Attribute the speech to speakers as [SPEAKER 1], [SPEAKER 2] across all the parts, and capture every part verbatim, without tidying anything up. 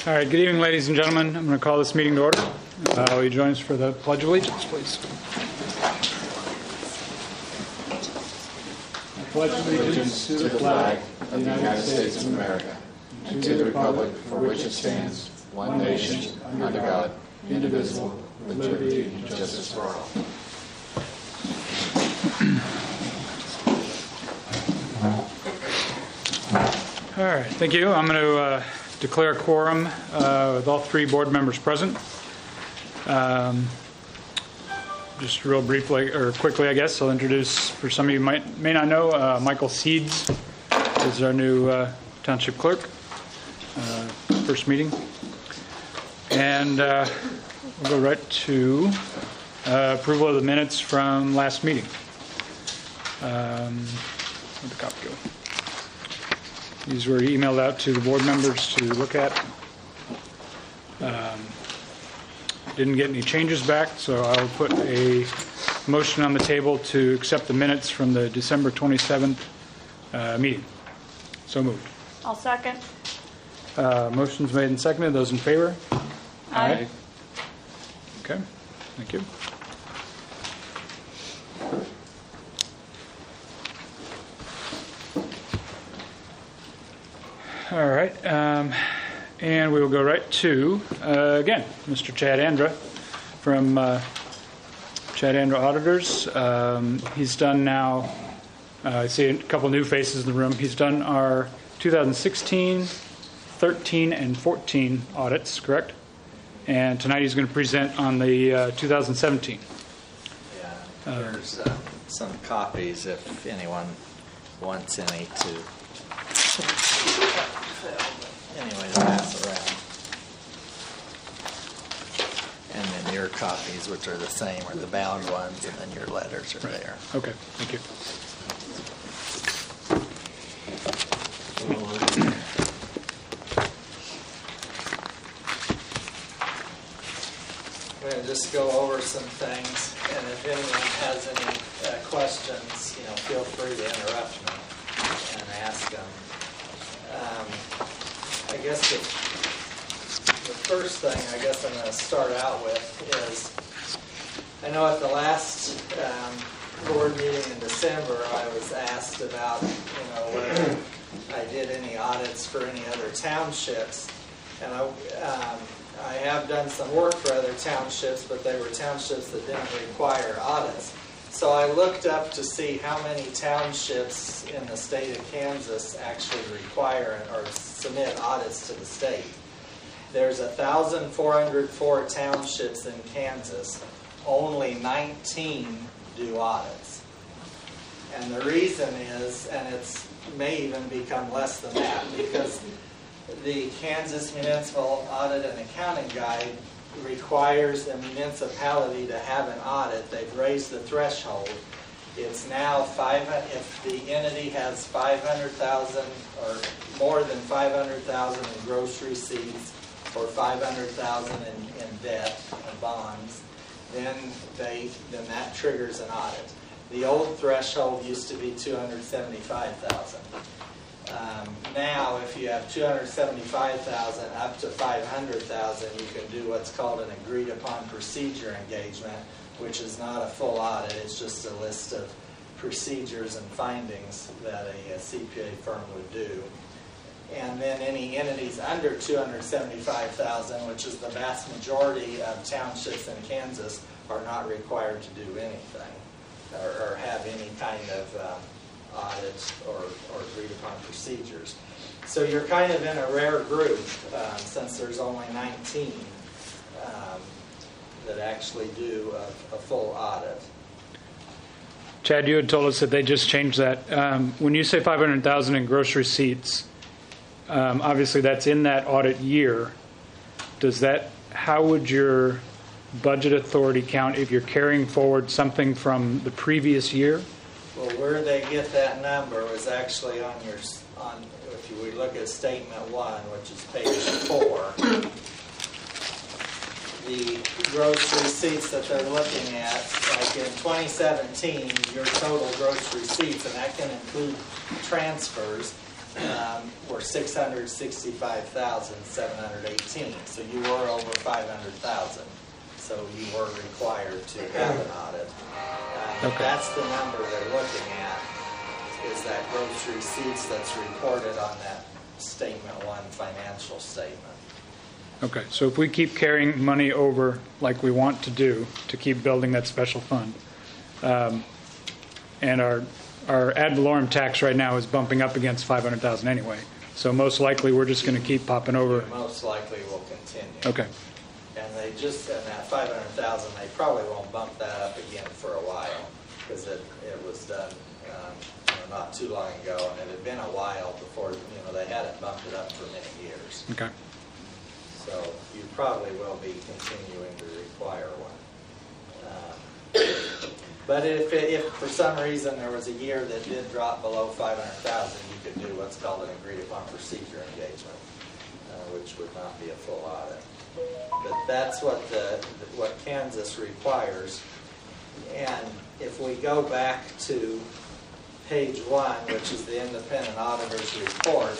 [SPEAKER 1] All right, good evening, ladies and gentlemen. I'm going to call this meeting to order. Uh, will you join us for the Pledge of Allegiance, please? I pledge allegiance to the flag of the United States of America and to the republic for which it stands, one nation, under God, indivisible, with liberty and justice for all. All right, thank you. I'm going to uh, declare a quorum uh, with all three board members present. Um, just real briefly, or quickly, I guess, I'll introduce, for some of you might may not know, uh, Michael Seeds is our new uh, township clerk. Uh, first meeting. And uh, we'll go right to uh, approval of the minutes from last meeting. Um, where'd the copy go? These were emailed out to the board members to look at. Um, didn't get any changes back, so I'll put a motion on the table to accept the minutes from the December twenty-seventh uh, meeting. So moved.
[SPEAKER 2] I'll second.
[SPEAKER 1] Uh, motion's made and seconded. Those in favor?
[SPEAKER 2] Aye.
[SPEAKER 1] Aye. Okay, thank you. All right, um, and we will go right to, uh, again, Mister Chad Andra from uh, Chad Andra Auditors. Um, he's done now, uh, I see a couple new faces in the room. He's done our two thousand sixteen, thirteen, and fourteen audits, correct? And tonight he's going to present on the uh, two thousand seventeen.
[SPEAKER 3] Yeah, there's uh, some copies if anyone wants any to. Anyway, to pass around. And then your copies, which are the same, are the bound ones, and then your letters are
[SPEAKER 1] Right.
[SPEAKER 3] there.
[SPEAKER 1] Okay, thank you.
[SPEAKER 3] I'm going to just go over some things, and if anyone has any uh, questions, you know, feel free to interrupt me and ask them. Um, I guess the, the first thing I guess I'm going to start out with is, I know at the last um, board meeting in December, I was asked about, you know, whether I did any audits for any other townships, and I, um, I have done some work for other townships, but they were townships that didn't require audits. So I looked up to see how many townships in the state of Kansas actually require or submit audits to the state. There's one thousand four hundred four townships in Kansas. Only nineteen do audits. And the reason is, and it may even become less than that, because the Kansas Municipal Audit and Accounting Guide requires a municipality to have an audit. They've raised the threshold. It's now five. If the entity has five hundred thousand or more than five hundred thousand in gross receipts or five hundred thousand in, in debt and bonds, then they then that triggers an audit. The old threshold used to be two hundred seventy-five thousand. Um, now, if you have two hundred seventy-five thousand up to five hundred thousand, you can do what's called an agreed upon procedure engagement, which is not a full audit. It's just a list of procedures and findings that a, a C P A firm would do. And then any entities under two hundred seventy-five thousand, which is the vast majority of townships in Kansas, are not required to do anything or, or have any kind of um, audits or, or agreed upon procedures. So you're kind of in a rare group um, since there's only nineteen um, that actually do a, a full audit.
[SPEAKER 1] Chad, you had told us that they just changed that. Um, when you say five hundred thousand in gross receipts, um, obviously that's in that audit year. Does that, how would your budget authority count if you're carrying forward something from the previous year?
[SPEAKER 3] Well, where they get that number was actually on your, on if you, we look at statement one, which is page four. The gross receipts that they're looking at, like in twenty seventeen, your total gross receipts, and that can include transfers, um, were six hundred sixty-five thousand seven hundred eighteen. So you were over five hundred thousand. So you were required to have an audit. Um,
[SPEAKER 1] Okay.
[SPEAKER 3] That's the number they're looking at, is that gross receipts that's reported on that statement one financial statement.
[SPEAKER 1] Okay, so if we keep carrying money over like we want to do, to keep building that special fund, um, and our our ad valorem tax right now is bumping up against five hundred thousand anyway, so most likely we're just going to keep popping over.
[SPEAKER 3] Most likely will continue.
[SPEAKER 1] Okay,
[SPEAKER 3] And they just, and that five hundred thousand, they probably won't bump that up again for a while, because it, it was done um, you know, not too long ago, and it had been a while before, you know, they hadn't bumped it up for many years.
[SPEAKER 1] okay,
[SPEAKER 3] So you probably will be continuing to require one. Um, But if, if for some reason there was a year that did drop below five hundred thousand, you could do what's called an agreed upon procedure engagement, uh, which would not be a full audit. But that's what the, what Kansas requires. And if we go back to page one, which is the independent auditor's report,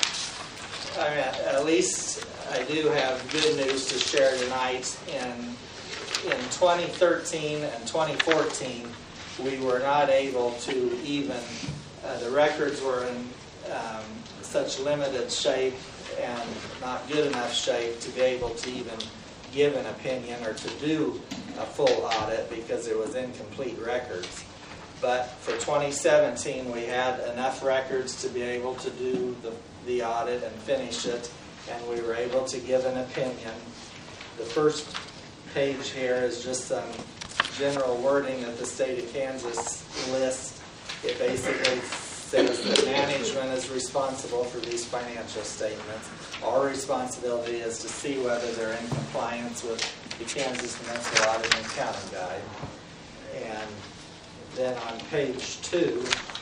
[SPEAKER 3] I mean, at least I do have good news to share tonight. In in twenty thirteen and twenty fourteen, we were not able to even, uh, the records were in um, such limited shape and not good enough shape to be able to even give an opinion or to do a full audit because it was incomplete records. But for twenty seventeen, we had enough records to be able to do the, the audit and finish it, and we were able to give an opinion. The first page here is just some general wording that the state of Kansas lists. It basically says that management is responsible for these financial statements. Our responsibility is to see whether they're in compliance with the Kansas Municipal Audit and Accounting Guide. And then on page two,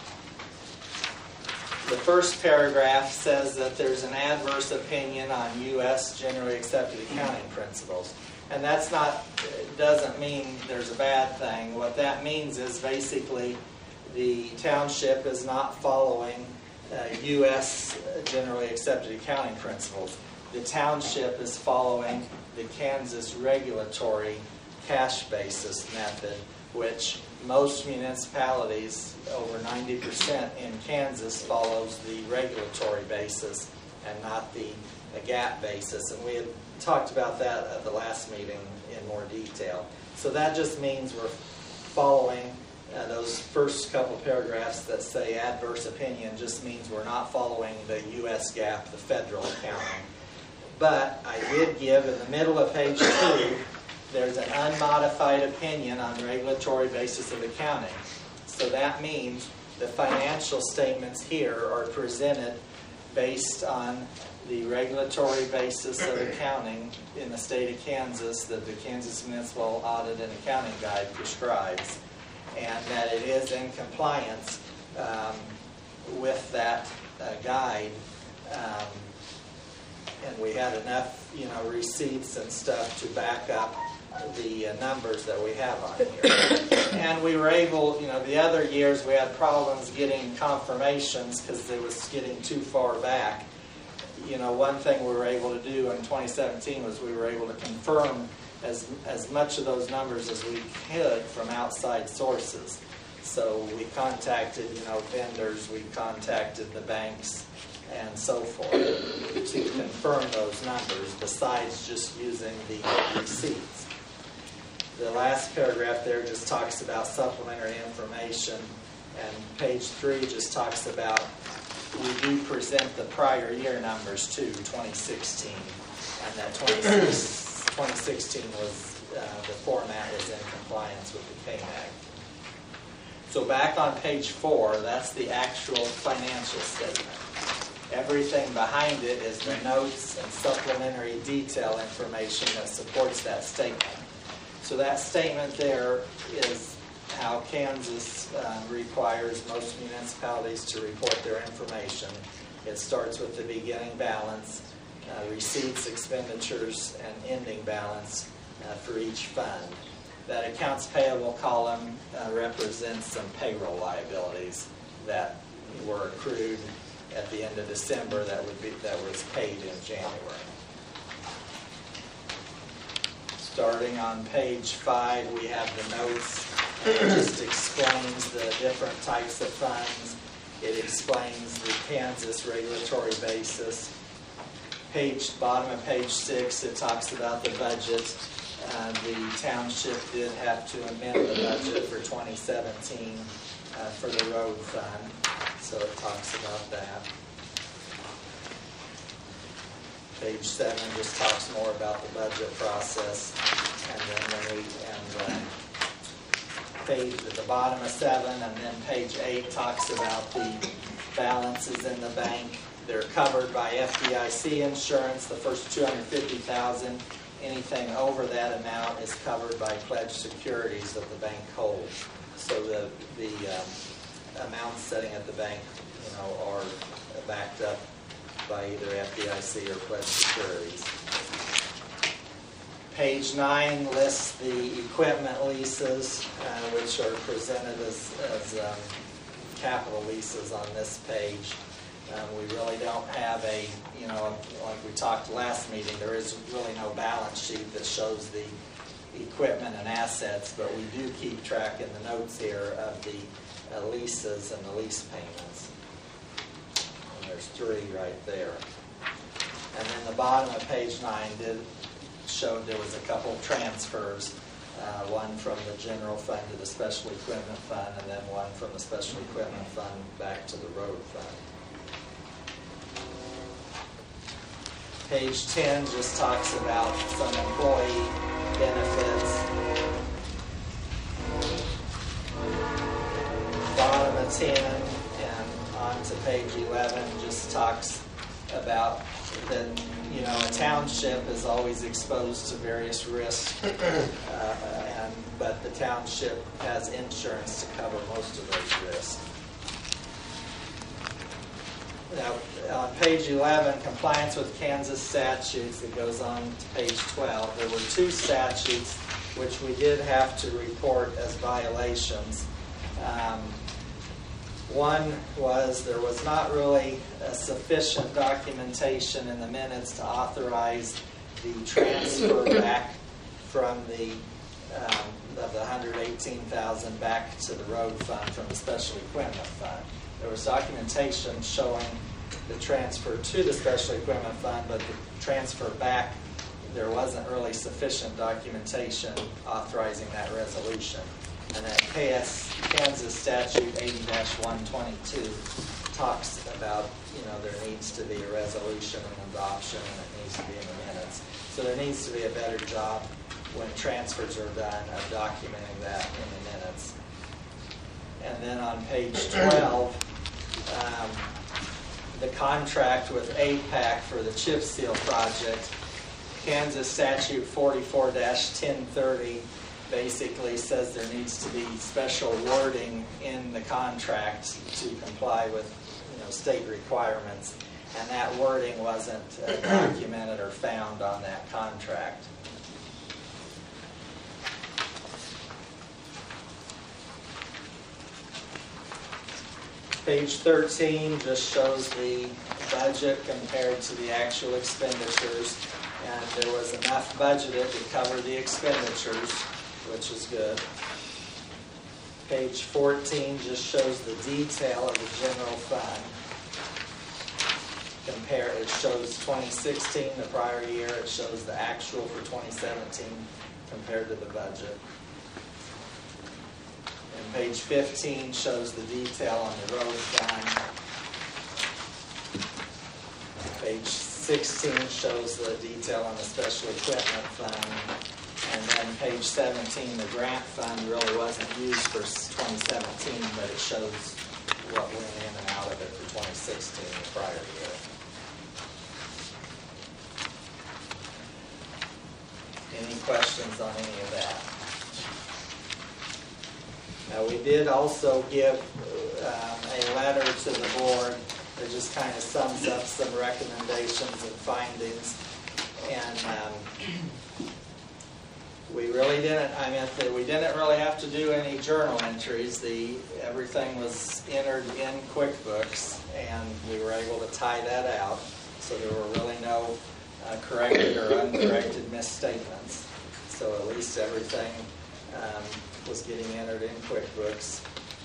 [SPEAKER 3] the first paragraph says that there's an adverse opinion on U S generally accepted accounting principles. And that's not, it doesn't mean there's a bad thing. What that means is basically the township is not following uh, U S generally accepted accounting principles. The township is following the Kansas regulatory cash basis method, which most municipalities, over ninety percent in Kansas, follows the regulatory basis and not the, the gap basis. And we had talked about that at the last meeting in more detail. So that just means we're following uh, those first couple paragraphs that say adverse opinion just means we're not following the U S gap, the federal accounting. But I did give in the middle of page two, there's an unmodified opinion on regulatory basis of accounting. So that means the financial statements here are presented based on the regulatory basis of accounting in the state of Kansas that the Kansas Municipal Audit and Accounting Guide prescribes, and that it is in compliance um, with that uh, guide. Um, and we had enough, you know, receipts and stuff to back up the uh, numbers that we have on here. And we were able, you know, the other years we had problems getting confirmations because it was getting too far back. You know, one thing we were able to do in twenty seventeen was we were able to confirm as as much of those numbers as we could from outside sources. So we contacted, you know, vendors, we contacted the banks, and so forth to confirm those numbers besides just using the receipts. The last paragraph there just talks about supplementary information, and page three just talks about we do present the prior year numbers too, twenty sixteen, and that twenty sixteen was, uh, the format was in compliance with the K M A G. So back on page four, that's the actual financial statement. Everything behind it is the notes and supplementary detail information that supports that statement. So that statement there is how Kansas uh, requires most municipalities to report their information. It starts with the beginning balance, uh, receipts, expenditures, and ending balance uh, for each fund. That accounts payable column uh, represents some payroll liabilities that were accrued at the end of December that would be, that was paid in January. Starting on page five, we have the notes. It just explains the different types of funds. It explains the Kansas regulatory basis. Page, bottom of page six, it talks about the budget. Uh, the township did have to amend the budget for twenty seventeen uh, for the road fund, so it talks about that. Page seven just talks more about the budget process, and then when we and uh, page at the bottom of seven, and then page eight talks about the balances in the bank. They're covered by F D I C insurance. The first two hundred fifty thousand dollars. Anything over that amount is covered by pledged securities that the bank holds. So the the um, amounts sitting at the bank, you know, are backed up by either F D I C or pledged securities. Page nine lists the equipment leases, uh, which are presented as, as um, capital leases on this page. Um, we really don't have a, you know, like we talked last meeting, there is really no balance sheet that shows the equipment and assets, but we do keep track in the notes here of the uh, leases and the lease payments. And there's three right there. And then the bottom of page nine did showed there was a couple of transfers, uh, one from the general fund to the special equipment fund, and then one from the special equipment fund back to the road fund. Page ten just talks about some employee benefits. Bottom of ten and on to page eleven just talks about that, you know, a township is always exposed to various risks, uh, and but the township has insurance to cover most of those risks. Now, on page eleven, compliance with Kansas statutes, that goes on to page twelve. There were two statutes which we did have to report as violations. Um, one was there was not really a sufficient documentation in the minutes to authorize the transfer back from the um, of the one hundred eighteen thousand dollars back to the road fund from the special equipment fund. There was documentation showing the transfer to the special equipment fund, but the transfer back, there wasn't really sufficient documentation authorizing that resolution. And that K S Kansas statute eighty dash one twenty-two talks about, you know, there needs to be a resolution and adoption, and it needs to be in the minutes. So there needs to be a better job when transfers are done of documenting that in the minutes. And then on page twelve, um, the contract with A PAC for the chip seal project, Kansas statute forty-four dash ten thirty basically says there needs to be special wording in the contract to comply with, you know, state requirements, and that wording wasn't uh, documented or found on that contract. Page thirteen just shows the budget compared to the actual expenditures, and there was enough budgeted to cover the expenditures, which is good. Page fourteen just shows the detail of the general fund. Compare, it shows twenty sixteen, the prior year, it shows the actual for twenty seventeen compared to the budget. And page fifteen shows the detail on the road fund. Page sixteen shows the detail on the special equipment fund. And then page seventeen, the grant fund really wasn't used for twenty seventeen, but it shows what went in and out of it for twenty sixteen, the prior year. Any questions on any of that? Now, we did also give um, a letter to the board that just kind of sums up some recommendations and findings. And um, we really didn't, I meant that we didn't really have to do any journal entries. The, everything was entered in QuickBooks, and we were able to tie that out. So there were really no uh, corrected or uncorrected misstatements. So at least everything um, was getting entered in QuickBooks.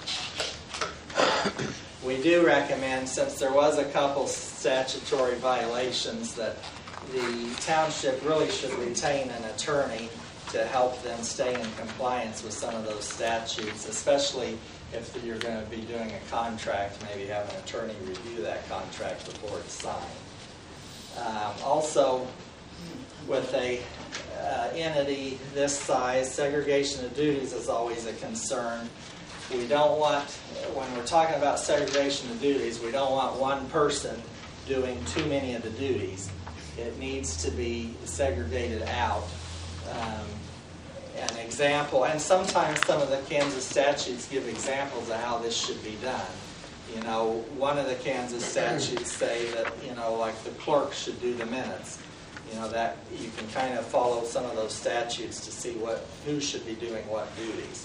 [SPEAKER 3] We do recommend, since there was a couple statutory violations, that the township really should retain an attorney to help them stay in compliance with some of those statutes, especially if you're going to be doing a contract, maybe have an attorney review that contract before it's signed. Um, also, with a uh, entity this size, segregation of duties is always a concern. We don't want, when we're talking about segregation of duties, we don't want one person doing too many of the duties. It needs to be segregated out. Um, an example, and sometimes some of the Kansas statutes give examples of how this should be done. You know, one of the Kansas statutes say that, you know, like the clerk should do the minutes. You know, that you can kind of follow some of those statutes to see what who should be doing what duties.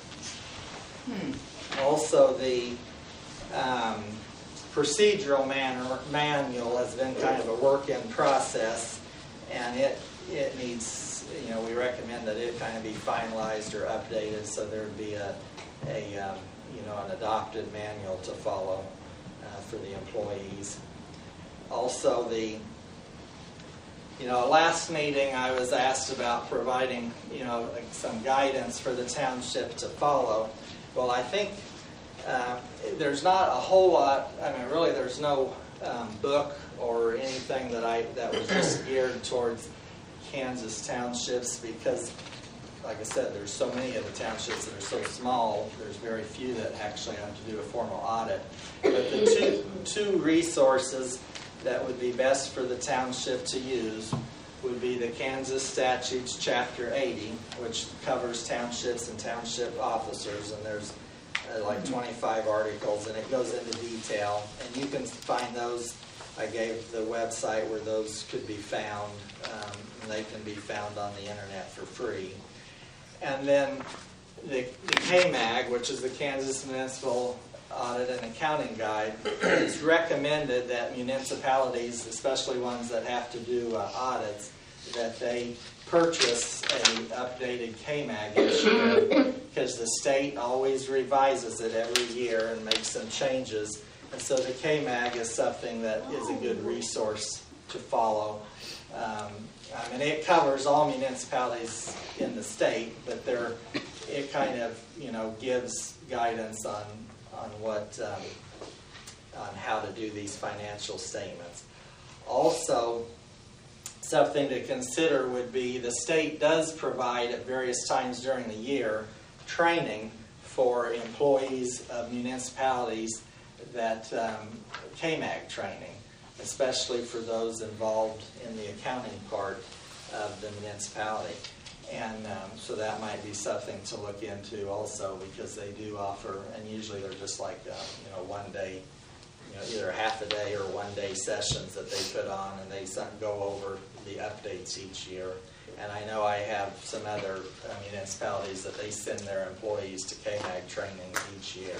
[SPEAKER 3] Hmm. Also, the um, procedural man manual has been kind of a work in process, and it it needs, you know, we recommend that it kind of be finalized or updated so there would be a a um, you know, an adopted manual to follow uh, for the employees. Also, the, you know, last meeting I was asked about providing, you know, like some guidance for the township to follow. Well, I think uh, there's not a whole lot, I mean, really there's no um, book or anything that I that was just geared towards Kansas townships, because like I said, there's so many of the townships that are so small, there's very few that actually have to do a formal audit. But the two, two resources that would be best for the township to use would be the Kansas Statutes Chapter eighty, which covers townships and township officers, and there's uh, like twenty-five articles, and it goes into detail. And you can find those, I gave the website where those could be found, um, and they can be found on the internet for free. And then the, the K M A G, which is the Kansas Municipal Audit and Accounting Guide, it's recommended that municipalities, especially ones that have to do uh, audits, that they purchase an updated K M A G each year, because the state always revises it every year and makes some changes. And so the K M A G is something that is a good resource to follow. Um, I mean, it covers all municipalities in the state, but there, it kind of, you know, gives guidance on on what um, on how to do these financial statements. Also, something to consider would be the state does provide at various times during the year training for employees of municipalities, that um, K M A G training, especially for those involved in the accounting part of the municipality. And um, so that might be something to look into also, because they do offer, and usually they're just like, uh, you know, one day, you know, either half a day or one day sessions that they put on, and they go over the updates each year. And I know I have some other uh, municipalities that they send their employees to K M A G training each year.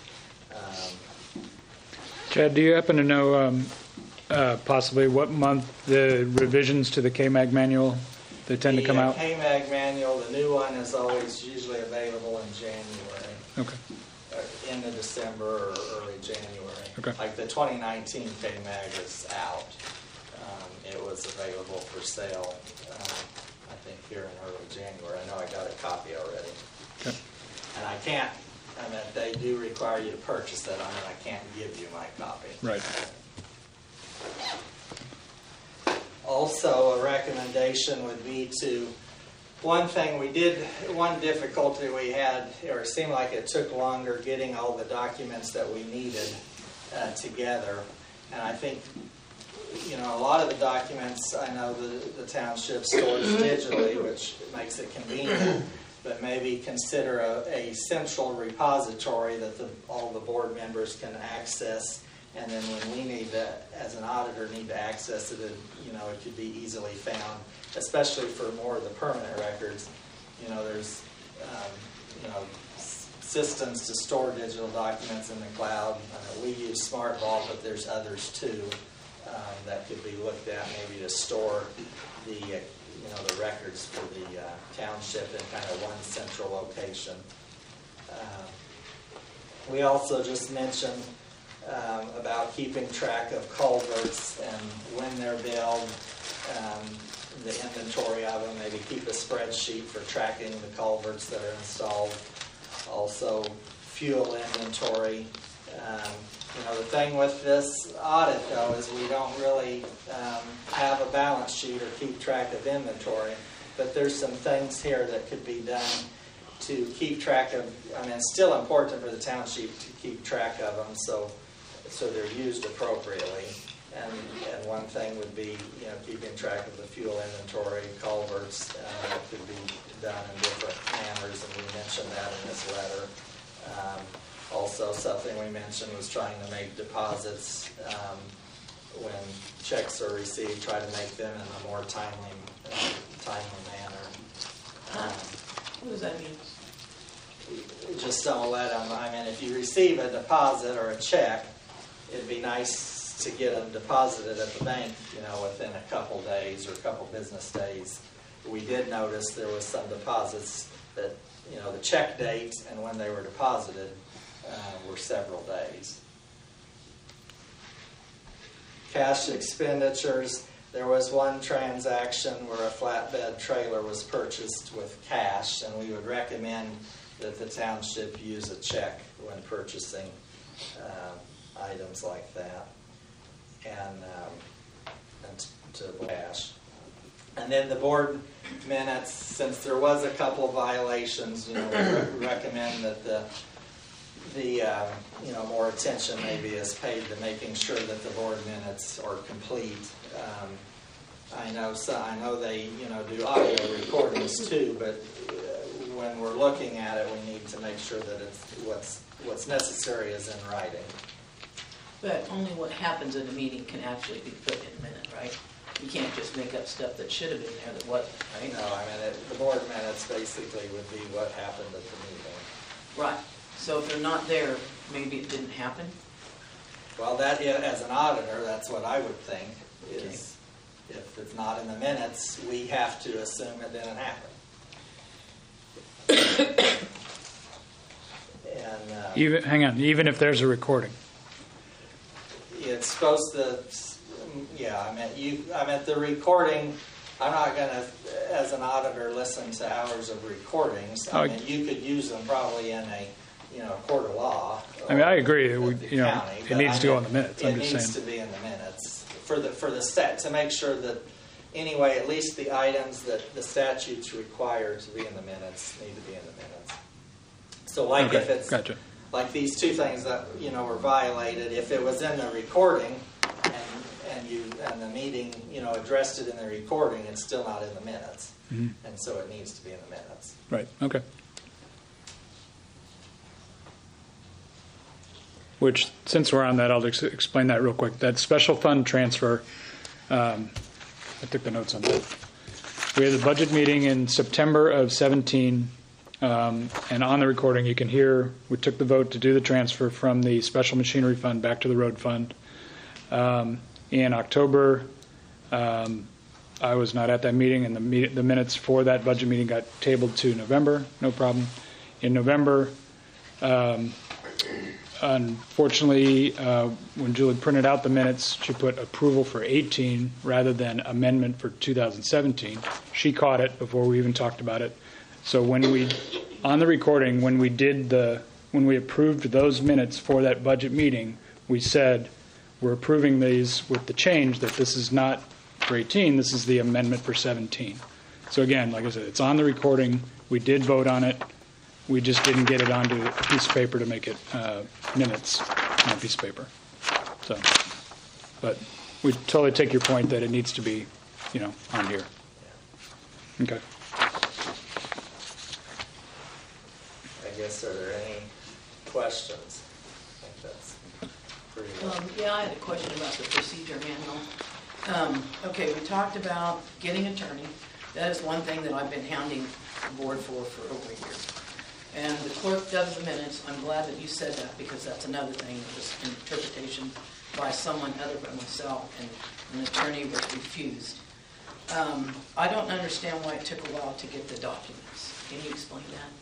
[SPEAKER 3] Um,
[SPEAKER 1] Chad, do you happen to know um, uh, possibly what month the revisions to the K M A G manual, they tend
[SPEAKER 3] the,
[SPEAKER 1] to come
[SPEAKER 3] uh,
[SPEAKER 1] out?
[SPEAKER 3] K M A G manual, the new one is always usually available in January.
[SPEAKER 1] Okay.
[SPEAKER 3] Or end of December or early January.
[SPEAKER 1] Okay.
[SPEAKER 3] Like the twenty nineteen K M A G is out. Um, it was available for sale, um, I think, here in early January. I know I got a copy already.
[SPEAKER 1] Okay.
[SPEAKER 3] And I can't, I mean, they do require you to purchase it. I mean, I can't give you my copy.
[SPEAKER 1] Right.
[SPEAKER 3] Also, a recommendation would be to, one thing we did, one difficulty we had, or it seemed like it took longer getting all the documents that we needed uh, together. And I think, you know, a lot of the documents, I know the, the township stores digitally, which makes it convenient, but maybe consider a, a central repository that the, all the board members can access. And then when we need to, as an auditor, need to access it, it, you know, it could be easily found, especially for more of the permanent records. you know, there's, um, you know, s- systems to store digital documents in the cloud. Uh, we use SmartVault, but there's others too um, that could be looked at maybe to store the, uh, you know, the records for the uh, township in kind of one central location. Um, we also just mentioned um, about keeping track of culverts and when they're built, um, the inventory of them, maybe keep a spreadsheet for tracking the culverts that are installed. Also, fuel inventory. Um, you know, the thing with this audit, though, is we don't really um, have a balance sheet or keep track of inventory, but there's some things here that could be done to keep track of. I mean, it's still important for the township to keep track of them, so so they're used appropriately. And, and one thing would be, you know, keeping track of the fuel inventory, culverts, uh, that could be done in different manners, and we mentioned that in this letter. Um, also, something we mentioned was trying to make deposits um, when checks are received, try to make them in a more timely, uh, timely manner. Um,
[SPEAKER 4] What does that mean?
[SPEAKER 3] just don't let them, I mean, if you receive a deposit or a check, it'd be nice to get them deposited at the bank, you know, within a couple days or a couple business days. We did notice there was some deposits that, you know, the check date and when they were deposited uh, were several days. Cash expenditures. There was one transaction where a flatbed trailer was purchased with cash, and we would recommend that the township use a check when purchasing uh, items like that, and, um, and to cash. And then the board minutes, since there was a couple of violations, you know, we re- recommend that the the um, you know, more attention maybe is paid to making sure that the board minutes are complete. Um, I know so I know they you know do audio recordings too, but uh, when we're looking at it, we need to make sure that it's what's what's necessary is in writing.
[SPEAKER 4] But only what happens in a meeting can actually be put in a minute, right? You can't just make up stuff that should have been there that wasn't, right?
[SPEAKER 3] No, I mean it, the board minutes basically would be what happened at the meeting.
[SPEAKER 4] Right. So if they're not there, maybe it didn't happen?
[SPEAKER 3] Well, that as an auditor, that's what I would think is. Okay. If it's not in the minutes, we have to assume it didn't happen. and uh,
[SPEAKER 1] Even, hang on, even if there's a recording.
[SPEAKER 3] It's supposed to, yeah, I meant you. I meant the recording. I'm not going to, as an auditor, listen to hours of recordings. I
[SPEAKER 1] Oh,
[SPEAKER 3] mean, you could use them probably in a, you know, court of law.
[SPEAKER 1] I mean, I agree. It, would,
[SPEAKER 3] the
[SPEAKER 1] you know,
[SPEAKER 3] county,
[SPEAKER 1] it
[SPEAKER 3] but
[SPEAKER 1] needs
[SPEAKER 3] I
[SPEAKER 1] to go
[SPEAKER 3] mean,
[SPEAKER 1] in the minutes.
[SPEAKER 3] It
[SPEAKER 1] I'm just
[SPEAKER 3] needs
[SPEAKER 1] saying.
[SPEAKER 3] to be in the minutes for the for the stat to make sure that anyway, at least the items that the statutes require to be in the minutes need to be in the minutes. So, like
[SPEAKER 1] Okay,
[SPEAKER 3] if it's
[SPEAKER 1] gotcha.
[SPEAKER 3] like these two things that you know were violated, if it was in the recording and and you and the meeting you know addressed it in the recording, it's still not in the minutes,
[SPEAKER 1] Mm-hmm.
[SPEAKER 3] and so it needs to be in the minutes.
[SPEAKER 1] Right, okay. Which, since we're on that, I'll ex- explain that real quick. That special fund transfer, um, I took the notes on that. We had the budget meeting in September of seventeen, um, and on the recording you can hear we took the vote to do the transfer from the special machinery fund back to the road fund. Um, in October, um, I was not at that meeting, and the, me- the minutes for that budget meeting got tabled to November, no problem. In November, um, unfortunately, uh, when Julie printed out the minutes, she put approval for eighteen rather than amendment for two thousand seventeen. She caught it before we even talked about it. So when we, on the recording, when we did the, when we approved those minutes for that budget meeting, we said we're approving these with the change that this is not for eighteen, this is the amendment for seventeen. So again, like I said, it's on the recording. We did vote on it. We just didn't get it onto a piece of paper to make it uh, minutes on a piece of paper. So, but we totally take your point that it needs to be, you know, on here. Okay.
[SPEAKER 3] I guess are there any questions? I think that's pretty much.
[SPEAKER 4] Um, yeah, I had a question about the procedure manual. Um, okay, we talked about getting an attorney. That is one thing that I've been hounding the board for for over a year. And the clerk does the minutes. I'm glad that you said that, because that's another thing, that was interpretation by someone other than myself, and an attorney was refused. Um, I don't understand why it took a while to get the documents. Can you explain that?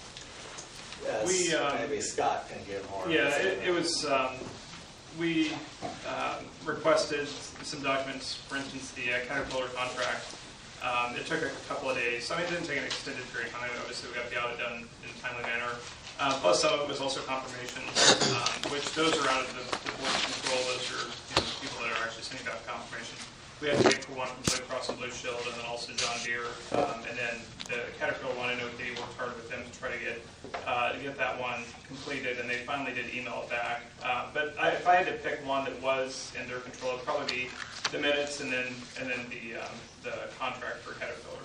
[SPEAKER 3] Yes,
[SPEAKER 5] We, um,
[SPEAKER 3] maybe Scott can give more.
[SPEAKER 5] Yeah, it, it was, um, we um, requested some documents, for instance, the uh, Caterpillar contract. Um, it took a couple of days. I mean, it didn't take an extended period of time. Obviously, we got the audit done in a timely manner. Uh, plus, some of it was also confirmation, um, which those are out of the, the board's control. Those are, you know, people that are actually sending back confirmation. We had to wait for one from Blue Cross and Blue Shield, and then also John Deere, um, and then the Caterpillar one. I know Katie worked hard with them to try to get uh, to get that one completed, and they finally did email it back. Uh, but I, if I had to pick one that was in their control, it'd probably be the minutes, and then and then the um, the contract for Caterpillar.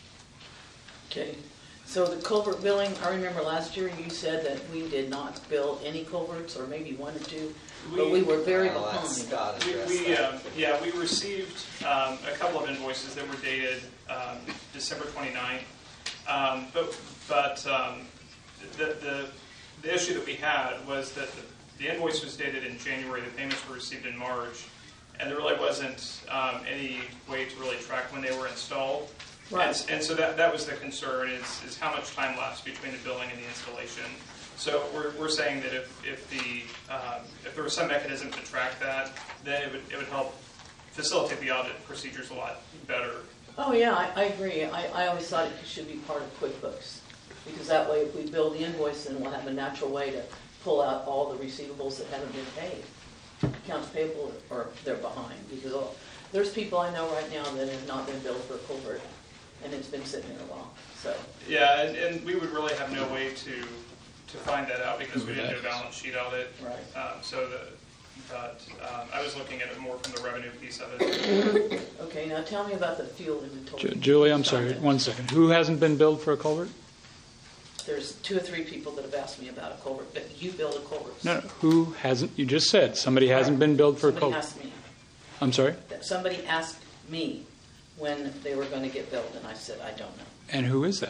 [SPEAKER 4] Okay. So the culvert billing, I remember last year you said that we did not bill any culverts, or maybe one or two, but we were very
[SPEAKER 3] Well, that's
[SPEAKER 4] behind.
[SPEAKER 3] Scott
[SPEAKER 5] We,
[SPEAKER 3] addressed
[SPEAKER 5] we
[SPEAKER 3] that.
[SPEAKER 5] um, yeah, we received um, a couple of invoices that were dated um, December twenty-ninth. Um, but but um, the, the the issue that we had was that the, the invoice was dated in January. The payments were received in March, and there really wasn't um, any way to really track when they were installed.
[SPEAKER 4] Right.
[SPEAKER 5] And, and so that, that was the concern, is, is how much time lapsed between the billing and the installation. So we're, we're saying that if, if, the, um, if there was some mechanism to track that, then it would, it would help facilitate the audit procedures a lot better.
[SPEAKER 4] Oh, yeah, I, I agree. I, I always thought it should be part of QuickBooks, because that way if we bill the invoice, then we'll have a natural way to pull out all the receivables that haven't been paid. Accounts payable, or they're behind, because oh, there's people I know right now that have not been billed for a culvert, and it's been sitting there a while. So
[SPEAKER 5] Yeah, and, and we would really have no way to to find that out, because we didn't do a balance sheet audit.
[SPEAKER 4] Right.
[SPEAKER 5] Um, so the, but um, I was looking at it more from the revenue piece of it.
[SPEAKER 4] okay, now tell me about the fuel inventory.
[SPEAKER 1] Ju- Julie, I'm sorry, one second. Who hasn't been billed for a culvert?
[SPEAKER 4] There's two or three people that have asked me about a culvert, but you build a culvert.
[SPEAKER 1] No, no, who hasn't? You just said somebody hasn't been billed for a
[SPEAKER 4] Somebody
[SPEAKER 1] culvert.
[SPEAKER 4] asked me.
[SPEAKER 1] I'm sorry?
[SPEAKER 4] That somebody asked me when they were going to get billed, and I said, I don't know.
[SPEAKER 1] And who is that?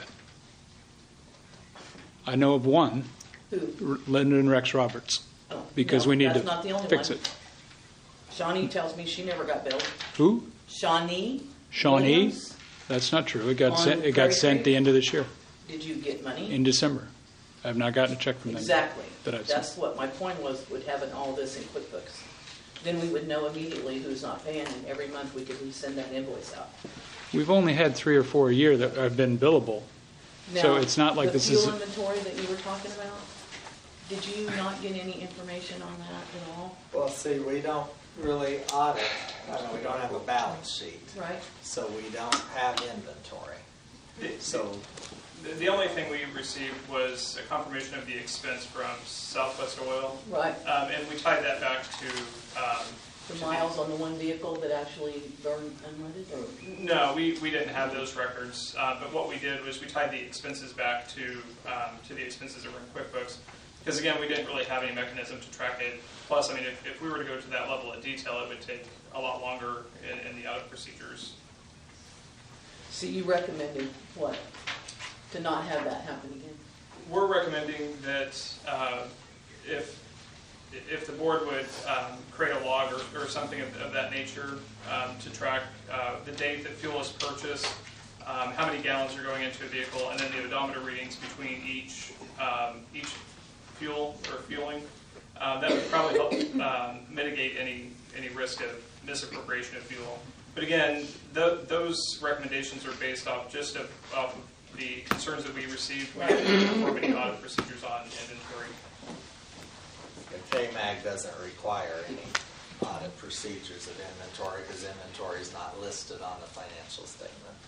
[SPEAKER 1] I know of one,
[SPEAKER 4] Who?
[SPEAKER 1] R- Lyndon Rex Roberts,
[SPEAKER 4] Oh,
[SPEAKER 1] because
[SPEAKER 4] no,
[SPEAKER 1] we need
[SPEAKER 4] that's
[SPEAKER 1] to
[SPEAKER 4] not the only
[SPEAKER 1] fix
[SPEAKER 4] one.
[SPEAKER 1] it.
[SPEAKER 4] Shawnee tells me she never got billed.
[SPEAKER 1] Who?
[SPEAKER 4] Shawnee?
[SPEAKER 1] Shawnee?
[SPEAKER 4] Williams?
[SPEAKER 1] That's not true. It got
[SPEAKER 4] On
[SPEAKER 1] sent. It got
[SPEAKER 4] Prairie
[SPEAKER 1] sent
[SPEAKER 4] Creek?
[SPEAKER 1] the end of this year,
[SPEAKER 4] Did you get money?
[SPEAKER 1] in December. I have not gotten a check from them.
[SPEAKER 4] Exactly.
[SPEAKER 1] That I've seen.
[SPEAKER 4] That's what my point was, would having all this in QuickBooks. Then we would know immediately who's not paying, and every month we could resend that invoice out.
[SPEAKER 1] We've only had three or four a year that have been billable. So
[SPEAKER 4] Now,
[SPEAKER 1] it's not like this is-
[SPEAKER 4] The fuel inventory that you were talking about, did you not get any information on that at all?
[SPEAKER 3] Well, see, we don't really audit, I mean, we don't have a balance sheet,
[SPEAKER 4] Right?
[SPEAKER 3] so we don't have inventory. So,
[SPEAKER 5] The, the only thing we received was a confirmation of the expense from Southwest Oil,
[SPEAKER 4] Right.
[SPEAKER 5] um, and we tied that back to. Um,
[SPEAKER 4] The miles on the one vehicle that actually burned unleaded, or?
[SPEAKER 5] No, we, we didn't have those records, uh, but what we did was we tied the expenses back to um, to the expenses that were in QuickBooks, because again, we didn't really have any mechanism to track it. Plus, I mean, if, if we were to go to that level of detail, it would take a lot longer in, in the audit procedures.
[SPEAKER 4] So you recommended what? To not have that happen again?
[SPEAKER 5] We're recommending that uh, if if the board would um, create a log or, or something of, of that nature um, to track uh, the date that fuel is purchased, um, how many gallons are going into a vehicle, and then the odometer readings between each um, each fuel or fueling, uh, that would probably help um, mitigate any any risk of misappropriation of fuel. But again, th those recommendations are based off just of, off of the concerns that we received. We didn't perform any audit procedures on inventory.
[SPEAKER 3] the K MAG doesn't require any audit procedures of inventory, because inventory is not listed on the financial statement.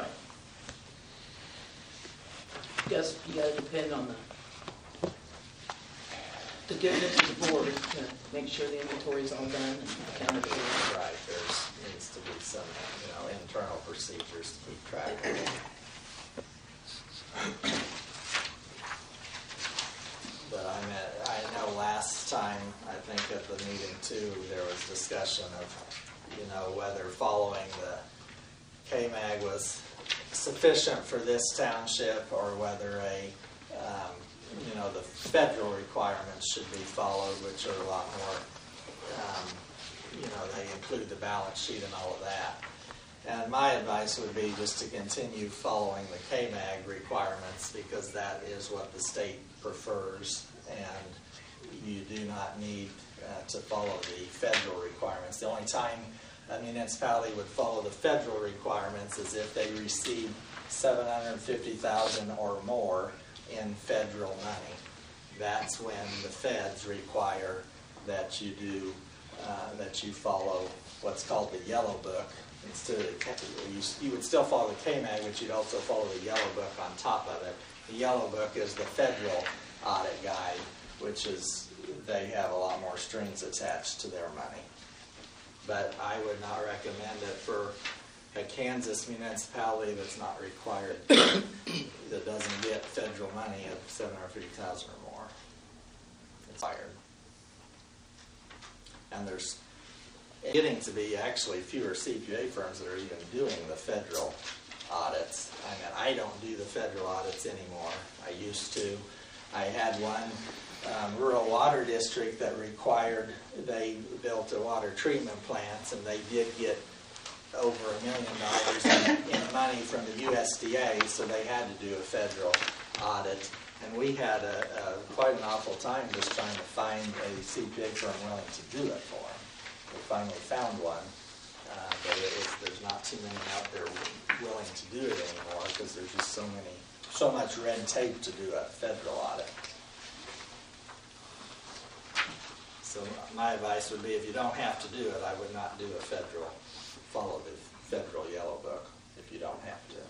[SPEAKER 4] You guys, you gotta depend on the, the goodness of the board to make sure the inventory's all done and accounted for.
[SPEAKER 3] Right, there's, needs to be some, you know, internal procedures to keep track of it. But I mean, I know last time, I think at the meeting too, there was discussion of, you know, whether following the K MAG was sufficient for this township or whether a, um, you know, the federal requirements should be followed, which are a lot more, um, you know, they include the balance sheet and all of that. And my advice would be just to continue following the K M A G requirements, because that is what the state prefers, and you do not need uh, to follow the federal requirements. The only time a municipality would follow the federal requirements is if they receive seven hundred fifty thousand dollars or more in federal money. That's when the feds require that you do, uh, that you follow what's called the Yellow Book. Instead of the, you, you would still follow the K M A G, but you'd also follow the Yellow Book on top of it. The Yellow Book is the federal audit guide, which is, they have a lot more strings attached to their money. But I would not recommend it for a Kansas municipality that's not required, that doesn't get federal money of seven hundred fifty thousand dollars or more. It's higher. And there's getting to be actually fewer C P A firms that are even doing the federal audits. I mean, I don't do the federal audits anymore. I used to. I had one um, rural water district that required, they built a water treatment plant, and they did get over a million dollars in, in money from the U S D A, so they had to do a federal audit. And we had a, a, quite an awful time just trying to find a C P A firm willing to do it for them. We finally found one, uh, but it was, there's not too many out there willing to do it anymore, because there's just so many, so much red tape to do a federal audit. So my advice would be, if you don't have to do it, I would not do a federal, follow the federal Yellow Book if you don't have to.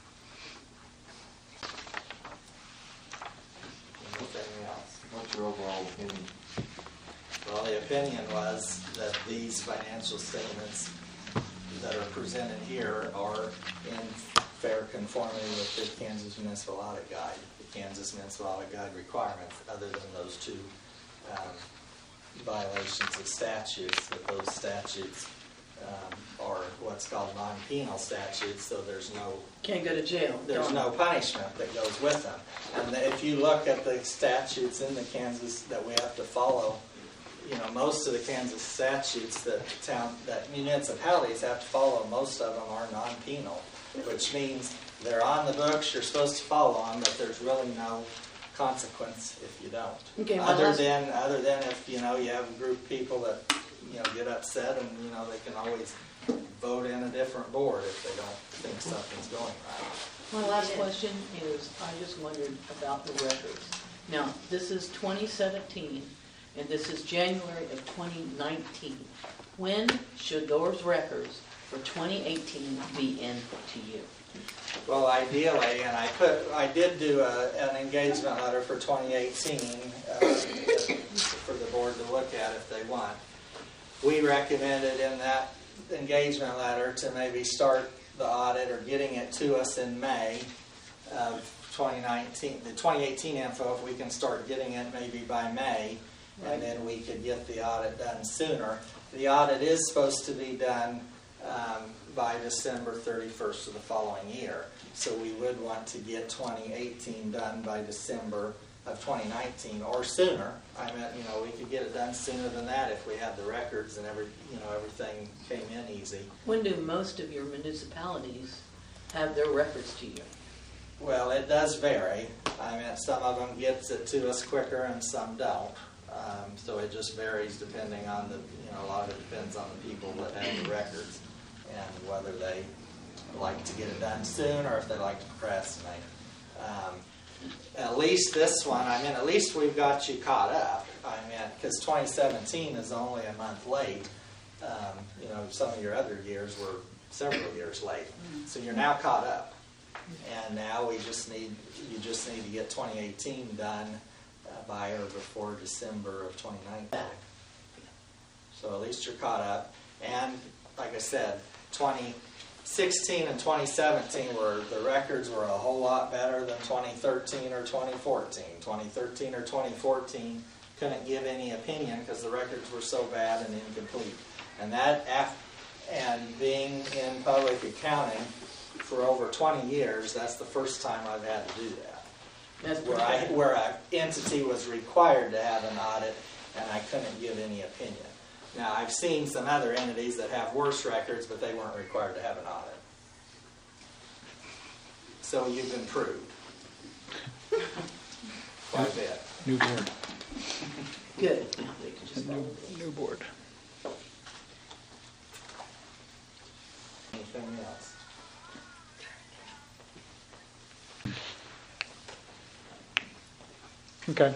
[SPEAKER 3] Anything else?
[SPEAKER 6] What's your overall opinion?
[SPEAKER 3] Well, the opinion was that these financial statements that are presented here are in fair conformity with the Kansas Municipal Audit Guide, the Kansas Municipal Audit Guide requirements, other than those two um, violations of statutes, that those statutes um, are what's called non-penal statutes, so there's no
[SPEAKER 4] Can't go to jail.
[SPEAKER 3] there's
[SPEAKER 4] Don't.
[SPEAKER 3] no punishment that goes with them. And if you look at the statutes in the Kansas that we have to follow, you know, most of the Kansas statutes that town, that municipalities have to follow, most of them are non-penal, which means they're on the books, you're supposed to follow them, but there's really no consequence if you don't.
[SPEAKER 4] Okay, my
[SPEAKER 3] other
[SPEAKER 4] last-
[SPEAKER 3] than other than if, you know, you have a group of people that, you know, get upset, and, you know, they can always vote in a different board if they don't think something's going right.
[SPEAKER 4] My last question is, I just wondered about the records. Now, this is twenty seventeen, and this is January of twenty nineteen. When should those records for twenty eighteen be in to you?
[SPEAKER 3] Well, ideally, and I put, I did do a, an engagement letter for twenty eighteen uh, for the board to look at if they want. We recommended in that engagement letter to maybe start the audit or getting it to us in May of twenty nineteen. The twenty eighteen info, if we can start getting it maybe by May, and then we could get the audit done sooner. The audit is supposed to be done um, by December thirty-first of the following year. So we would want to get twenty eighteen done by December of twenty nineteen or sooner. I mean, you know, we could get it done sooner than that if we had the records and every, you know, everything came in easy.
[SPEAKER 4] When do most of your municipalities have their records to you?
[SPEAKER 3] Well, it does vary. I mean, some of them gets it to us quicker and some don't. Um, so it just varies depending on the, you know, a lot of it depends on the people that have the records and whether they like to get it done soon or if they like to procrastinate. Um, at least this one, I mean, at least we've got you caught up. I mean, because twenty seventeen is only a month late. Um, you know, some of your other years were several years late. So you're now caught up. And now we just need, you just need to get twenty eighteen done uh, by or before December of twenty nineteen. So at least you're caught up. And like I said, twenty sixteen and twenty seventeen were, the records were a whole lot better than twenty thirteen or twenty fourteen. twenty thirteen or twenty fourteen couldn't give any opinion because the records were so bad and incomplete. And that, and being in public accounting, for over twenty years, that's the first time I've had to do that.
[SPEAKER 4] That's
[SPEAKER 3] Where I,
[SPEAKER 4] pretty
[SPEAKER 3] where an entity was required to have an audit and I couldn't give any opinion. Now, I've seen some other entities that have worse records, but they weren't required to have an audit. So you've improved quite a bit.
[SPEAKER 1] New board.
[SPEAKER 4] good. Now they can just follow
[SPEAKER 1] New,
[SPEAKER 4] this.
[SPEAKER 1] new board.
[SPEAKER 3] Anything else?
[SPEAKER 1] Okay.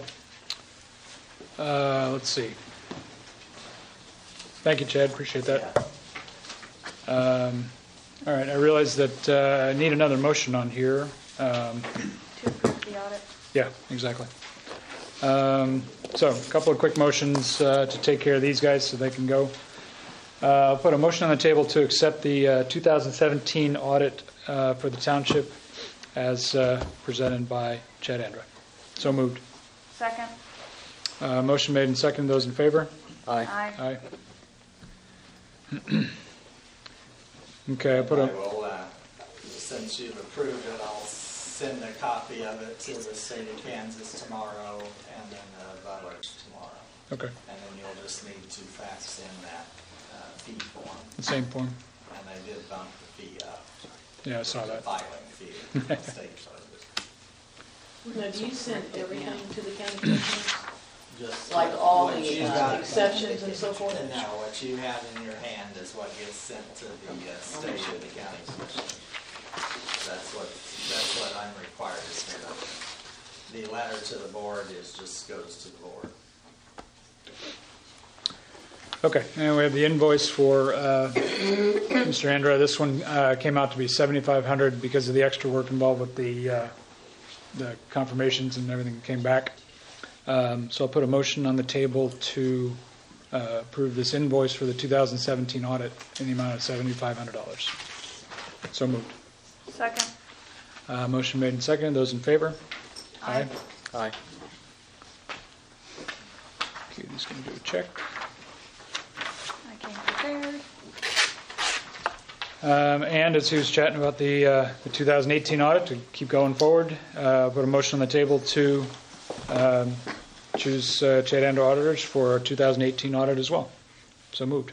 [SPEAKER 1] Uh, let's see. Thank you, Chad. Appreciate that. Um, all right. I realize that uh, I need another motion on here. Um,
[SPEAKER 2] To approve the audit.
[SPEAKER 1] yeah, exactly. Um, so, a couple of quick motions uh, to take care of these guys so they can go. Uh, I'll put a motion on the table to accept the uh, two thousand seventeen audit uh, for the township as uh, presented by Chad Andra. So moved.
[SPEAKER 2] Second.
[SPEAKER 1] Uh, motion made and seconded. Those in favor?
[SPEAKER 2] Aye.
[SPEAKER 1] Aye. Okay, I put
[SPEAKER 3] I
[SPEAKER 1] a,
[SPEAKER 3] will, uh, since you've approved it, I'll send a copy of it to the state of Kansas tomorrow and then uh, Butler's tomorrow.
[SPEAKER 1] okay,
[SPEAKER 3] And then you'll just need to fax in that uh, fee form.
[SPEAKER 1] the same form.
[SPEAKER 3] And they did bump the fee up.
[SPEAKER 1] Yeah, I saw
[SPEAKER 3] The
[SPEAKER 1] that.
[SPEAKER 3] Filing fee, the state charges.
[SPEAKER 4] Now, do you send everything to the county commissioners?
[SPEAKER 3] Just
[SPEAKER 4] Like all
[SPEAKER 3] what
[SPEAKER 4] the,
[SPEAKER 3] you
[SPEAKER 4] uh,
[SPEAKER 3] got-
[SPEAKER 4] exceptions and so forth?
[SPEAKER 3] No, what you have in your hand is what gets sent to the uh, state and the county commission. That's what, that's what I'm required to send up. The letter to the board is just goes to the board.
[SPEAKER 1] Okay, and we have the invoice for uh, Mister Andra. This one uh, came out to be seventy-five hundred dollars because of the extra work involved with the uh, the confirmations and everything that came back. Um, So I'll put a motion on the table to uh, approve this invoice for the two thousand seventeen audit in the amount of seventy-five hundred dollars. So moved.
[SPEAKER 2] Second.
[SPEAKER 1] Uh, Motion made and seconded. Those in favor?
[SPEAKER 2] Aye.
[SPEAKER 1] Aye. Okay, he's going to do a check.
[SPEAKER 2] I came prepared.
[SPEAKER 1] Um, And as he was chatting about the uh, the two thousand eighteen audit, to keep going forward, uh, I'll put a motion on the table to um, choose uh, Chad Andra auditors for our two thousand eighteen audit as well. So moved.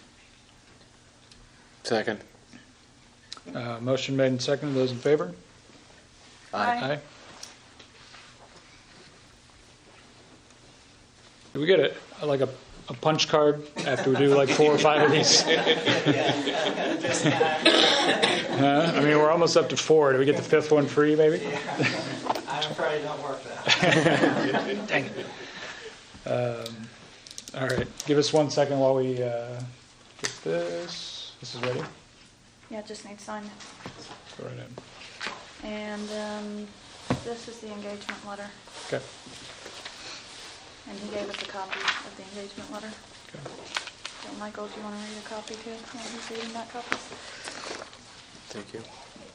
[SPEAKER 6] Second.
[SPEAKER 1] Uh, Motion made and seconded. Those in favor?
[SPEAKER 2] Aye.
[SPEAKER 1] Do we get it like a, a punch card after we do like four or five of these?
[SPEAKER 3] Just kind
[SPEAKER 1] Huh? I mean, we're almost up to four. Do we get the fifth one free, maybe?
[SPEAKER 3] of- I'm afraid it don't work that way.
[SPEAKER 1] Dang it. Um, all right. Give us one second while we uh, get this. This is ready.
[SPEAKER 2] Yeah, it just needs signed.
[SPEAKER 1] Go right in.
[SPEAKER 2] And um, this is the engagement letter.
[SPEAKER 1] Okay.
[SPEAKER 2] And he gave us a copy of the engagement letter.
[SPEAKER 1] Okay.
[SPEAKER 2] So Michael, do you want to read a copy too? While he's reading that copy?
[SPEAKER 6] Thank you.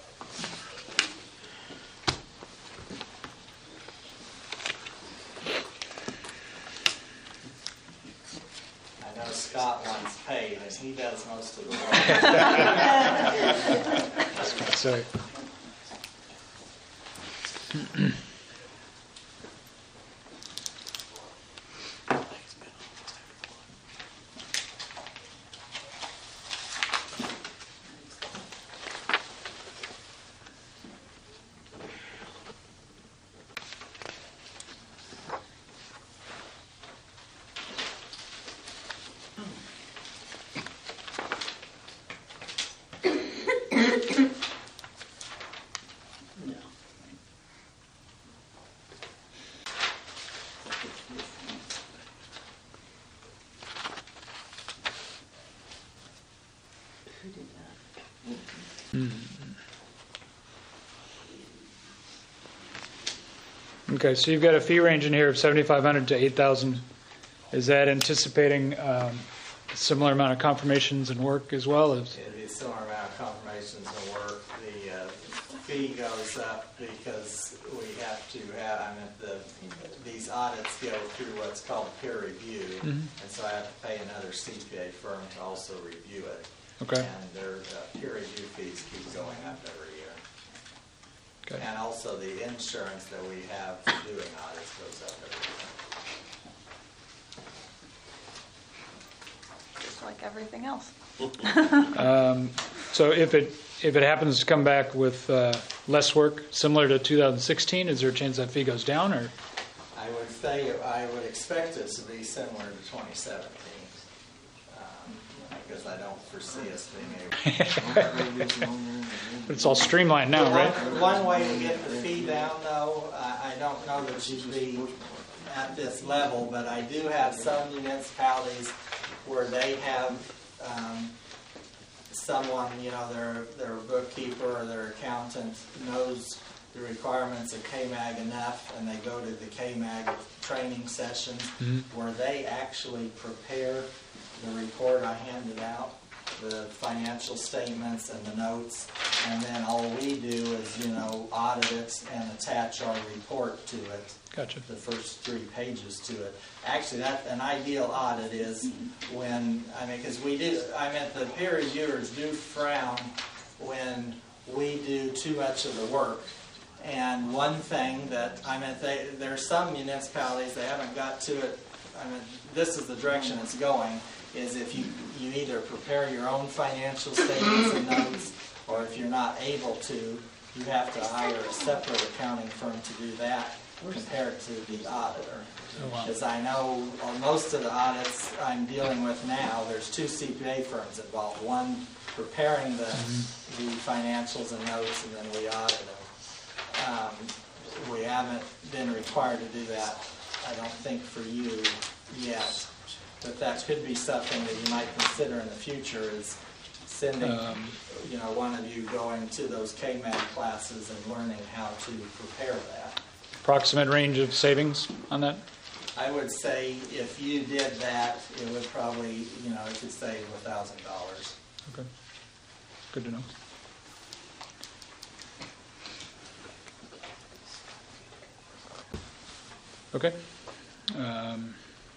[SPEAKER 3] I know Scott wants paid, and he does most of the work.
[SPEAKER 1] So,
[SPEAKER 4] No. Who did that?
[SPEAKER 1] okay, so you've got a fee range in here of seventy-five hundred to eight thousand. Is that anticipating um, a similar amount of confirmations and work as well as?
[SPEAKER 3] It'd be a similar amount of confirmations and work. The uh, fee goes up because we have to have, I mean, the, these audits go through what's called peer review. And so I have to pay another C P A firm to also review it.
[SPEAKER 1] Okay.
[SPEAKER 3] And their uh, peer review fees keep going up every year.
[SPEAKER 1] Okay.
[SPEAKER 3] And also the insurance that we have for doing audits goes up every year.
[SPEAKER 2] Just like everything else.
[SPEAKER 1] Um, So if it, if it happens to come back with uh, less work, similar to two thousand sixteen, is there a chance that fee goes down, or?
[SPEAKER 3] I would say, I would expect it to be similar to twenty seventeen, um, because I don't foresee us being able.
[SPEAKER 1] It's all streamlined now, right?
[SPEAKER 3] One way to get the fee down, though, I I don't know that it should be at this level, but I do have some municipalities where they have um, someone, you know, their their bookkeeper or their accountant knows the requirements of K M A G enough, and they go to the K M A G training sessions
[SPEAKER 1] Mhm.
[SPEAKER 3] where they actually prepare the report I handed out, the financial statements and the notes, and then all we do is, you know, audit it and attach our report to it.
[SPEAKER 1] Gotcha.
[SPEAKER 3] The first three pages to it. Actually, that an ideal audit is when, I mean, because we do, I mean, the peer reviewers do frown when we do too much of the work. And one thing that, I mean, they, there are some municipalities, they haven't got to it, I mean, this is the direction it's going, is if you, you either prepare your own financial statements and notes, or if you're not able to, you have to hire a separate accounting firm to do that compared to the auditor.
[SPEAKER 1] Oh, wow.
[SPEAKER 3] Because I know on most of the audits I'm dealing with now, there's two C P A firms involved. One preparing the,
[SPEAKER 1] Mm-hmm.
[SPEAKER 3] the financials and notes, and then we audit them. Um, we haven't been required to do that, I don't think, for you yet. But that could be something that you might consider in the future, is sending,
[SPEAKER 1] Um,
[SPEAKER 3] you know, one of you going to those K M A G classes and learning how to prepare that.
[SPEAKER 1] Approximate range of savings on that?
[SPEAKER 3] I would say if you did that, it would probably, you know, it could save a thousand dollars.
[SPEAKER 1] Okay. Good to know. Okay. Um,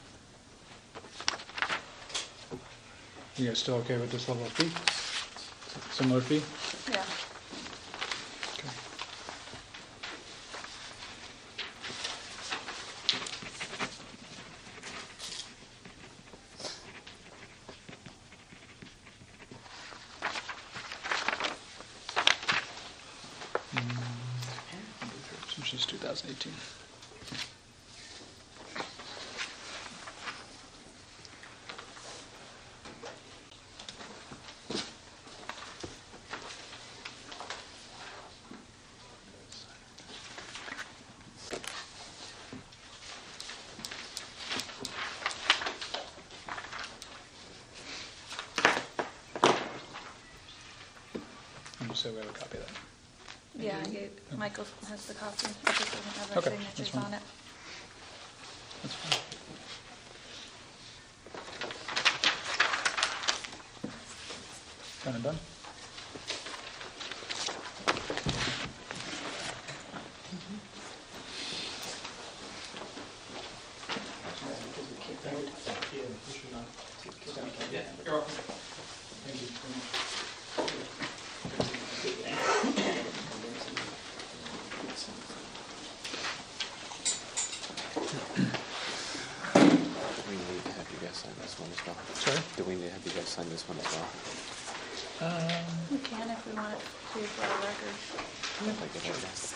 [SPEAKER 1] You guys still okay with this level of fee? Similar fee?
[SPEAKER 2] Yeah.
[SPEAKER 1] Okay. Which is two thousand eighteen. I'm just say we have a copy of that.
[SPEAKER 2] Yeah, I gave, Michael has the copy. It just doesn't have our
[SPEAKER 1] Okay, that's
[SPEAKER 2] signatures
[SPEAKER 1] fine.
[SPEAKER 2] on it.
[SPEAKER 1] That's fine. Done and done?
[SPEAKER 5] You're welcome.
[SPEAKER 6] Do we need to have you guys sign this one as well?
[SPEAKER 1] Sorry?
[SPEAKER 6] Do we need to have you guys sign this one as well?
[SPEAKER 2] We can if we want it to for our records.
[SPEAKER 6] Like it is.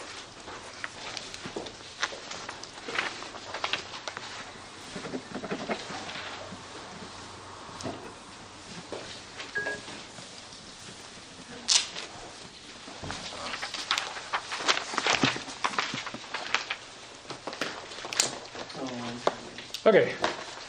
[SPEAKER 1] Okay.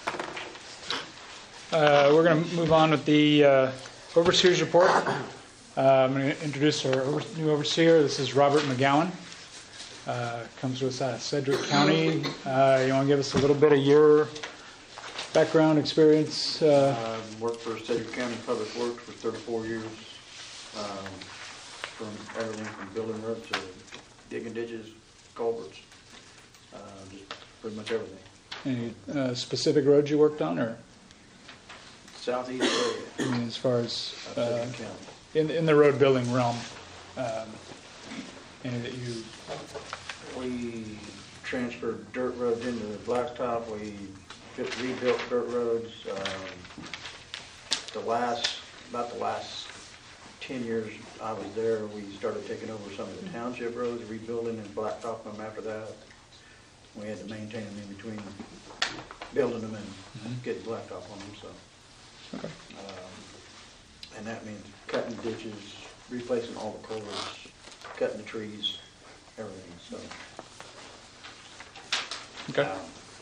[SPEAKER 1] Uh, We're going to move on with the uh, Overseer's Report. Uh, I'm going to introduce our over- new Overseer. This is Robert McGowan. Uh, Comes to us out of Sedgwick County. Uh, You want to give us a little bit of your background, experience? uh,
[SPEAKER 7] I worked for Sedgwick County Public Works for thirty-four years, um, from everything from building roads to digging ditches, culverts, uh, just pretty much everything.
[SPEAKER 1] Any uh, specific roads you worked on, or?
[SPEAKER 7] southeast area
[SPEAKER 1] I mean, as far as,
[SPEAKER 7] of
[SPEAKER 1] uh,
[SPEAKER 7] Pickett County.
[SPEAKER 1] in, in the road building realm, um, any that you,
[SPEAKER 7] We transferred dirt roads into the blacktop, we fit- rebuilt dirt roads. Um, The last, about the last ten years I was there, we started taking over some of the township roads, rebuilding and blacktopping them after that. We had to maintain them in between building them and getting blacktop on them, so.
[SPEAKER 1] okay.
[SPEAKER 7] Um, And that means cutting ditches, replacing all the culverts, cutting the trees, everything, so.
[SPEAKER 1] Okay.
[SPEAKER 7] um,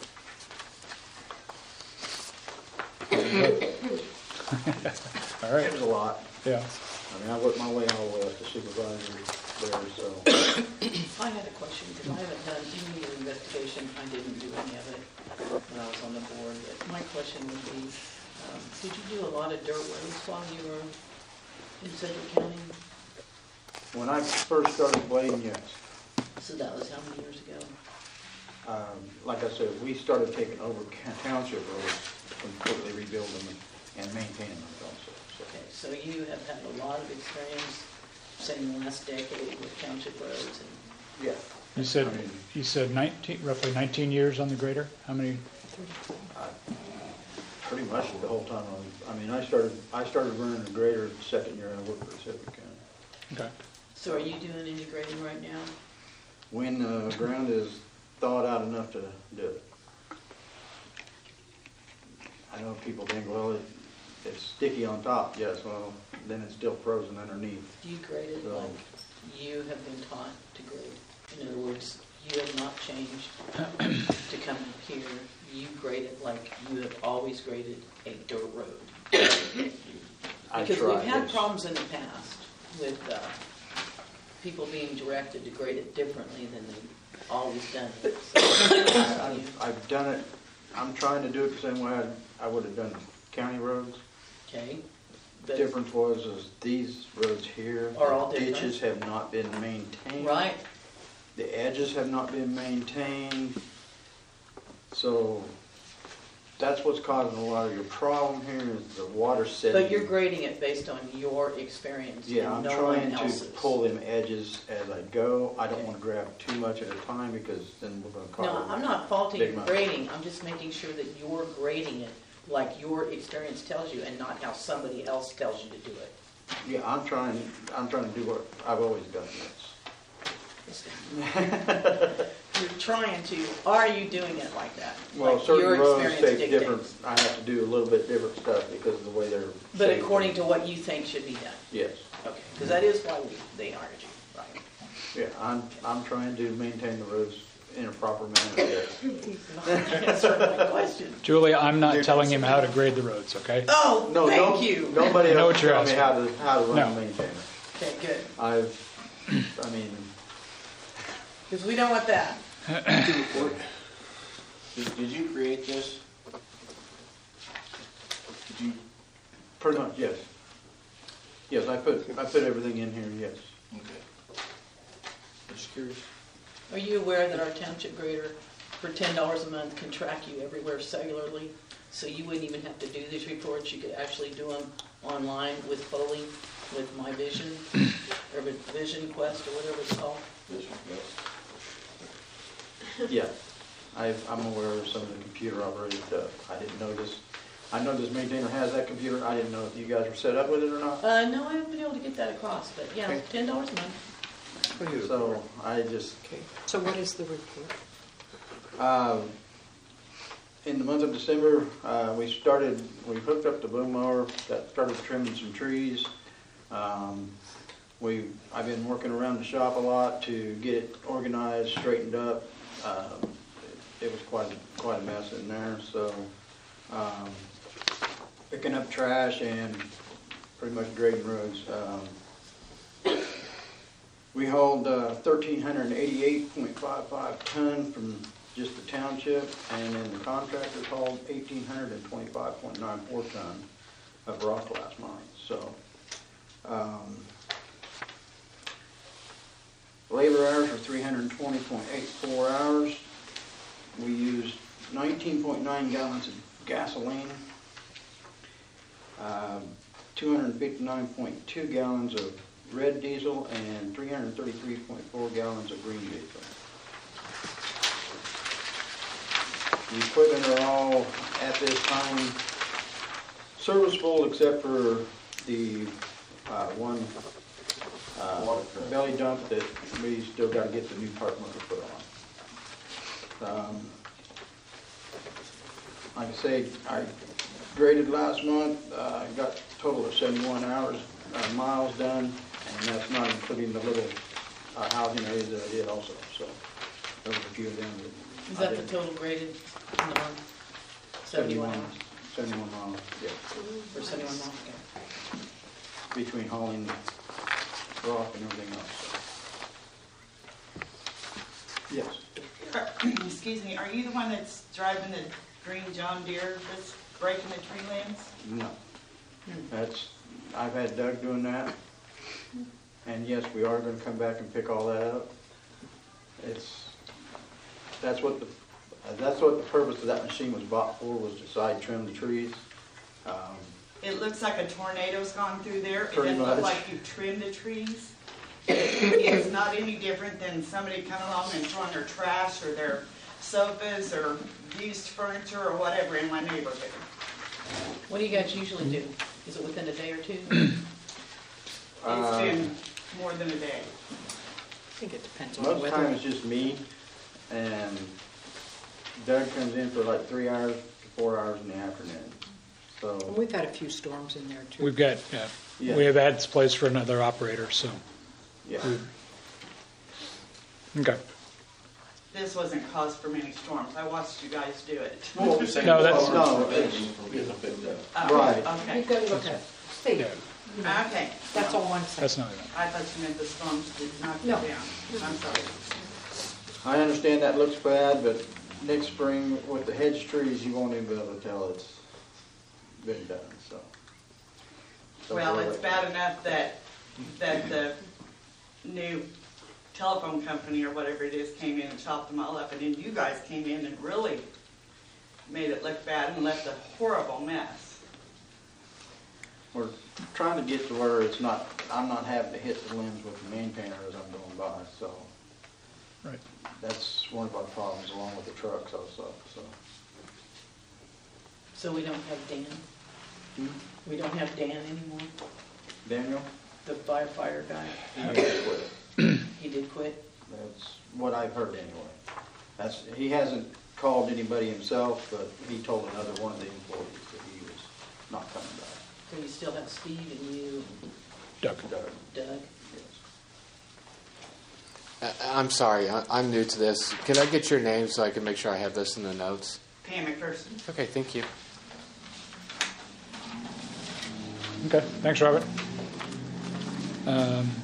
[SPEAKER 1] All right,
[SPEAKER 7] It was a lot.
[SPEAKER 1] yeah.
[SPEAKER 7] I mean, I worked my way all the way up to supervisor there, so.
[SPEAKER 4] I had a question, because I haven't done any of the investigation, I didn't do any of it when I was on the board, but my question would be, um, did you do a lot of dirt roads while you were in Sedgwick County?
[SPEAKER 7] When I first started blading, yes.
[SPEAKER 4] So that was how many years ago?
[SPEAKER 7] Um, Like I said, we started taking over ca- township roads, completely rebuild them and- and maintain them also. so.
[SPEAKER 4] Okay, so you have had a lot of experience, say in the last decade with township roads and,
[SPEAKER 7] Yeah.
[SPEAKER 1] You said,
[SPEAKER 7] I mean,
[SPEAKER 1] you said nineteen, roughly nineteen years on the grader? How many?
[SPEAKER 7] pretty much the whole time I was, I mean, I started, I started running a grader the second year I worked for Sedgwick County.
[SPEAKER 1] Okay.
[SPEAKER 4] so are you doing any grading right now?
[SPEAKER 7] When the ground is thawed out enough to do it. I know people think, well, it, it's sticky on top, yes, well, then it's still frozen underneath.
[SPEAKER 4] Do you grade it
[SPEAKER 7] So-
[SPEAKER 4] like you have been taught to grade? In other words, you have not changed to come here, you grade it like you have always graded a dirt road?
[SPEAKER 7] I
[SPEAKER 4] Because
[SPEAKER 7] tried,
[SPEAKER 4] we've had
[SPEAKER 7] yes.
[SPEAKER 4] problems in the past with uh, people being directed to grade it differently than they've always done it. So,
[SPEAKER 7] I've, I've done it, I'm trying to do it the same way I, I would have done county roads.
[SPEAKER 4] Okay?
[SPEAKER 7] The
[SPEAKER 4] But-
[SPEAKER 7] difference was is these roads here,
[SPEAKER 4] Are all
[SPEAKER 7] the
[SPEAKER 4] different.
[SPEAKER 7] ditches have not been maintained.
[SPEAKER 4] Right?
[SPEAKER 7] The edges have not been maintained. So that's what's causing a lot of your problem here is the water setting.
[SPEAKER 4] But you're grading it based on your experience
[SPEAKER 7] Yeah, I'm
[SPEAKER 4] and no one
[SPEAKER 7] trying to
[SPEAKER 4] else's.
[SPEAKER 7] pull them edges as I go. I don't want to grab too much at a time because then we're going to cause.
[SPEAKER 4] No, I'm not faulting
[SPEAKER 7] big
[SPEAKER 4] your
[SPEAKER 7] mess.
[SPEAKER 4] grading, I'm just making sure that you're grading it like your experience tells you and not how somebody else tells you to do it.
[SPEAKER 7] Yeah, I'm trying, I'm trying to do what I've always done, yes.
[SPEAKER 4] You're trying to, are you doing it like that?
[SPEAKER 7] Well,
[SPEAKER 4] Like
[SPEAKER 7] certain
[SPEAKER 4] your
[SPEAKER 7] roads
[SPEAKER 4] experience
[SPEAKER 7] take different,
[SPEAKER 4] dictates.
[SPEAKER 7] I have to do a little bit different stuff because of the way they're.
[SPEAKER 4] But
[SPEAKER 7] shaped.
[SPEAKER 4] according to what you think should be done?
[SPEAKER 7] Yes,
[SPEAKER 4] Okay, because that is why we, they hired you, right?
[SPEAKER 7] yeah, I'm, I'm trying to maintain the roads in a proper manner, yes.
[SPEAKER 4] Not answering my question.
[SPEAKER 1] Julia, I'm not telling him how to grade the roads, okay?
[SPEAKER 4] Oh,
[SPEAKER 7] No,
[SPEAKER 4] thank
[SPEAKER 7] no-
[SPEAKER 4] you.
[SPEAKER 7] Nobody
[SPEAKER 1] I know
[SPEAKER 7] else
[SPEAKER 1] what you're
[SPEAKER 7] tell me
[SPEAKER 1] asking.
[SPEAKER 7] how to, how to run
[SPEAKER 1] No.
[SPEAKER 7] and maintain it.
[SPEAKER 4] Okay, good,
[SPEAKER 7] I've, I mean,
[SPEAKER 4] because we don't want that.
[SPEAKER 6] Did, did you create this? Did you?
[SPEAKER 7] pretty much, yes. Yes, I put, I put everything in here, yes.
[SPEAKER 6] Okay. I'm just curious.
[SPEAKER 4] Are you aware that our township grader for ten dollars a month can track you everywhere cellularly? So you wouldn't even have to do these reports, you could actually do them online with Foley, with My Vision, or with Vision Quest, or whatever it's called?
[SPEAKER 6] This one, yes.
[SPEAKER 7] Yeah, I've, I'm aware of some of the computer operated stuff. I didn't know this, I know this maintainer has that computer. I didn't know if you guys were set up with it or not.
[SPEAKER 4] Uh, no, I haven't been able to get that across, but yeah,
[SPEAKER 7] Okay.
[SPEAKER 4] ten dollars a month.
[SPEAKER 7] So I just,
[SPEAKER 8] Okay, so what is the report?
[SPEAKER 7] um, in the month of December, uh, we started, we hooked up the boom mower, that started trimming some trees. Um, we, I've been working around the shop a lot to get it organized, straightened up. Um, it was quite, quite a mess in there, so, um, picking up trash and pretty much grading roads. Um, we hauled uh, one thousand three hundred eighty-eight point five five ton from just the township, and then the contractors hauled one thousand eight hundred twenty-five point nine four ton of rock last night. So, um, labor hours were three hundred twenty point eight four hours. We used nineteen point nine gallons of gasoline. um, two hundred fifty-nine point two gallons of red diesel and three hundred thirty-three point four gallons of green diesel. The equipment are all, at this time, serviceable except for the uh, one uh, belly dump that we still got to get the new part motor put on. Um, like I say, I graded last month. Uh, I got a total of seventy-one hours, uh, miles done, and that's not including the little uh, housing areas that I did also. So those are a few of them. That
[SPEAKER 4] Is
[SPEAKER 7] I
[SPEAKER 4] that the
[SPEAKER 7] did.
[SPEAKER 4] total graded in the month? Seventy-one hours?
[SPEAKER 7] seventy-one miles, yeah.
[SPEAKER 4] Or seventy-one miles, yeah.
[SPEAKER 7] Between hauling rock and everything else. So. Yes.
[SPEAKER 9] Excuse me, are you the one that's driving the green John Deere that's breaking the tree limbs?
[SPEAKER 7] No. That's, I've had Doug doing that. And yes, we are gonna come back and pick all that up. It's, that's what the, that's what the purpose of that machine was bought for, was to side trim the trees. Um,
[SPEAKER 9] It looks like a tornado's gone through there. It
[SPEAKER 7] Pretty
[SPEAKER 9] doesn't look
[SPEAKER 7] much.
[SPEAKER 9] like you trimmed the trees. It's not any different than somebody coming along and throwing their trash or their sofas or used furniture or whatever in my neighborhood.
[SPEAKER 4] What do you guys usually do? Is it within a day or two?
[SPEAKER 9] It's
[SPEAKER 7] Uh,
[SPEAKER 9] been more than a day.
[SPEAKER 8] I think it depends on the
[SPEAKER 7] Most of the time
[SPEAKER 8] weather.
[SPEAKER 7] it's just me, and Doug comes in for like three hours to four hours in the afternoon.
[SPEAKER 8] And
[SPEAKER 7] So,
[SPEAKER 8] we've had a few storms in there too.
[SPEAKER 1] We've got, yeah,
[SPEAKER 7] Yeah.
[SPEAKER 1] we have had this place for another operator, so,
[SPEAKER 7] yeah.
[SPEAKER 1] okay.
[SPEAKER 9] This wasn't caused from any storms. I watched you guys do it.
[SPEAKER 1] No, that's-
[SPEAKER 7] No, it's,
[SPEAKER 9] Oh,
[SPEAKER 7] Right.
[SPEAKER 9] Okay.
[SPEAKER 8] You've got to look at, see,
[SPEAKER 1] Yeah,
[SPEAKER 9] Okay.
[SPEAKER 8] that's all I'm saying.
[SPEAKER 1] that's not enough.
[SPEAKER 9] I thought you meant the storms did not
[SPEAKER 8] No.
[SPEAKER 9] go down. I'm sorry.
[SPEAKER 7] I understand that looks bad, but next spring with the hedge trees, you won't even be able to tell it's been done, so. So
[SPEAKER 9] Well,
[SPEAKER 7] we're-
[SPEAKER 9] it's bad enough that, that the new telephone company or whatever it is came in and chopped them all up, and then you guys came in and really made it look bad and left a horrible mess.
[SPEAKER 7] We're trying to get to where it's not, I'm not having to hit the limbs with the main painter as I'm going by, so.
[SPEAKER 1] Right.
[SPEAKER 7] That's one of our problems along with the trucks also, so.
[SPEAKER 4] So we don't have Dan?
[SPEAKER 7] Hmm?
[SPEAKER 4] We don't have Dan anymore?
[SPEAKER 7] Daniel?
[SPEAKER 4] The firefighter guy?
[SPEAKER 7] He needs to quit.
[SPEAKER 4] He did quit?
[SPEAKER 7] That's what I've heard anyway. That's, he hasn't called anybody himself, but he told another one of the employees that he was not coming back.
[SPEAKER 4] So you still have Steve and you
[SPEAKER 1] Doug.
[SPEAKER 7] Doug,
[SPEAKER 4] and Doug?
[SPEAKER 7] yes.
[SPEAKER 6] I- I'm sorry, I- I'm new to this. Can I get your name so I can make sure I have this in the notes?
[SPEAKER 9] Pam McPherson.
[SPEAKER 6] Okay, thank you.
[SPEAKER 1] Okay, thanks, Robert. Um,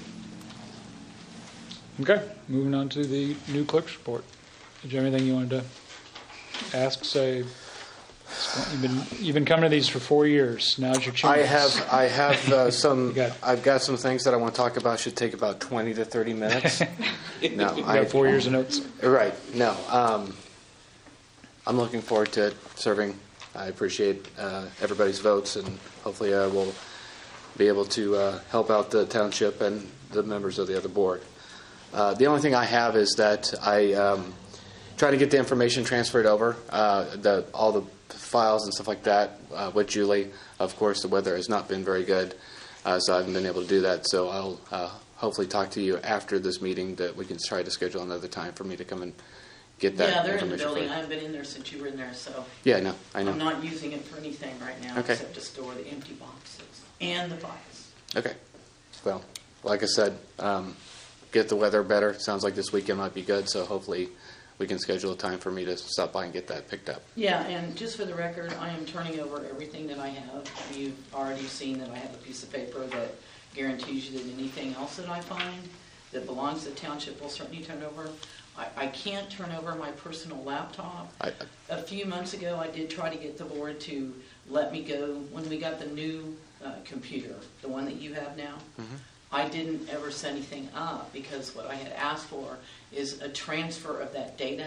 [SPEAKER 1] Okay, moving on to the new clerk's report. Did you have anything you wanted to ask, say? You've been, you've been coming to these for four years. Now's your chance.
[SPEAKER 6] I have, I have uh, some,
[SPEAKER 1] You got-
[SPEAKER 6] I've got some things that I want to talk about. Should take about twenty to thirty minutes. No,
[SPEAKER 1] You
[SPEAKER 6] I
[SPEAKER 1] got four years of notes.
[SPEAKER 6] Right. No. Um, I'm looking forward to serving. I appreciate uh, everybody's votes, and hopefully I will be able to uh, help out the township and the members of the other board. Uh, the only thing I have is that I um, try to get the information transferred over, uh, the, all the files and stuff like that uh, with Julie. Of course, the weather has not been very good, uh, so I haven't been able to do that. So I'll uh, hopefully talk to you after this meeting that we can try to schedule another time for me to come and get that
[SPEAKER 4] Yeah, they're in the
[SPEAKER 6] information. for
[SPEAKER 4] building.
[SPEAKER 6] you.
[SPEAKER 4] I haven't been in there since you were in there, so
[SPEAKER 6] Yeah, I know. I know.
[SPEAKER 4] I'm not using it for anything right now
[SPEAKER 6] Okay.
[SPEAKER 4] except to store the empty boxes and the files.
[SPEAKER 6] Okay. Well, like I said, um, get the weather better. Sounds like this weekend might be good, so hopefully we can schedule a time for me to stop by and get that picked up.
[SPEAKER 4] Yeah, and just for the record, I am turning over everything that I have. You've already seen that I have a piece of paper that guarantees you that anything else that I find that belongs to the township will certainly turn over. I, I can't turn over my personal laptop.
[SPEAKER 6] I,
[SPEAKER 4] A few months ago, I did try to get the board to let me go, when we got the new uh, computer, the one that you have now,
[SPEAKER 6] Mhm.
[SPEAKER 4] I didn't ever set anything up because what I had asked for is a transfer of that data,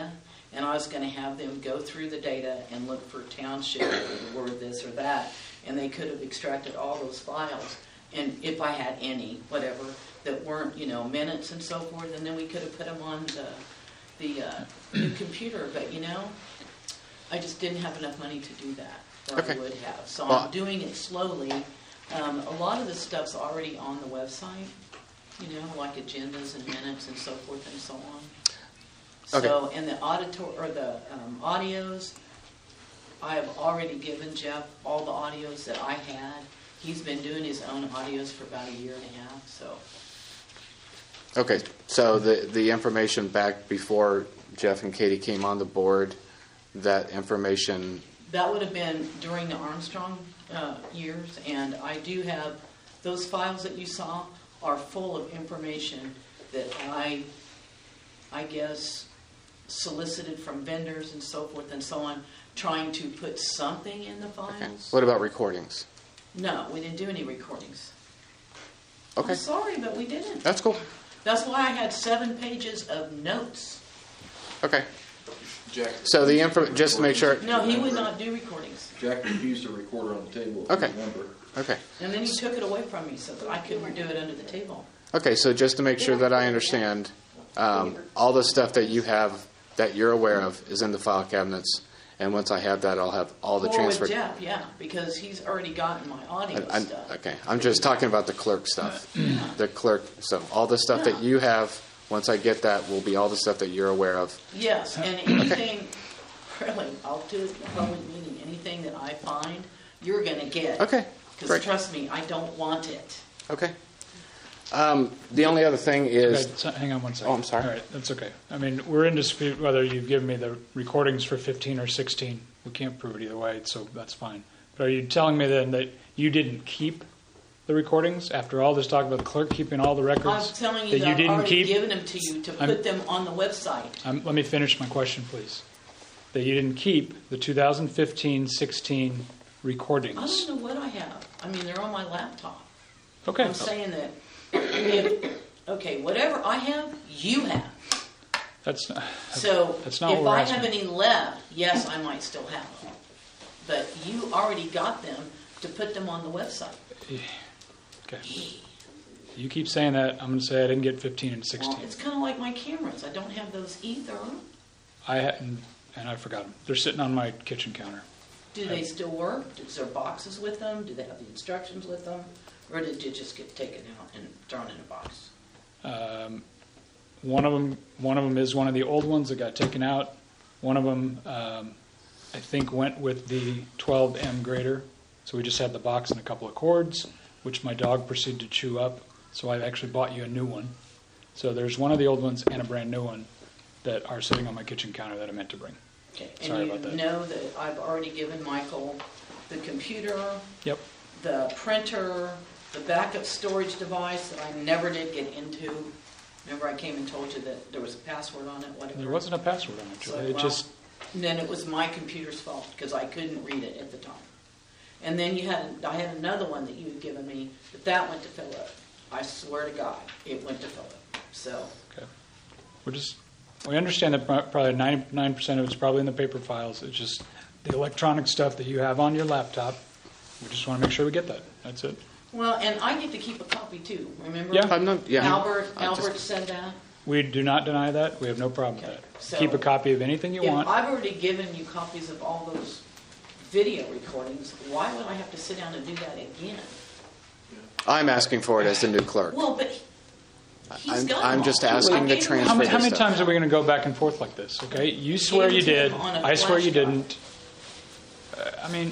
[SPEAKER 4] and I was going to have them go through the data and look for township or the word this or that, and they could have extracted all those files, and if I had any, whatever, that weren't, you know, minutes and so forth, and then we could have put them on the, the uh, new computer, but you know, I just didn't have enough money to do that, or
[SPEAKER 6] Okay.
[SPEAKER 4] I would have. So
[SPEAKER 6] Well-
[SPEAKER 4] I'm doing it slowly. Um, a lot of the stuff's already on the website, you know, like agendas and minutes and so forth and so on.
[SPEAKER 6] Okay.
[SPEAKER 4] So, and the auditor, or the um, audios, I have already given Jeff all the audios that I had. He's been doing his own audios for about a year and a half, so.
[SPEAKER 6] Okay, so the, the information back before Jeff and Katie came on the board, that information,
[SPEAKER 4] That would have been during the Armstrong uh, years, and I do have, those files that you saw are full of information that I, I guess, solicited from vendors and so forth and so on, trying to put something in the
[SPEAKER 6] okay.
[SPEAKER 4] files.
[SPEAKER 6] What about recordings?
[SPEAKER 4] No, we didn't do any recordings.
[SPEAKER 6] Okay,
[SPEAKER 4] I'm sorry, but we didn't.
[SPEAKER 6] that's cool.
[SPEAKER 4] That's why I had seven pages of notes.
[SPEAKER 6] Okay,
[SPEAKER 10] Jack,
[SPEAKER 6] so the info, just to make sure,
[SPEAKER 4] No, he would not do recordings.
[SPEAKER 10] Jack refused a recorder on the table. if you
[SPEAKER 6] Okay.
[SPEAKER 10] Remember?
[SPEAKER 6] okay.
[SPEAKER 4] And then he took it away from me so that I couldn't do it under the table.
[SPEAKER 6] Okay, so just to make sure that I understand, um, all the stuff that you have, that you're aware of, is in the file cabinets, and once I have that, I'll have all the
[SPEAKER 4] Or
[SPEAKER 6] transfer.
[SPEAKER 4] with Jeff, yeah, because he's already gotten my audio
[SPEAKER 6] I- I-
[SPEAKER 4] stuff.
[SPEAKER 6] Okay, I'm just talking about the clerk stuff. The clerk stuff, all the stuff that you have, once I get that, will be all the stuff that you're aware of.
[SPEAKER 4] Yes, and anything, really, I'll do it in the public meeting, anything that I find, you're going to get.
[SPEAKER 6] Okay,
[SPEAKER 4] Because
[SPEAKER 6] great.
[SPEAKER 4] trust me, I don't want it.
[SPEAKER 6] Okay. Um, the only other thing is,
[SPEAKER 1] Okay, so hang on one second.
[SPEAKER 6] Oh, I'm sorry.
[SPEAKER 1] All right, that's okay. I mean, we're in dispute whether you've given me the recordings for fifteen or sixteen. We can't prove it either way, so that's fine. But are you telling me then that you didn't keep the recordings after all this talk about the clerk keeping all the
[SPEAKER 4] I'm
[SPEAKER 1] records?
[SPEAKER 4] telling you
[SPEAKER 1] that
[SPEAKER 4] that
[SPEAKER 1] you
[SPEAKER 4] I've
[SPEAKER 1] didn't
[SPEAKER 4] already
[SPEAKER 1] keep?
[SPEAKER 4] given them to you to
[SPEAKER 1] I'm-
[SPEAKER 4] put them on the website.
[SPEAKER 1] Um, let me finish my question, please. That you didn't keep the two thousand fifteen sixteen
[SPEAKER 4] I
[SPEAKER 1] recordings.
[SPEAKER 4] don't know what I have. I mean, they're on my laptop.
[SPEAKER 1] Okay.
[SPEAKER 4] I'm saying that, if, okay, whatever I have, you have.
[SPEAKER 1] That's not,
[SPEAKER 4] So
[SPEAKER 1] That's not
[SPEAKER 4] if
[SPEAKER 1] what we're
[SPEAKER 4] I
[SPEAKER 1] asking.
[SPEAKER 4] have any left, yes, I might still have them. But you already got them to put them on the website.
[SPEAKER 1] okay. You keep saying that. I'm going to say I didn't get fifteen and
[SPEAKER 4] Well,
[SPEAKER 1] sixteen.
[SPEAKER 4] it's kind of like my cameras. I don't have those either.
[SPEAKER 1] I hadn't, and I forgot them. They're sitting on my kitchen counter.
[SPEAKER 4] Do they still work? Is there boxes with them? Do they have the instructions with them? Or did it just get taken out and thrown in a box?
[SPEAKER 1] Um, one of them, one of them is one of the old ones that got taken out. One of them, um, I think, went with the twelve M grader. So we just had the box and a couple of cords, which my dog proceeded to chew up. So I actually bought you a new one. So there's one of the old ones and a brand new one that are sitting on my kitchen counter that I meant to bring.
[SPEAKER 4] Okay.
[SPEAKER 1] Sorry
[SPEAKER 4] And
[SPEAKER 1] about
[SPEAKER 4] you
[SPEAKER 1] that.
[SPEAKER 4] know that I've already given Michael the computer,
[SPEAKER 1] Yep.
[SPEAKER 4] the printer, the backup storage device that I never did get into. Remember I came and told you that there was a password on it, whatever?
[SPEAKER 1] There wasn't a password on it,
[SPEAKER 4] So,
[SPEAKER 1] Julie. It
[SPEAKER 4] well,
[SPEAKER 1] just,
[SPEAKER 4] then it was my computer's fault because I couldn't read it at the time. And then you had, I had another one that you had given me, but that went to Philip. I swear to God, it went to Philip. So,
[SPEAKER 1] okay. We're just, we understand that pro- probably ninety-nine percent of it's probably in the paper files. It's just the electronic stuff that you have on your laptop. We just want to make sure we get that. That's it.
[SPEAKER 4] well, and I get to keep a copy too. Remember?
[SPEAKER 1] Yeah.
[SPEAKER 6] I'm not, yeah.
[SPEAKER 4] Albert,
[SPEAKER 6] I just-
[SPEAKER 4] Albert said that.
[SPEAKER 1] We do not deny that. We have no problem
[SPEAKER 4] Okay,
[SPEAKER 1] with that.
[SPEAKER 4] so-
[SPEAKER 1] Keep a copy of anything you
[SPEAKER 4] If
[SPEAKER 1] want.
[SPEAKER 4] I've already given you copies of all those video recordings, why would I have to sit down and do that again?
[SPEAKER 6] I'm asking for it as the new clerk.
[SPEAKER 4] Well, but he's
[SPEAKER 6] I'm,
[SPEAKER 4] got
[SPEAKER 6] I'm
[SPEAKER 4] them
[SPEAKER 6] just
[SPEAKER 4] all.
[SPEAKER 6] asking
[SPEAKER 4] I
[SPEAKER 6] to
[SPEAKER 4] gave him
[SPEAKER 6] transfer
[SPEAKER 1] How many,
[SPEAKER 6] this
[SPEAKER 1] how many
[SPEAKER 6] stuff.
[SPEAKER 1] times are we going to go back and forth like this, okay? You swear you
[SPEAKER 4] Gave it to
[SPEAKER 1] did.
[SPEAKER 4] him on a
[SPEAKER 1] I swear you
[SPEAKER 4] flash drive.
[SPEAKER 1] didn't. Uh, I mean,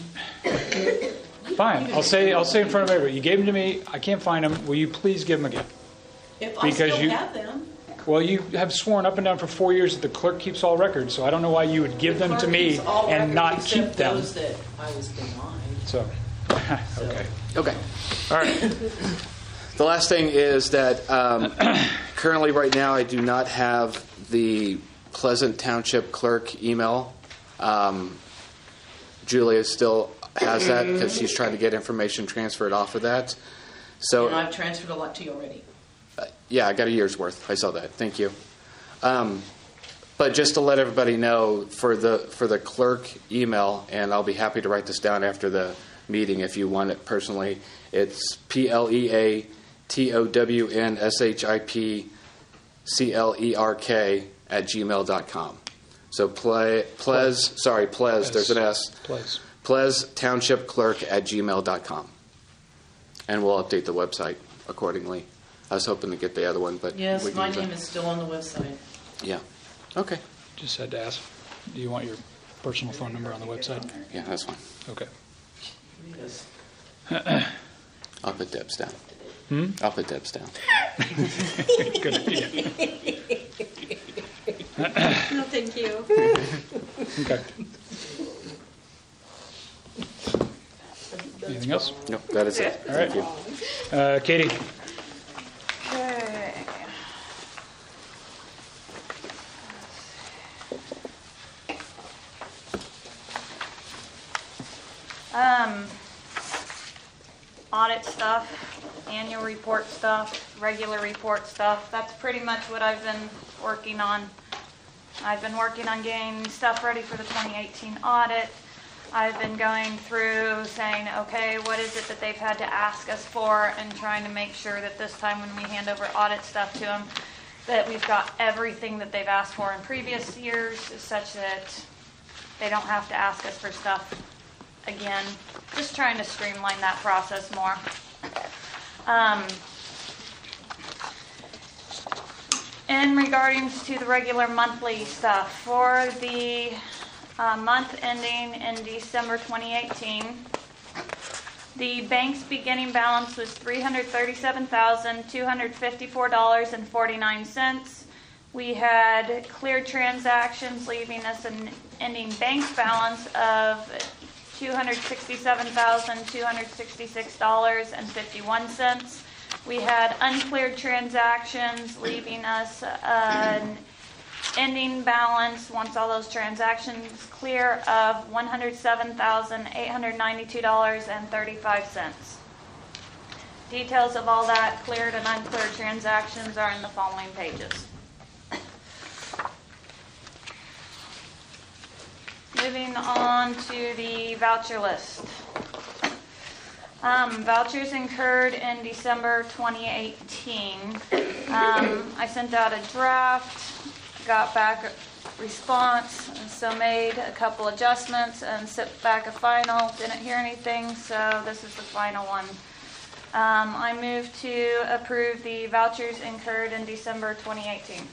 [SPEAKER 1] fine. I'll say I'll say in front of everybody. You gave them to me. I can't find them. Will you please give them again?
[SPEAKER 4] If I
[SPEAKER 1] because
[SPEAKER 4] still
[SPEAKER 1] you-
[SPEAKER 4] have them.
[SPEAKER 1] Well, you have sworn up and down for four years that the clerk keeps all records, so I don't know why you would give them to me
[SPEAKER 4] Clerk keeps all
[SPEAKER 1] and
[SPEAKER 4] records
[SPEAKER 1] not
[SPEAKER 4] except
[SPEAKER 1] keep them.
[SPEAKER 4] Those that I was denied.
[SPEAKER 1] So, okay.
[SPEAKER 6] Okay.
[SPEAKER 1] All right.
[SPEAKER 6] The last thing is that um, currently, right now, I do not have the Pleasant Township clerk email. Um, Julia still has that because she's trying to get information transferred off of that. So,
[SPEAKER 4] And I've transferred a lot to you already.
[SPEAKER 6] uh, yeah, I got a year's worth. I saw that. Thank you. Um, But just to let everybody know, for the for the clerk email, and I'll be happy to write this down after the meeting if you want it personally, it's P L E A T O W N S H I P C L E R K at gmail dot com. So ple, ples, sorry, ples, there's an S.
[SPEAKER 1] Ples.
[SPEAKER 6] Ples Township Clerk at gmail dot com. And we'll update the website accordingly. I was hoping to get the other one, but
[SPEAKER 4] Yes,
[SPEAKER 6] we can
[SPEAKER 4] my
[SPEAKER 6] use it.
[SPEAKER 4] name is still on the website.
[SPEAKER 6] Yeah. Okay.
[SPEAKER 1] Just had to ask, do you want your personal phone number on the website?
[SPEAKER 6] Yeah, that's fine.
[SPEAKER 1] Okay.
[SPEAKER 4] Yes.
[SPEAKER 6] I'll put Deb's down.
[SPEAKER 1] Hmm?
[SPEAKER 6] I'll put Deb's down.
[SPEAKER 1] Good idea.
[SPEAKER 2] No, thank you.
[SPEAKER 1] Okay. Anything else?
[SPEAKER 6] No, that is it.
[SPEAKER 1] All right.
[SPEAKER 6] Thank you.
[SPEAKER 1] Uh, Katie?
[SPEAKER 2] Okay. Um, audit stuff, annual report stuff, regular report stuff. That's pretty much what I've been working on. I've been working on getting stuff ready for the twenty eighteen audit. I've been going through saying, okay, what is it that they've had to ask us for, and trying to make sure that this time when we hand over audit stuff to them, that we've got everything that they've asked for in previous years, such that they don't have to ask us for stuff again. Just trying to streamline that process more. Um, in regards to the regular monthly stuff, for the uh, month ending in December twenty eighteen, the bank's beginning balance was three hundred thirty-seven thousand two hundred fifty-four dollars and forty-nine cents. We had cleared transactions, leaving us an ending bank balance of two hundred sixty-seven thousand two hundred sixty-six dollars and fifty-one cents. We had uncleared transactions, leaving us an ending balance, once all those transactions clear, of one hundred seven thousand eight hundred ninety-two dollars and thirty-five cents. Details of all that cleared and uncleared transactions are in the following pages. Moving on to the voucher list. Um, vouchers incurred in December twenty eighteen. Um, I sent out a draft, got back a response, and so made a couple adjustments and sent back a final. Didn't hear anything, so this is the final one. Um, I move to approve the vouchers incurred in December twenty eighteen.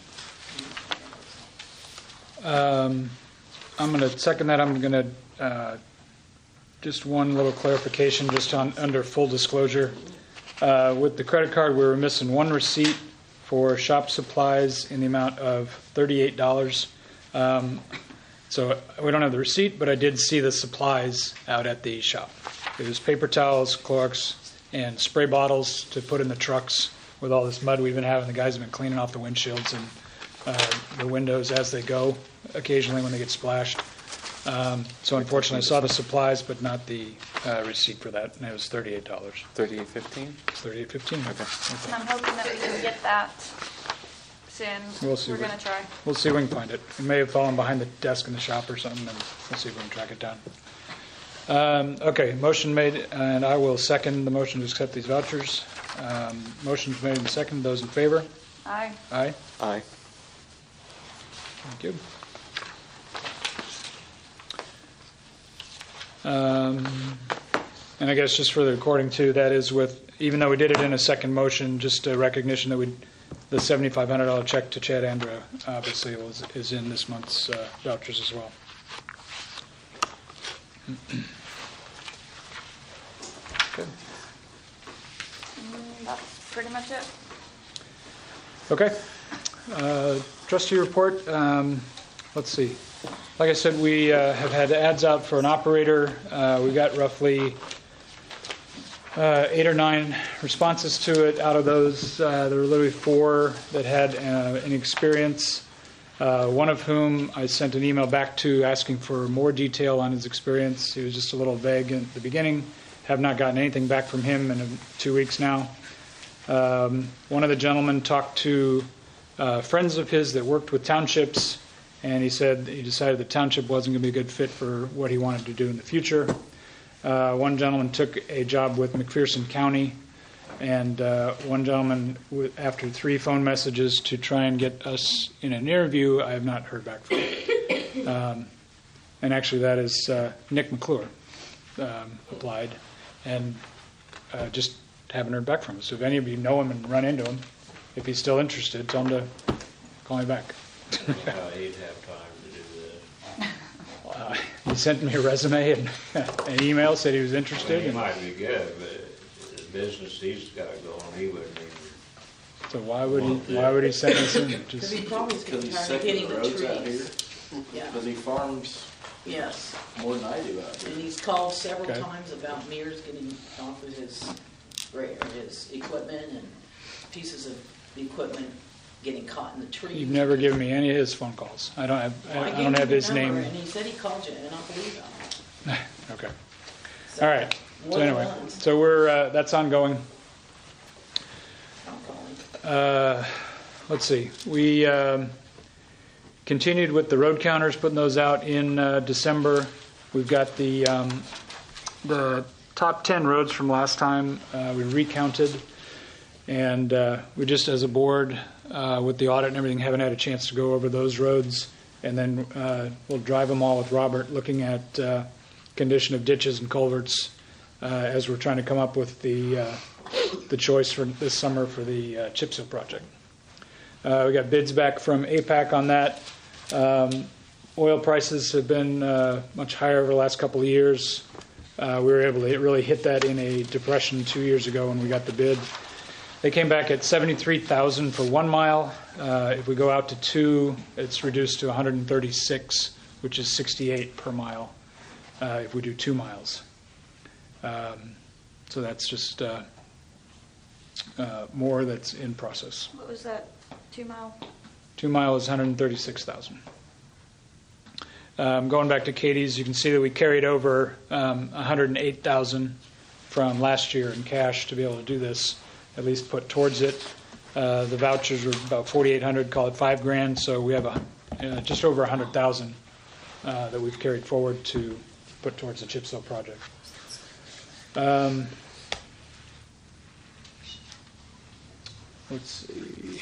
[SPEAKER 1] Um, I'm going to second that. I'm going to, uh, just one little clarification, just on under full disclosure. Uh, with the credit card, we were missing one receipt for shop supplies in the amount of thirty-eight dollars. Um, so we don't have the receipt, but I did see the supplies out at the shop. It was paper towels, Clorox, and spray bottles to put in the trucks with all this mud we've been having. The guys have been cleaning off the windshields and uh, the windows as they go, occasionally when they get splashed. Um, so unfortunately, I saw the supplies, but not the uh, receipt for that, and it was thirty-eight dollars.
[SPEAKER 6] thirty-eight fifteen?
[SPEAKER 1] It's thirty-eight fifteen. Okay.
[SPEAKER 2] And I'm hoping that we can get that soon.
[SPEAKER 1] We'll see
[SPEAKER 2] We're
[SPEAKER 1] what-
[SPEAKER 2] going to try.
[SPEAKER 1] We'll see if we can find it. It may have fallen behind the desk in the shop or something, and we'll see if we can track it down. Um, okay, motion made, and I will second the motion to accept these vouchers. Um, motion's made and seconded. Those in favor?
[SPEAKER 2] Aye.
[SPEAKER 1] Aye.
[SPEAKER 6] Aye.
[SPEAKER 1] Thank you. Um, and I guess just for the recording too, that is with, even though we did it in a second motion, just a recognition that we, the seventy-five hundred dollars check to Chad Andra obviously was, is in this month's uh, vouchers as well. Good.
[SPEAKER 2] Mm, That's pretty much it.
[SPEAKER 1] Okay. Uh, Trustee report. Um, let's see. Like I said, we uh, have had ads out for an operator. Uh, we got roughly uh, eight or nine responses to it. Out of those, uh, there were literally four that had uh, any experience. Uh, one of whom I sent an email back to asking for more detail on his experience. He was just a little vague at the beginning. Have not gotten anything back from him in two weeks now. Um, one of the gentlemen talked to uh, friends of his that worked with townships and he said he decided the township wasn't going to be a good fit for what he wanted to do in the future. Uh, one gentleman took a job with McPherson County, and uh, one gentleman, with, after three phone messages to try and get us in an interview, I have not heard back from him. Um, and actually, that is uh, Nick McClure um, applied, and uh, just haven't heard back from him. So if any of you know him and run into him, if he's still interested, tell him to call me back.
[SPEAKER 11] Uh, he'd have time to do this.
[SPEAKER 1] Uh, he sent me a resume and an email, said he was
[SPEAKER 11] I
[SPEAKER 1] interested.
[SPEAKER 11] mean, he
[SPEAKER 1] and
[SPEAKER 11] might be good, but the business he's got going, he wouldn't even.
[SPEAKER 1] so why would he? Why would he send us in?
[SPEAKER 4] Because
[SPEAKER 1] Just
[SPEAKER 4] he probably is
[SPEAKER 10] Because he's
[SPEAKER 4] tired of
[SPEAKER 10] second
[SPEAKER 4] hitting
[SPEAKER 10] the
[SPEAKER 4] the
[SPEAKER 10] roads out here.
[SPEAKER 4] trees. Yeah,
[SPEAKER 10] Because he farms
[SPEAKER 4] yes.
[SPEAKER 10] more than I do out here.
[SPEAKER 4] And he's called several
[SPEAKER 1] Okay.
[SPEAKER 4] times about mirrors getting off of his, or his equipment and pieces of the equipment getting caught in the trees.
[SPEAKER 1] you've never given me any of his phone calls. I don't have. I,
[SPEAKER 4] Well,
[SPEAKER 1] I
[SPEAKER 4] gave
[SPEAKER 1] don't
[SPEAKER 4] him
[SPEAKER 1] have
[SPEAKER 4] the
[SPEAKER 1] his
[SPEAKER 4] number,
[SPEAKER 1] name.
[SPEAKER 4] And he said he called you, and I believe him.
[SPEAKER 1] Okay.
[SPEAKER 4] So,
[SPEAKER 1] All right.
[SPEAKER 4] more
[SPEAKER 1] So
[SPEAKER 4] than
[SPEAKER 1] anyway,
[SPEAKER 4] once,
[SPEAKER 1] so we're uh, that's ongoing.
[SPEAKER 4] I'm calling.
[SPEAKER 1] Uh, let's see. We um, continued with the road counters, putting those out in uh, December. We've got the um, the top ten roads from last time. Uh, we recounted, and uh, we just, as a board, uh, with the audit and everything, haven't had a chance to go over those roads. And then uh, we'll drive them all with Robert, looking at uh, condition of ditches and culverts uh, as we're trying to come up with the uh, the choice for this summer for the uh, chip seal project. Uh, we got bids back from A PAC on that. Um, oil prices have been uh, much higher over the last couple of years. Uh, we were able to really hit that in a depression two years ago when we got the bid. They came back at seventy-three thousand dollars for one mile. Uh, if we go out to two, it's reduced to one hundred thirty-six, which is sixty-eight per mile uh, if we do two miles. Um, so that's just uh, uh, more that's in process.
[SPEAKER 2] What was that, two mile?
[SPEAKER 1] Two mile is one hundred thirty-six thousand dollars. Um, going back to Katie's, you can see that we carried over um, one hundred eight thousand dollars from last year in cash to be able to do this, at least put towards it. Uh, the vouchers were about forty-eight hundred dollars, call it five grand, so we have a, uh, just over one hundred thousand dollars uh, that we've carried forward to put towards the chip seal project. Um, let's see.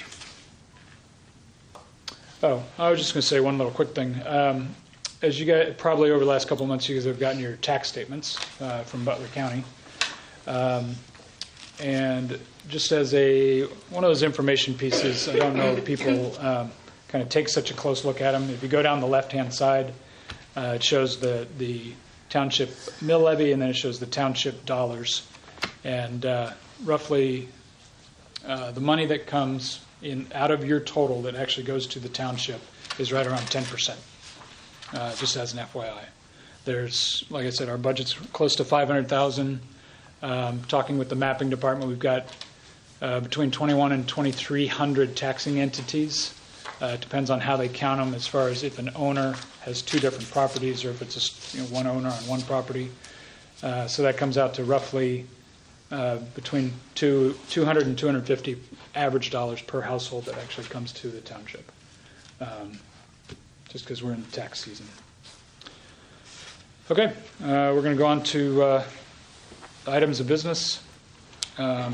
[SPEAKER 1] Oh, I was just going to say one little quick thing. Um, as you guys, probably over the last couple of months, you guys have gotten your tax statements uh, from Butler County. Um, and just as a one of those information pieces, I don't know if people um, kind of take such a close look at them. If you go down the left-hand side, uh, it shows the, the township mill levy, and then it shows the township dollars. And uh, roughly uh, the money that comes in out of your total that actually goes to the township is right around ten percent, uh, just as an F Y I. There's, like I said, our budget's close to five hundred thousand dollars. Um, talking with the mapping department, we've got uh, between twenty-one and twenty-three hundred taxing entities. Uh, it depends on how they count them as far as if an owner has two different properties or if it's just, you know, one owner on one property. Uh, so that comes out to roughly uh, between two, 200 and two hundred fifty average dollars per household that actually comes to the township, um, just because we're in tax season. Okay, uh, we're going to go on to uh, items of business. Um,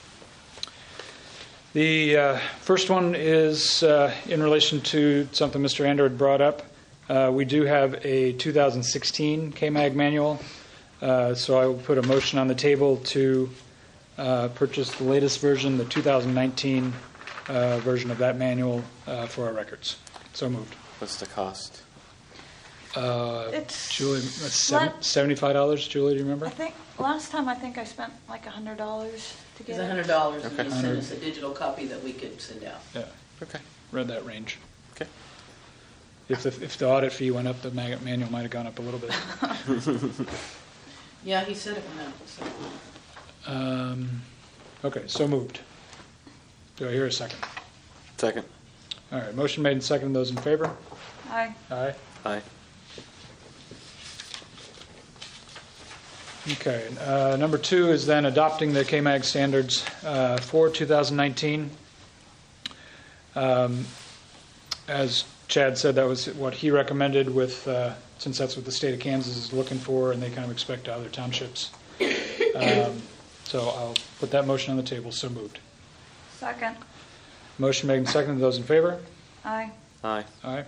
[SPEAKER 1] the uh, first one is uh, in relation to something Mister Andor had brought up. Uh, we do have a two thousand sixteen K MAG manual, uh, so I will put a motion on the table to uh, purchase the latest version, the two thousand nineteen uh, version of that manual uh, for our records. So moved.
[SPEAKER 6] What's the cost?
[SPEAKER 1] Uh,
[SPEAKER 2] It's
[SPEAKER 1] Julie, that's seven,
[SPEAKER 2] let-
[SPEAKER 1] seventy-five dollars. Julie, do you remember?
[SPEAKER 2] I think, last time I think I spent like a hundred dollars to
[SPEAKER 4] It's
[SPEAKER 2] get
[SPEAKER 4] a
[SPEAKER 2] it.
[SPEAKER 4] hundred dollars, and
[SPEAKER 6] Okay.
[SPEAKER 4] he sent us a digital copy that we could send out.
[SPEAKER 1] Yeah,
[SPEAKER 6] Okay.
[SPEAKER 1] read that range.
[SPEAKER 6] Okay.
[SPEAKER 1] If the, if the audit fee went up, the mag- manual might have gone up a little bit.
[SPEAKER 4] Yeah, he said it went out, so.
[SPEAKER 1] Um, okay, so moved. Do I hear a second?
[SPEAKER 6] Second.
[SPEAKER 1] All right, motion made and seconded. Those in favor?
[SPEAKER 2] Aye.
[SPEAKER 1] Aye.
[SPEAKER 6] Aye.
[SPEAKER 1] Okay, uh, number two is then adopting the K MAG standards uh, for two thousand nineteen. Um, as Chad said that was what he recommended with, uh, since that's what the state of Kansas is looking for and they kind of expect out of their townships. Um, So I'll put that motion on the table. So moved.
[SPEAKER 2] Second.
[SPEAKER 1] Motion made and seconded. Those in favor?
[SPEAKER 2] Aye.
[SPEAKER 6] Aye.
[SPEAKER 1] Aye.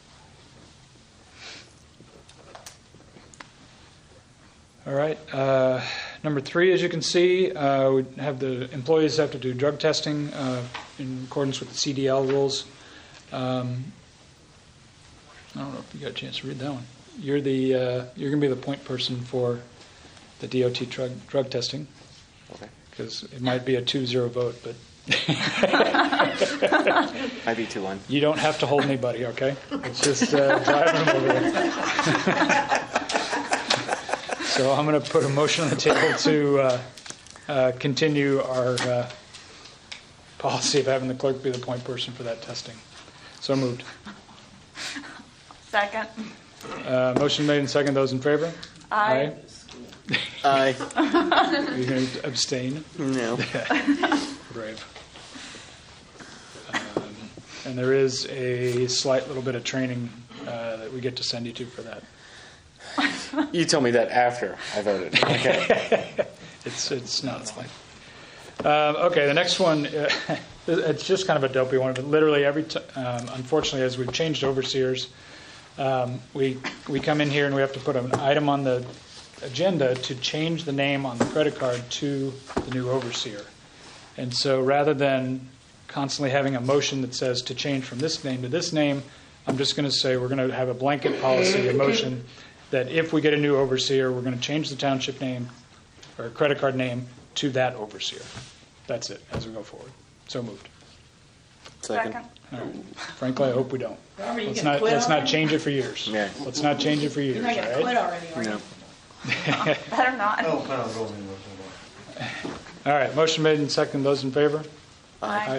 [SPEAKER 1] All right. Uh, number three, as you can see, uh, we have the employees have to do drug testing uh, in accordance with the C D L rules. Um, I don't know if you got a chance to read that one. You're the uh, you're going to be the point person for the D O T drug drug testing.
[SPEAKER 6] Okay.
[SPEAKER 1] Because it might be a two zero vote, but
[SPEAKER 6] Might be two one.
[SPEAKER 1] you don't have to hold anybody, okay? It's just uh, driving them over there. So I'm going to put a motion on the table to uh, uh, continue our uh, policy of having the clerk be the point person for that testing. So moved.
[SPEAKER 2] Second.
[SPEAKER 1] Uh, motion made and second. Those in favor?
[SPEAKER 2] Aye.
[SPEAKER 6] Aye.
[SPEAKER 1] You're going to abstain?
[SPEAKER 6] No.
[SPEAKER 1] Brave. Um, and there is a slight little bit of training uh, that we get to send you to for that.
[SPEAKER 6] You told me that after I voted. Okay.
[SPEAKER 1] It's it's not slight. Um, okay, the next one, uh, it's just kind of a dopey one, but literally every t- um, unfortunately, as we've changed overseers, um, we we come in here and we have to put an item on the agenda to change the name on the credit card to the new overseer. And so rather than constantly having a motion that says to change from this name to this name, I'm just going to say we're going to have a blanket policy, a motion, that if we get a new overseer, we're going to change the township name or credit card name to that overseer. That's it, as we go forward. So moved.
[SPEAKER 6] Second.
[SPEAKER 2] Second.
[SPEAKER 1] All right. Frankly, I hope we don't.
[SPEAKER 8] Robert, you
[SPEAKER 1] Let's
[SPEAKER 8] gonna
[SPEAKER 1] not,
[SPEAKER 8] quit
[SPEAKER 1] let's not
[SPEAKER 8] already?
[SPEAKER 1] change it for years.
[SPEAKER 6] Yeah.
[SPEAKER 1] Let's not change it for years,
[SPEAKER 8] You're
[SPEAKER 1] all
[SPEAKER 8] not going to quit
[SPEAKER 1] right?
[SPEAKER 8] already, are you?
[SPEAKER 6] No.
[SPEAKER 2] Better not.
[SPEAKER 7] I don't plan on going anywhere for a while.
[SPEAKER 1] All right, motion made and second. Those in favor?
[SPEAKER 2] Aye.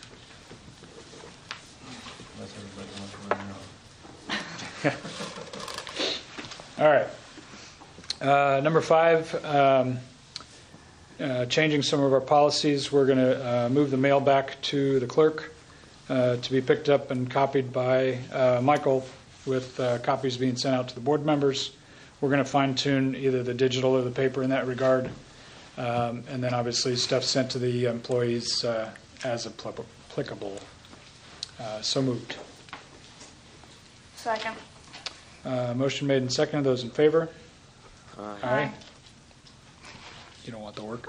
[SPEAKER 7] Unless everybody wants to run around.
[SPEAKER 1] All right. Uh, number five, um, uh, changing some of our policies. We're going to uh, move the mail back to the clerk uh, to be picked up and copied by uh, Michael, with uh, copies being sent out to the board members. We're going to fine tune either the digital or the paper in that regard. Um, and then obviously stuff sent to the employees uh, as applicable. Uh, so moved.
[SPEAKER 2] Second.
[SPEAKER 1] Uh, motion made and seconded. Those in favor?
[SPEAKER 6] Aye.
[SPEAKER 1] Aye. You don't want the work.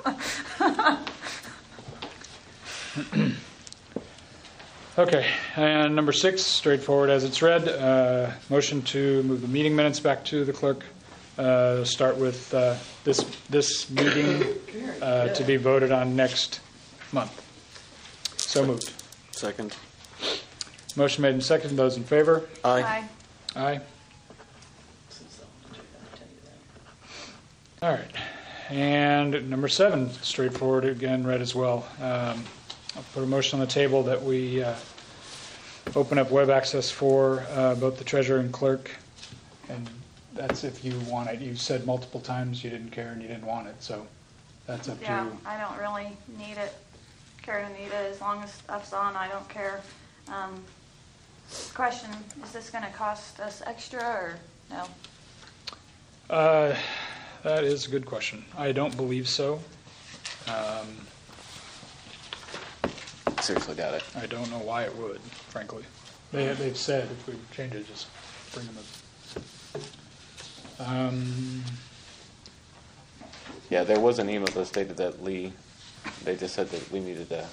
[SPEAKER 1] Okay, and number six, straightforward as it's read. Uh, motion to move the meeting minutes back to the clerk. Uh, start with uh, this this meeting uh, to be voted on next month. So moved.
[SPEAKER 6] Second.
[SPEAKER 1] Motion made and seconded. Those in favor?
[SPEAKER 6] Aye.
[SPEAKER 1] Aye. All right. And number seven, straightforward again, read as well. Um, I'll put a motion on the table that we uh, open up web access for uh, both the treasurer and clerk. And that's if you want it. You said multiple times you didn't care and you didn't want it, so that's up to
[SPEAKER 2] Yeah,
[SPEAKER 1] you.
[SPEAKER 2] I don't really need it, care to need it. As long as stuff's on, I don't care. Um, question, is this going to cost us extra or no?
[SPEAKER 1] Uh, that is a good question. I don't believe so. Um,
[SPEAKER 6] Seriously doubt it.
[SPEAKER 1] I don't know why it would, frankly. They, they've said if we change it, just bring them up. Um,
[SPEAKER 6] Yeah, there was an email that stated that Lee, they just said that we needed to.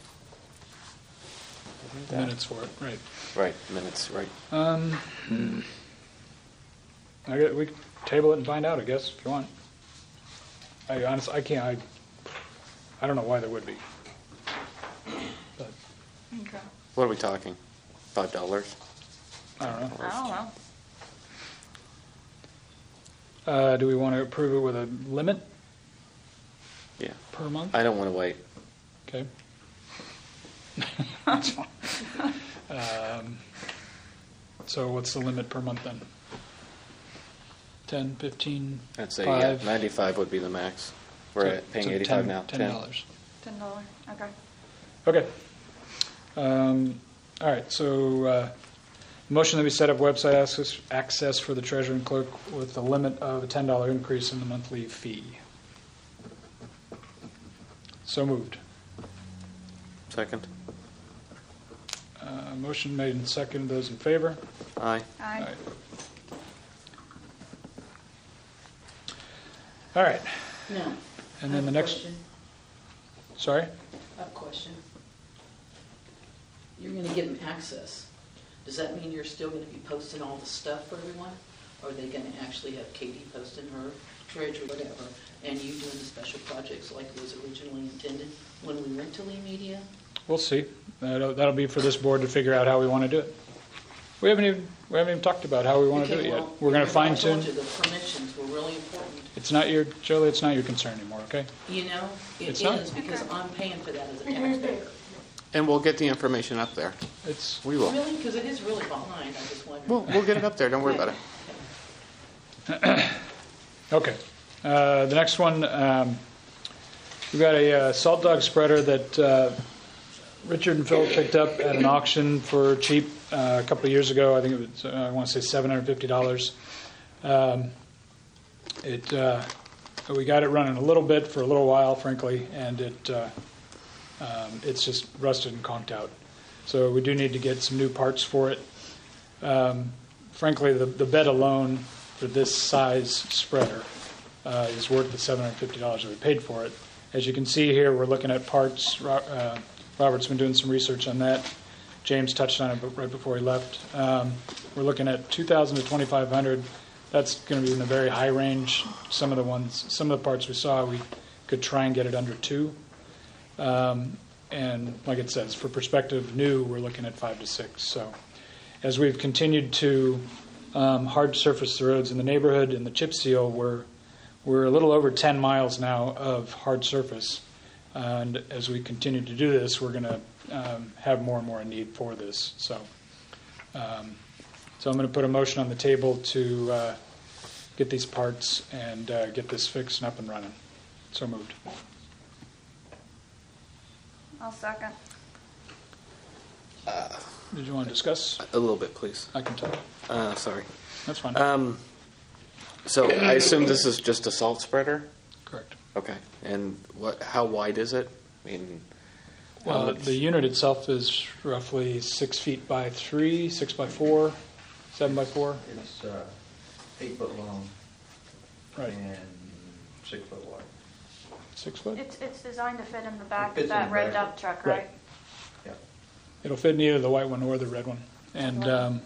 [SPEAKER 1] minutes for it, right.
[SPEAKER 6] Right, minutes, right.
[SPEAKER 1] Um, I get, we can table it and find out, I guess, if you want. I honestly, I can't, I, I don't know why there would be. But,
[SPEAKER 2] Okay.
[SPEAKER 6] What are we talking? Five dollars?
[SPEAKER 1] I don't know.
[SPEAKER 2] I don't know.
[SPEAKER 1] Uh, do we want to approve it with a limit
[SPEAKER 6] Yeah.
[SPEAKER 1] per month?
[SPEAKER 6] I don't want to wait.
[SPEAKER 1] Okay. That's fine. Um, so what's the limit per month then? ten, fifteen,
[SPEAKER 6] I'd say yeah,
[SPEAKER 1] five?
[SPEAKER 6] ninety-five would be the max. We're
[SPEAKER 1] So-
[SPEAKER 6] at paying
[SPEAKER 1] so
[SPEAKER 6] eighty-five
[SPEAKER 1] ten
[SPEAKER 6] now.
[SPEAKER 1] ten dollars.
[SPEAKER 2] Ten dollars, okay.
[SPEAKER 1] Okay. Um, all right, so uh, Motion that we set up website access, access for the treasurer and clerk with a limit of a ten dollar increase in the monthly fee. So moved.
[SPEAKER 6] Second.
[SPEAKER 1] Uh, motion made and seconded. Those in favor?
[SPEAKER 6] Aye.
[SPEAKER 2] Aye.
[SPEAKER 1] All right.
[SPEAKER 4] Now,
[SPEAKER 1] And
[SPEAKER 4] I
[SPEAKER 1] then
[SPEAKER 4] have
[SPEAKER 1] the
[SPEAKER 4] a
[SPEAKER 1] next,
[SPEAKER 4] question.
[SPEAKER 1] sorry?
[SPEAKER 4] I have a question. You're gonna give them access. Does that mean you're still gonna be posting all the stuff for everyone? Or are they gonna actually have Katie posting her treasury, whatever, and you doing the special projects like it was originally intended when we went to Lee Media?
[SPEAKER 1] We'll see. That'll, that'll be for this board to figure out how we want to do it. We haven't even, we haven't even talked about how we want to do it
[SPEAKER 4] Okay,
[SPEAKER 1] yet.
[SPEAKER 4] well,
[SPEAKER 1] We're going to
[SPEAKER 4] remember I
[SPEAKER 1] fine
[SPEAKER 4] told
[SPEAKER 1] tune.
[SPEAKER 4] you the permissions were really important.
[SPEAKER 1] It's not your, Jolie, it's not your concern anymore, okay?
[SPEAKER 4] You know, it
[SPEAKER 1] It's not?
[SPEAKER 4] is because I'm paying for that as a taxpayer.
[SPEAKER 6] And we'll get the information up there.
[SPEAKER 1] It's,
[SPEAKER 6] We will.
[SPEAKER 4] Really? Because it is really behind, I just wondered.
[SPEAKER 6] We'll, we'll get it up there. Don't worry about it.
[SPEAKER 1] okay. Uh, the next one, um, we've got a uh, salt dog spreader that uh, Richard and Phil picked up at an auction for cheap uh, a couple of years ago. I think it was, uh, I want to say seven hundred fifty dollars. Um, it, uh, we got it running a little bit for a little while, frankly, and it uh, um, it's just rusted and conked out. So we do need to get some new parts for it. Um, frankly, the, the bed alone for this size spreader uh, is worth the seven hundred fifty dollars that we paid for it. As you can see here, we're looking at parts. Uh, Robert's been doing some research on that. James touched on it right before he left. Um, we're looking at two thousand to twenty-five hundred. That's going to be in the very high range. Some of the ones, some of the parts we saw, we could try and get it under two. Um, and like it says, for perspective, new, we're looking at five to six. So, as we've continued to um, hard surface the roads in the neighborhood and the chip seal, we're we're a little over ten miles now of hard surface. And as we continue to do this, we're going to um, have more and more need for this. So, um, so I'm going to put a motion on the table to uh, get these parts and uh, get this fixed and up and running. So moved.
[SPEAKER 2] I'll second.
[SPEAKER 1] Did you want to discuss?
[SPEAKER 6] A little bit, please.
[SPEAKER 1] I can tell.
[SPEAKER 6] Uh, sorry.
[SPEAKER 1] That's fine.
[SPEAKER 6] Um, so I assume this is just a salt spreader?
[SPEAKER 1] Correct.
[SPEAKER 6] Okay. And what? How wide is it? I mean, how
[SPEAKER 1] Well,
[SPEAKER 6] much-
[SPEAKER 1] the unit itself is roughly six feet by three, six by four, seven by four.
[SPEAKER 7] It's uh, eight foot long
[SPEAKER 1] Right.
[SPEAKER 7] and six foot wide.
[SPEAKER 1] Six foot?
[SPEAKER 2] It's, it's designed to fit in the back
[SPEAKER 7] Fits
[SPEAKER 2] of
[SPEAKER 7] in
[SPEAKER 2] that
[SPEAKER 7] the
[SPEAKER 2] red
[SPEAKER 7] back.
[SPEAKER 2] dump truck,
[SPEAKER 1] Right.
[SPEAKER 2] right?
[SPEAKER 7] Yeah.
[SPEAKER 1] It'll fit in either the white one or the red one. And um,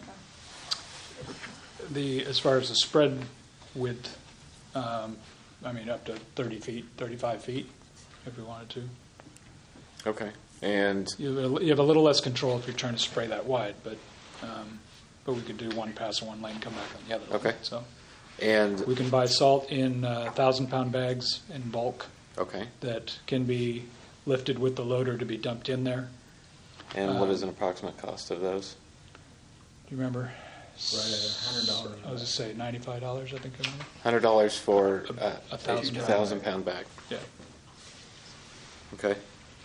[SPEAKER 1] the as far as the spread width, um, I mean, up to thirty feet, thirty-five feet, if we wanted to.
[SPEAKER 6] Okay. And
[SPEAKER 1] You have a, you have a little less control if you're trying to spray that wide, but um, but we could do one pass in one lane, come back on the other.
[SPEAKER 6] Okay.
[SPEAKER 1] So
[SPEAKER 6] and
[SPEAKER 1] we can buy salt in uh, thousand pound bags in bulk
[SPEAKER 6] okay.
[SPEAKER 1] that can be lifted with the loader to be dumped in there.
[SPEAKER 6] And what
[SPEAKER 1] Uh,
[SPEAKER 6] is an approximate cost of those?
[SPEAKER 1] Do you remember?
[SPEAKER 7] Right at a hundred dollars.
[SPEAKER 1] I was just say ninety-five dollars. I think I remember.
[SPEAKER 6] Hundred dollars for
[SPEAKER 1] A-
[SPEAKER 6] uh,
[SPEAKER 1] a thousand
[SPEAKER 6] a
[SPEAKER 1] pound
[SPEAKER 6] thousand
[SPEAKER 1] bag.
[SPEAKER 6] pound bag.
[SPEAKER 1] Yeah.
[SPEAKER 6] Okay.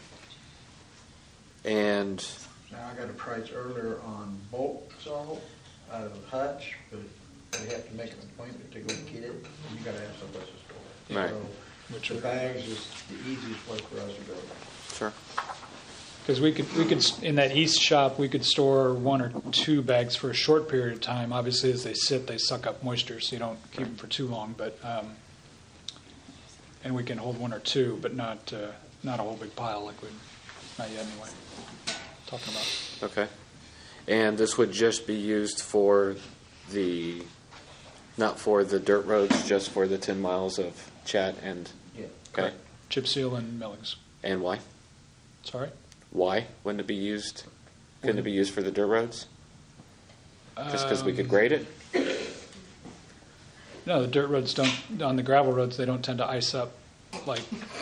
[SPEAKER 6] And
[SPEAKER 7] Now, I got a price earlier on bulk salt out of Hutch, but we have to make an appointment to go get it, and you gotta have someplace to store it.
[SPEAKER 6] Right.
[SPEAKER 7] So
[SPEAKER 1] Which
[SPEAKER 7] the
[SPEAKER 1] are-
[SPEAKER 7] bags is the easiest place for us to go.
[SPEAKER 6] sure.
[SPEAKER 1] Because we could, we could, in that east shop, we could store one or two bags for a short period of time. Obviously, as they sit, they suck up moisture, so you don't keep them for too long. But um, and we can hold one or two, but not uh, not a whole big pile like we not yet anyway. Talking about.
[SPEAKER 6] Okay. And this would just be used for the, not for the dirt roads, just for the ten miles of chat and,
[SPEAKER 7] Yeah.
[SPEAKER 6] okay.
[SPEAKER 1] Chip seal and millings.
[SPEAKER 6] And why?
[SPEAKER 1] Sorry.
[SPEAKER 6] Why wouldn't it be used? Couldn't it be used for the dirt roads? Just because we could
[SPEAKER 1] Um,
[SPEAKER 6] grade it?
[SPEAKER 1] No, the dirt roads don't. On the gravel roads, they don't tend to ice up like.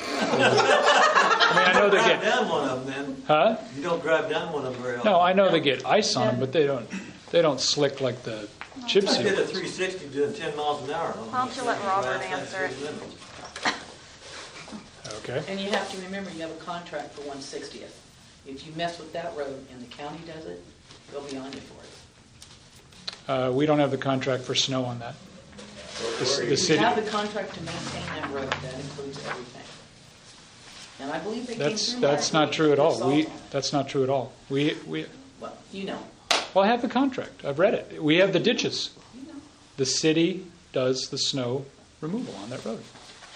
[SPEAKER 1] I mean, I know they
[SPEAKER 10] Drive
[SPEAKER 1] get.
[SPEAKER 10] down one of them, then.
[SPEAKER 1] Huh?
[SPEAKER 10] You don't drive down one of them very often.
[SPEAKER 1] No, I know they get ice on them, but they don't. They don't slick like the chip
[SPEAKER 10] I did
[SPEAKER 1] seal.
[SPEAKER 10] a three sixty doing ten miles an hour.
[SPEAKER 2] Why don't you let Robert answer it?
[SPEAKER 1] Okay.
[SPEAKER 4] And you have to remember, you have a contract for one sixtieth. If you mess with that road and the county does it, they'll be on you for it.
[SPEAKER 1] Uh, We don't have the contract for snow on that. The c- the
[SPEAKER 4] We
[SPEAKER 1] city,
[SPEAKER 4] have the contract to maintain that road, that includes everything. And I believe they came
[SPEAKER 1] that's,
[SPEAKER 4] through.
[SPEAKER 1] that's
[SPEAKER 4] last
[SPEAKER 1] not
[SPEAKER 4] week
[SPEAKER 1] true at
[SPEAKER 4] with
[SPEAKER 1] all.
[SPEAKER 4] salt
[SPEAKER 1] We,
[SPEAKER 4] on it.
[SPEAKER 1] that's not true at all. We, we,
[SPEAKER 4] Well, you know,
[SPEAKER 1] well, I have the contract. I've read it. We have the ditches.
[SPEAKER 4] you know.
[SPEAKER 1] The city does the snow removal on that road.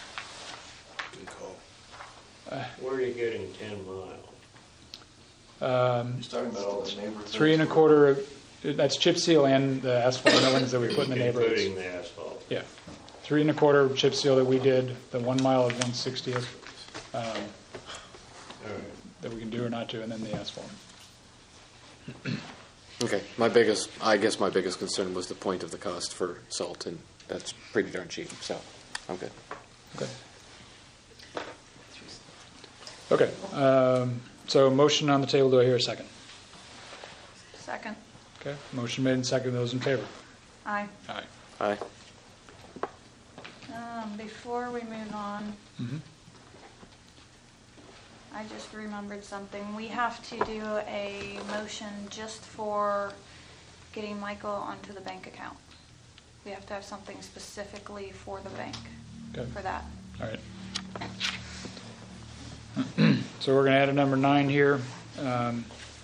[SPEAKER 11] Where are you getting ten mile?
[SPEAKER 1] Um,
[SPEAKER 12] He's talking about all the neighborhoods.
[SPEAKER 1] Three and a quarter, that's chip seal and the asphalt millings that we put in the neighborhoods.
[SPEAKER 11] Including the asphalt.
[SPEAKER 1] Yeah. Three and a quarter chip seal that we did, the one mile of one sixtieth, um,
[SPEAKER 11] All right.
[SPEAKER 1] that we can do or not do, and then the asphalt.
[SPEAKER 6] Okay, my biggest, I guess my biggest concern was the point of the cost for salt, and that's pretty darn cheap, so I'm good.
[SPEAKER 1] Okay. Okay, um, so motion on the table, do I hear a second?
[SPEAKER 2] Second.
[SPEAKER 1] Okay, motion made and seconded, those in favor?
[SPEAKER 2] Aye.
[SPEAKER 1] Aye.
[SPEAKER 6] Aye.
[SPEAKER 2] Um, before we move on,
[SPEAKER 1] Mhm.
[SPEAKER 2] I just remembered something. We have to do a motion just for getting Michael onto the bank account. We have to have something specifically for the bank
[SPEAKER 1] Okay.
[SPEAKER 2] for that.
[SPEAKER 1] All right. So we're going to add a number nine here. Um,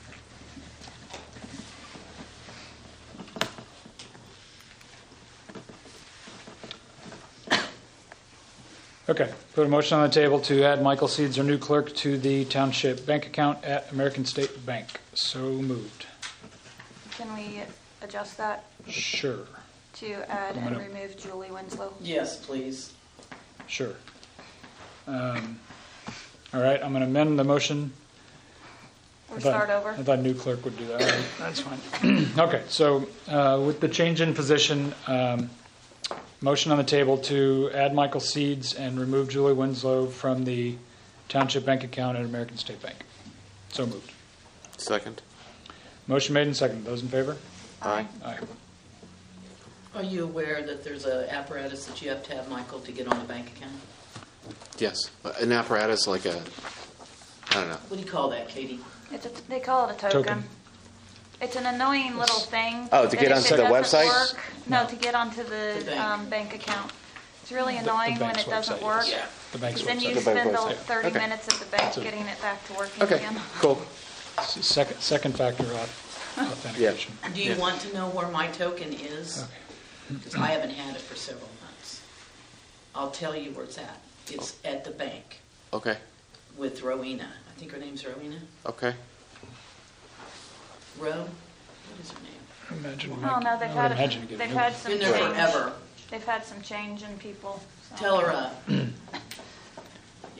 [SPEAKER 1] Okay, put a motion on the table to add Michael Seeds, our new clerk, to the township bank account at American State Bank. So moved.
[SPEAKER 2] Can we adjust that
[SPEAKER 1] Sure,
[SPEAKER 2] to add
[SPEAKER 1] I'm
[SPEAKER 2] and
[SPEAKER 1] gonna-
[SPEAKER 2] remove Julie Winslow?
[SPEAKER 4] Yes, please.
[SPEAKER 1] sure. Um, All right, I'm going to amend the motion.
[SPEAKER 2] Or
[SPEAKER 1] I thought-
[SPEAKER 2] start over?
[SPEAKER 1] I thought new clerk would do that. All right, that's fine. Okay, so uh, with the change in position, um, motion on the table to add Michael Seeds and remove Julie Winslow from the township bank account at American State Bank. So moved.
[SPEAKER 6] Second?
[SPEAKER 1] Motion made and seconded. Those in favor?
[SPEAKER 6] Aye.
[SPEAKER 1] Aye.
[SPEAKER 4] Are you aware that there's a apparatus that you have to have, Michael, to get on the bank account?
[SPEAKER 6] Yes. An apparatus like a, I don't know.
[SPEAKER 4] What do you call that, Katie?
[SPEAKER 2] It's a, they call it a token.
[SPEAKER 1] Token.
[SPEAKER 2] It's an annoying little thing.
[SPEAKER 6] Oh, to
[SPEAKER 2] that
[SPEAKER 6] get
[SPEAKER 2] if
[SPEAKER 6] onto
[SPEAKER 2] it
[SPEAKER 6] the
[SPEAKER 2] doesn't
[SPEAKER 6] website?
[SPEAKER 2] work- No, to get onto
[SPEAKER 4] The
[SPEAKER 2] the
[SPEAKER 4] bank.
[SPEAKER 2] um, bank account. It's really
[SPEAKER 1] The- the
[SPEAKER 2] annoying when
[SPEAKER 1] bank's
[SPEAKER 2] it doesn't
[SPEAKER 1] website,
[SPEAKER 2] work.
[SPEAKER 1] yes. The bank's
[SPEAKER 2] Then you
[SPEAKER 1] website.
[SPEAKER 6] The bank
[SPEAKER 2] spend the
[SPEAKER 6] website.
[SPEAKER 2] thirty
[SPEAKER 6] Okay.
[SPEAKER 2] minutes at the bank getting it back to working
[SPEAKER 6] Okay,
[SPEAKER 2] again.
[SPEAKER 6] cool.
[SPEAKER 1] S- Second, second factor auth- authentication.
[SPEAKER 4] Do you
[SPEAKER 6] Yeah.
[SPEAKER 4] want to know where my token is?
[SPEAKER 1] Okay.
[SPEAKER 4] Because I haven't had it for several months. I'll tell you where it's at. It's at the bank
[SPEAKER 6] Okay,
[SPEAKER 4] with Rowena. I think her name's Rowena.
[SPEAKER 6] okay.
[SPEAKER 4] Row? What is her name?
[SPEAKER 1] Imagine,
[SPEAKER 2] Oh,
[SPEAKER 1] Mike-
[SPEAKER 2] no, they've
[SPEAKER 1] I
[SPEAKER 2] had,
[SPEAKER 1] would imagine you get a
[SPEAKER 2] they've
[SPEAKER 1] new
[SPEAKER 2] had
[SPEAKER 1] one.
[SPEAKER 2] some
[SPEAKER 4] Been there
[SPEAKER 2] change.
[SPEAKER 4] forever.
[SPEAKER 2] They've had some change in people. so-
[SPEAKER 4] Tell her, uh, yeah.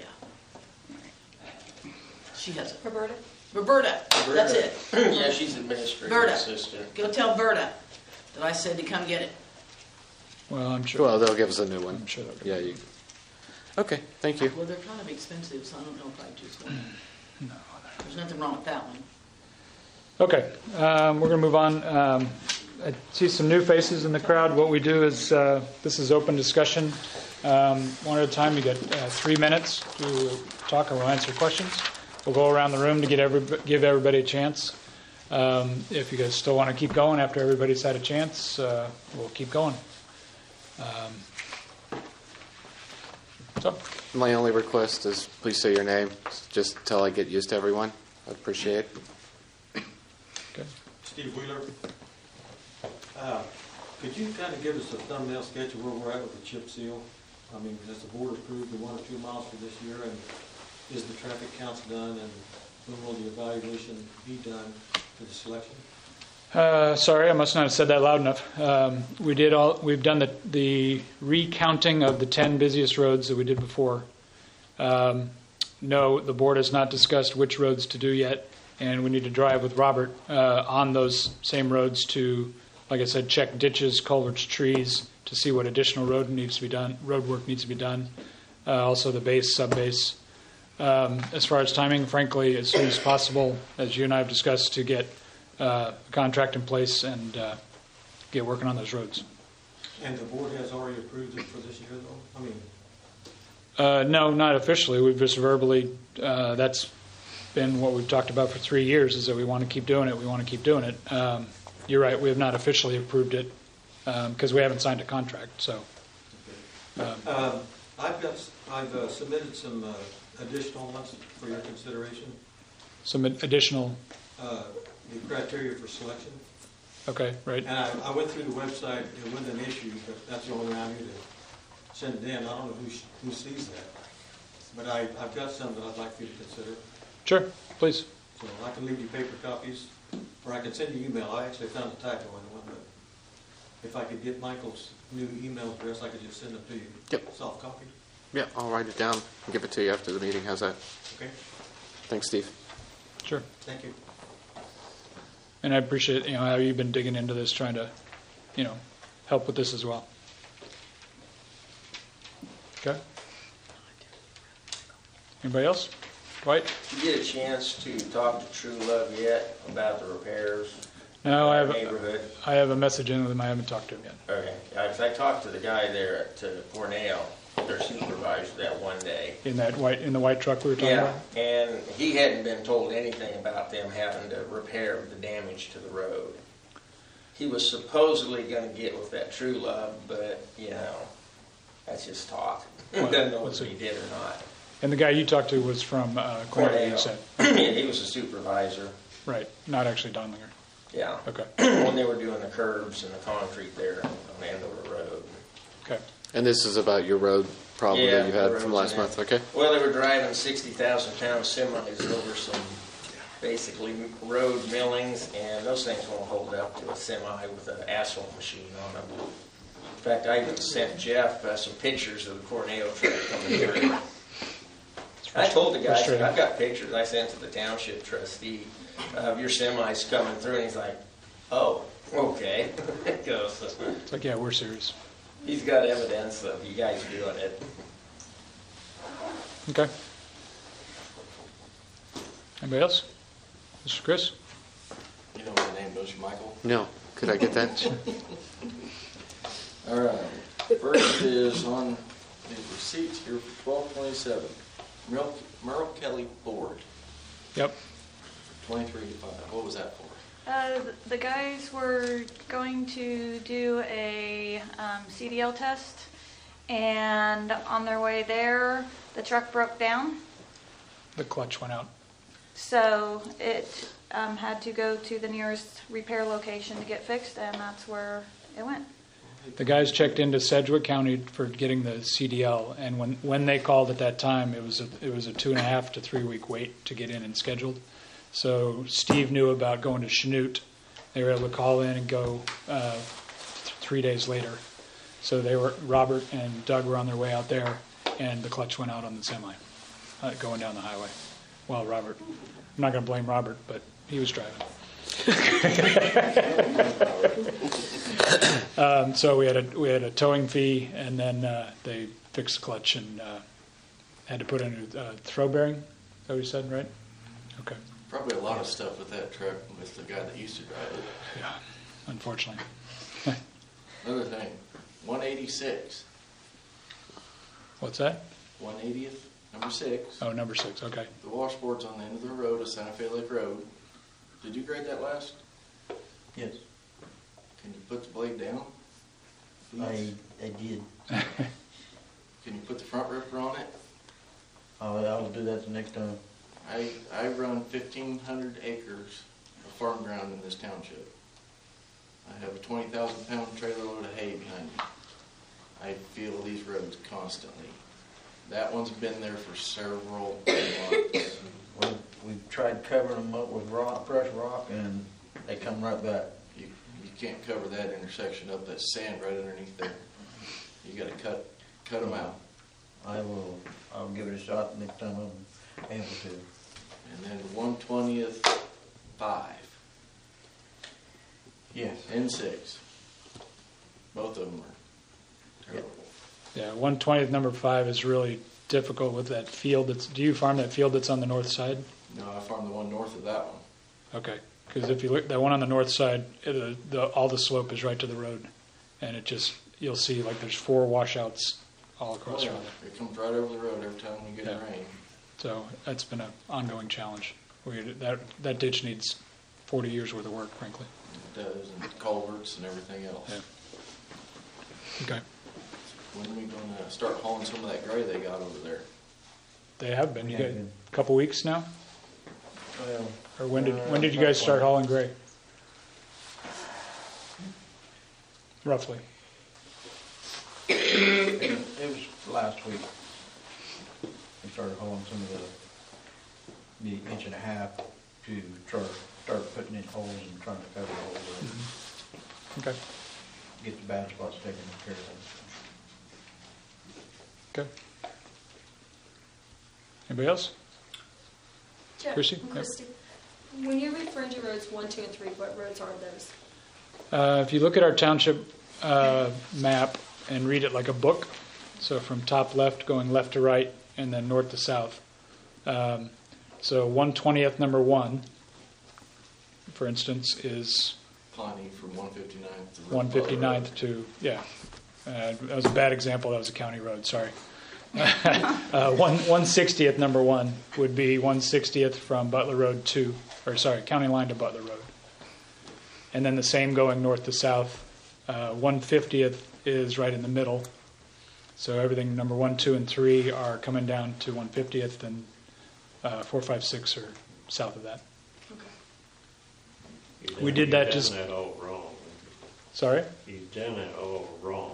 [SPEAKER 4] She has it.
[SPEAKER 2] Roberta?
[SPEAKER 4] Roberta, that's it.
[SPEAKER 12] Yeah, she's administrative
[SPEAKER 4] Berta.
[SPEAKER 12] assistant.
[SPEAKER 4] Go tell Berta that I said to come get it.
[SPEAKER 1] Well, I'm sure.
[SPEAKER 6] Well, they'll give us a new one.
[SPEAKER 1] I'm sure they'll give
[SPEAKER 6] Yeah, you. Okay, thank you.
[SPEAKER 4] Well, they're kind of expensive, so I don't know if I just want.
[SPEAKER 1] No,
[SPEAKER 4] There's nothing wrong with that one.
[SPEAKER 1] Okay, um, we're going to move on. Um, I see some new faces in the crowd. What we do is, uh, this is open discussion. Um, one at a time, you get uh, three minutes to talk or we'll answer questions. We'll go around the room to get every, give everybody a chance. Um, if you guys still want to keep going after everybody's had a chance, uh, we'll keep going. Um, so,
[SPEAKER 6] My only request is please say your name, just till I get used to everyone. I appreciate it.
[SPEAKER 1] okay.
[SPEAKER 10] Steve Wheeler. Uh, Could you kind of give us a thumbnail sketch of where we're at with the chip seal? I mean, has the board approved the one or two miles for this year? And is the traffic counts done? And when will the evaluation be done for the selection?
[SPEAKER 1] Uh, sorry, I must not have said that loud enough. Um, we did all. We've done the, the recounting of the ten busiest roads that we did before. Um, no, the board has not discussed which roads to do yet, and we need to drive with Robert uh, on those same roads to, like I said, check ditches, culverts, trees to see what additional road needs to be done. Road work needs to be done. Uh, also, the base, sub base. Um, as far as timing, frankly, as soon as possible, as you and I have discussed, to get uh, a contract in place and uh, get working on those roads.
[SPEAKER 10] And the board has already approved it for this year, though? I mean,
[SPEAKER 1] Uh, no, not officially. We've just verbally, uh, that's been what we've talked about for three years, is that we want to keep doing it. We want to keep doing it. Um, you're right, we have not officially approved it because we haven't signed a contract, so. um,
[SPEAKER 10] Um, I've got, I've uh, submitted some uh, additional ones for your consideration.
[SPEAKER 1] Some additional,
[SPEAKER 10] Uh, The criteria for selection.
[SPEAKER 1] okay, right.
[SPEAKER 10] And I, I went through the website, it wasn't an issue, but that's the only way I knew to send it in. I don't know who, sh- who sees that. But I, I've got some that I'd like for you to consider.
[SPEAKER 1] Sure, please.
[SPEAKER 10] So I can leave you paper copies, or I can send you email. I actually found a typo in one, but if I could get Michael's new email address, I could just send it to you.
[SPEAKER 6] Yep.
[SPEAKER 10] Soft copy.
[SPEAKER 6] Yeah, I'll write it down and give it to you after the meeting. How's that?
[SPEAKER 10] Okay.
[SPEAKER 6] Thanks, Steve.
[SPEAKER 1] Sure.
[SPEAKER 10] Thank you.
[SPEAKER 1] And I appreciate, you know, how you've been digging into this, trying to, you know, help with this as well. Okay. Anybody else? Dwight?
[SPEAKER 11] Did you get a chance to talk to True Love yet about the repairs?
[SPEAKER 1] No, I
[SPEAKER 11] in the
[SPEAKER 1] have,
[SPEAKER 11] Neighborhood?
[SPEAKER 1] I have a message in with him. I haven't talked to him yet.
[SPEAKER 11] Okay, I, 'cause I talked to the guy there at uh, Cornell, their supervisor, that one day.
[SPEAKER 1] In that white, in the white truck we were talking
[SPEAKER 11] Yeah,
[SPEAKER 1] about?
[SPEAKER 11] and he hadn't been told anything about them having to repair the damage to the road. He was supposedly gonna get with that True Love, but, you know, that's just talk.
[SPEAKER 1] Well,
[SPEAKER 11] Doesn't know
[SPEAKER 1] let's
[SPEAKER 11] whether he
[SPEAKER 1] see.
[SPEAKER 11] did or not.
[SPEAKER 1] And the guy you talked to was from uh, Cornell, you said?
[SPEAKER 11] He was a supervisor,
[SPEAKER 1] Right, not actually Donlinger.
[SPEAKER 11] yeah.
[SPEAKER 1] Okay,
[SPEAKER 11] When they were doing the curbs and the concrete there on Andover Road.
[SPEAKER 1] okay.
[SPEAKER 6] And this is about your road problem
[SPEAKER 11] Yeah,
[SPEAKER 6] that you had
[SPEAKER 11] the
[SPEAKER 6] from
[SPEAKER 11] roads
[SPEAKER 6] last
[SPEAKER 11] and
[SPEAKER 6] month, okay?
[SPEAKER 11] Well, they were driving sixty thousand pound semis over some basically road millings, and those things won't hold up to a semi with an asphalt machine on them. In fact, I even sent Jeff uh, some pictures of the Cornell truck coming through. I told the guy, I said, I've got pictures I sent to the township trustee of your semis coming through, and he's like, oh, okay. He goes,
[SPEAKER 1] It's like, yeah, we're serious.
[SPEAKER 11] he's got evidence of you guys doing it.
[SPEAKER 1] Okay. Anybody else? Mister Chris?
[SPEAKER 12] You know my name, don't you, Michael?
[SPEAKER 6] No. Could I get that?
[SPEAKER 12] All right. First is on these receipts here for twelve twenty-seven. Merle, Merle Kelly Ford,
[SPEAKER 1] Yep.
[SPEAKER 12] twenty-three to five. What was that for?
[SPEAKER 2] Uh, the guys were going to do a um, C D L test, and on their way there, the truck broke down.
[SPEAKER 1] The clutch went out.
[SPEAKER 2] So it um, had to go to the nearest repair location to get fixed, and that's where it went.
[SPEAKER 1] The guys checked into Sedgwick County for getting the C D L, and when, when they called at that time, it was a, it was a two and a half to three week wait to get in and scheduled. So Steve knew about going to Chanute. They were able to call in and go uh, th- three days later. So they were Robert and Doug were on their way out there, and the clutch went out on the semi uh, going down the highway. Well, Robert, I'm not going to blame Robert, but he was driving. um, so we had a we had a towing fee, and then uh, they fixed the clutch and uh, had to put in a uh, throw bearing. Is that what you said, right? Okay.
[SPEAKER 12] Probably a lot of stuff with that truck with the guy that used to drive it.
[SPEAKER 1] Yeah, unfortunately.
[SPEAKER 12] Another thing, one eighty-six,
[SPEAKER 1] What's that?
[SPEAKER 12] one eightieth, number six.
[SPEAKER 1] Oh, number six. Okay.
[SPEAKER 12] The washboard's on the end of the road of Santa Fe Lake Road. Did you grade that last?
[SPEAKER 7] Yes,
[SPEAKER 12] Can you put the blade down?
[SPEAKER 7] I,
[SPEAKER 12] Please?
[SPEAKER 7] I did.
[SPEAKER 12] Can you put the front ripper on it?
[SPEAKER 7] I'll, I'll do that the next time.
[SPEAKER 12] I, I run fifteen hundred acres of farm ground in this township. I have a twenty thousand pound trailer load of hay behind me. I feel these roads constantly. That one's been there for several months.
[SPEAKER 7] We, we've tried covering them up with rock, crushed rock, and they come right back.
[SPEAKER 12] You, you can't cover that intersection up, that sand right underneath there. You gotta cut, cut them out.
[SPEAKER 7] I will, I'll give it a shot next time I'm able to.
[SPEAKER 12] And then one twentieth, five,
[SPEAKER 7] Yes.
[SPEAKER 12] and six. Both of them are terrible.
[SPEAKER 1] Yeah, one twentieth number five is really difficult with that field. That's. Do you farm that field that's on the north side?
[SPEAKER 12] No, I farm the one north of that one.
[SPEAKER 1] Okay, because if you look, that one on the north side, it, the, all the slope is right to the road, and it just you'll see like there's four washouts all across
[SPEAKER 12] Oh, yeah.
[SPEAKER 1] from it.
[SPEAKER 12] It comes right over the road every time we get
[SPEAKER 1] Yeah.
[SPEAKER 12] rain.
[SPEAKER 1] So that's been an ongoing challenge. We that that ditch needs forty years worth of work, frankly.
[SPEAKER 12] It does, and culverts and everything else.
[SPEAKER 1] Yeah. Okay.
[SPEAKER 12] When are we gonna start hauling some of that gray they got over there?
[SPEAKER 1] They have been. You
[SPEAKER 7] Yeah,
[SPEAKER 1] got
[SPEAKER 7] been.
[SPEAKER 1] a couple weeks now?
[SPEAKER 7] Well,
[SPEAKER 1] Or when did,
[SPEAKER 7] Uh,
[SPEAKER 1] when did you guys start hauling gray? Roughly.
[SPEAKER 7] It it was last week. We started hauling some of the, the inch and a half to try, start putting in holes and trying to cover the holes, and
[SPEAKER 1] Okay.
[SPEAKER 7] get the bad spots taken care of.
[SPEAKER 1] Okay. Anybody else?
[SPEAKER 13] Jeff,
[SPEAKER 1] Chrissy?
[SPEAKER 13] I'm Christy. When you're referring to roads one, two, and three, what roads are those?
[SPEAKER 1] Uh, if you look at our township uh, map and read it like a book, so from top left going left to right and then north to south. Um, so one twentieth number one, for instance, is
[SPEAKER 12] Pawnee from one fifty-ninth to
[SPEAKER 1] one fifty-ninth to, yeah. Uh, that was a bad example. That was a county road, sorry. uh, one, one sixtieth number one would be one sixtieth from Butler Road to, or sorry, county line to Butler Road. And then the same going north to south. Uh, one fiftieth is right in the middle. So everything number one, two, and three are coming down to one fiftieth, and uh, four, five, six are south of that.
[SPEAKER 13] Okay.
[SPEAKER 1] We did that just.
[SPEAKER 14] You've done that all wrong.
[SPEAKER 1] Sorry?
[SPEAKER 14] You've done it all wrong.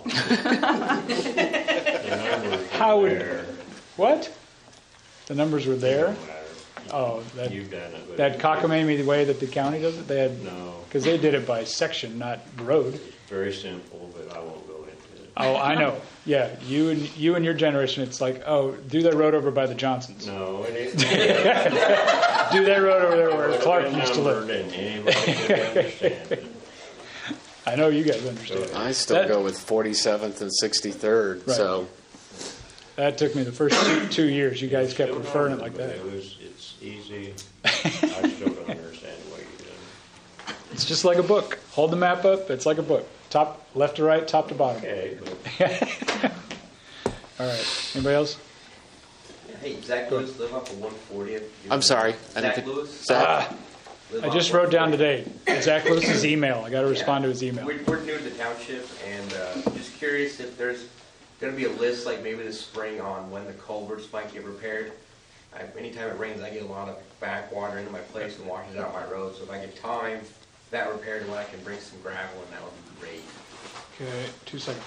[SPEAKER 14] The numbers
[SPEAKER 1] How
[SPEAKER 14] are
[SPEAKER 1] would-
[SPEAKER 14] there.
[SPEAKER 1] What? The numbers were there?
[SPEAKER 14] Don't matter.
[SPEAKER 1] Oh, that
[SPEAKER 14] You've done it. but
[SPEAKER 1] that
[SPEAKER 14] it-
[SPEAKER 1] cockamamie the way that the county does it. They had
[SPEAKER 14] No,
[SPEAKER 1] because they did it by section, not road.
[SPEAKER 14] it's very simple, but I won't go into it.
[SPEAKER 1] Oh, I know. Yeah, you and you and your generation, it's like, oh, do that road over by the Johnsons.
[SPEAKER 14] No, it is.
[SPEAKER 1] Do that road over there where Clark used to live.
[SPEAKER 14] And anybody could understand it.
[SPEAKER 1] I know you guys understand.
[SPEAKER 6] I still
[SPEAKER 1] That-
[SPEAKER 6] go with forty-seventh and sixty-third,
[SPEAKER 1] Right.
[SPEAKER 6] so
[SPEAKER 1] That took me the first two, two years. You guys kept
[SPEAKER 14] Still
[SPEAKER 1] referring it
[SPEAKER 14] wrong,
[SPEAKER 1] like
[SPEAKER 14] but
[SPEAKER 1] that.
[SPEAKER 14] It was, it's easy. I still don't understand why you did it.
[SPEAKER 1] It's just like a book. Hold the map up. It's like a book. Top, left to right, top to bottom.
[SPEAKER 14] Okay, but
[SPEAKER 1] All right. Anybody else?
[SPEAKER 15] Hey, Zach
[SPEAKER 1] Go
[SPEAKER 15] Lewis, live off of one fortieth.
[SPEAKER 6] I'm sorry. I
[SPEAKER 15] Zach
[SPEAKER 6] didn't-
[SPEAKER 15] Lewis?
[SPEAKER 6] Zach?
[SPEAKER 1] Ah,
[SPEAKER 15] Live
[SPEAKER 1] I
[SPEAKER 15] off
[SPEAKER 1] just wrote down
[SPEAKER 15] one fortieth.
[SPEAKER 1] today Zach Lewis's email. I got to respond to his email.
[SPEAKER 15] We're, we're new to the township, and uh, just curious if there's going to be a list, like maybe this spring, on when the culverts might get repaired. I, anytime it rains, I get a lot of backwater into my place and washes out my road. So if I get time that repaired, when I can bring some gravel, and that would be great.
[SPEAKER 1] Okay, two seconds.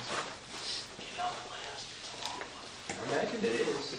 [SPEAKER 15] I imagine it is.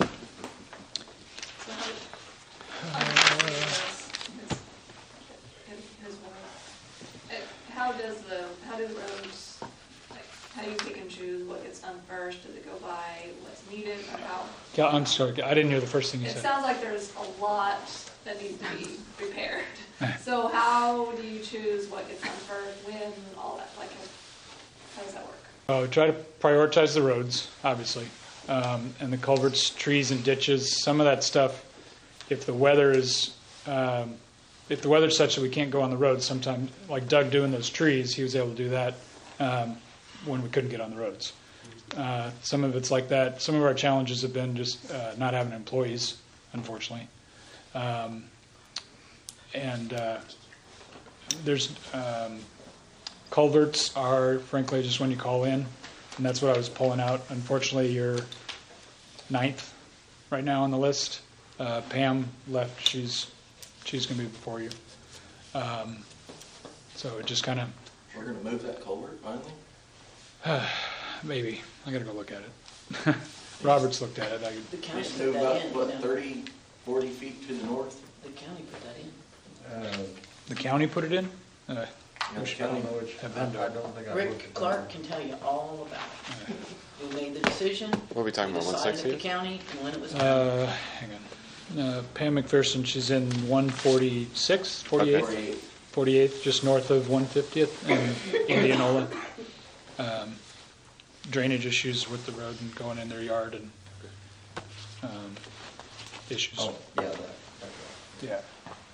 [SPEAKER 16] How does the, how do roads, like, how do you pick and choose what gets done first? Does it go by what's needed, or how?
[SPEAKER 1] Yeah, I'm sorry. I didn't hear the first thing you
[SPEAKER 16] It
[SPEAKER 1] said.
[SPEAKER 16] sounds like there's a lot that needs to be repaired. So how do you choose what gets done first, when, all that, like, how does that work?
[SPEAKER 1] Oh, try to prioritize the roads, obviously, um, and the culverts, trees, and ditches. Some of that stuff, if the weather is, um, if the weather's such that we can't go on the roads, sometimes, like Doug doing those trees, he was able to do that um, when we couldn't get on the roads. Uh, some of it's like that. Some of our challenges have been just uh, not having employees, unfortunately. Um, and uh, there's um, culverts are, frankly, just when you call in, and that's what I was pulling out. Unfortunately, you're ninth right now on the list. Uh, Pam left. She's she's going to be before you. Um, so it just kind of
[SPEAKER 12] We're gonna move that culvert finally?
[SPEAKER 1] maybe I got to go look at it. Robert's looked at it. I,
[SPEAKER 4] The county
[SPEAKER 12] Just
[SPEAKER 4] put
[SPEAKER 12] move
[SPEAKER 4] that
[SPEAKER 12] about,
[SPEAKER 4] in.
[SPEAKER 12] what,
[SPEAKER 4] you know.
[SPEAKER 12] thirty, forty feet to the north?
[SPEAKER 4] The county put that in.
[SPEAKER 7] Uh,
[SPEAKER 1] the county put it in. Uh,
[SPEAKER 12] You know,
[SPEAKER 7] I
[SPEAKER 12] the county-
[SPEAKER 7] don't know which, I
[SPEAKER 1] Have them do it.
[SPEAKER 7] don't think I looked
[SPEAKER 4] Rick
[SPEAKER 7] at that.
[SPEAKER 4] Clark can tell you all about it. Who made the decision?
[SPEAKER 6] What are we talking
[SPEAKER 4] who
[SPEAKER 6] about, one
[SPEAKER 4] decided at
[SPEAKER 6] sixty?
[SPEAKER 4] the county, and when it was done.
[SPEAKER 1] uh, hang on. Uh, Pam McPherson. She's in one forty-six, forty-eight.
[SPEAKER 12] Forty-eight.
[SPEAKER 1] forty-eighth, just north of one fiftieth in Indianola. Um, drainage issues with the road and going in their yard and um, issues.
[SPEAKER 15] Oh, yeah, that, that's right.
[SPEAKER 1] Yeah.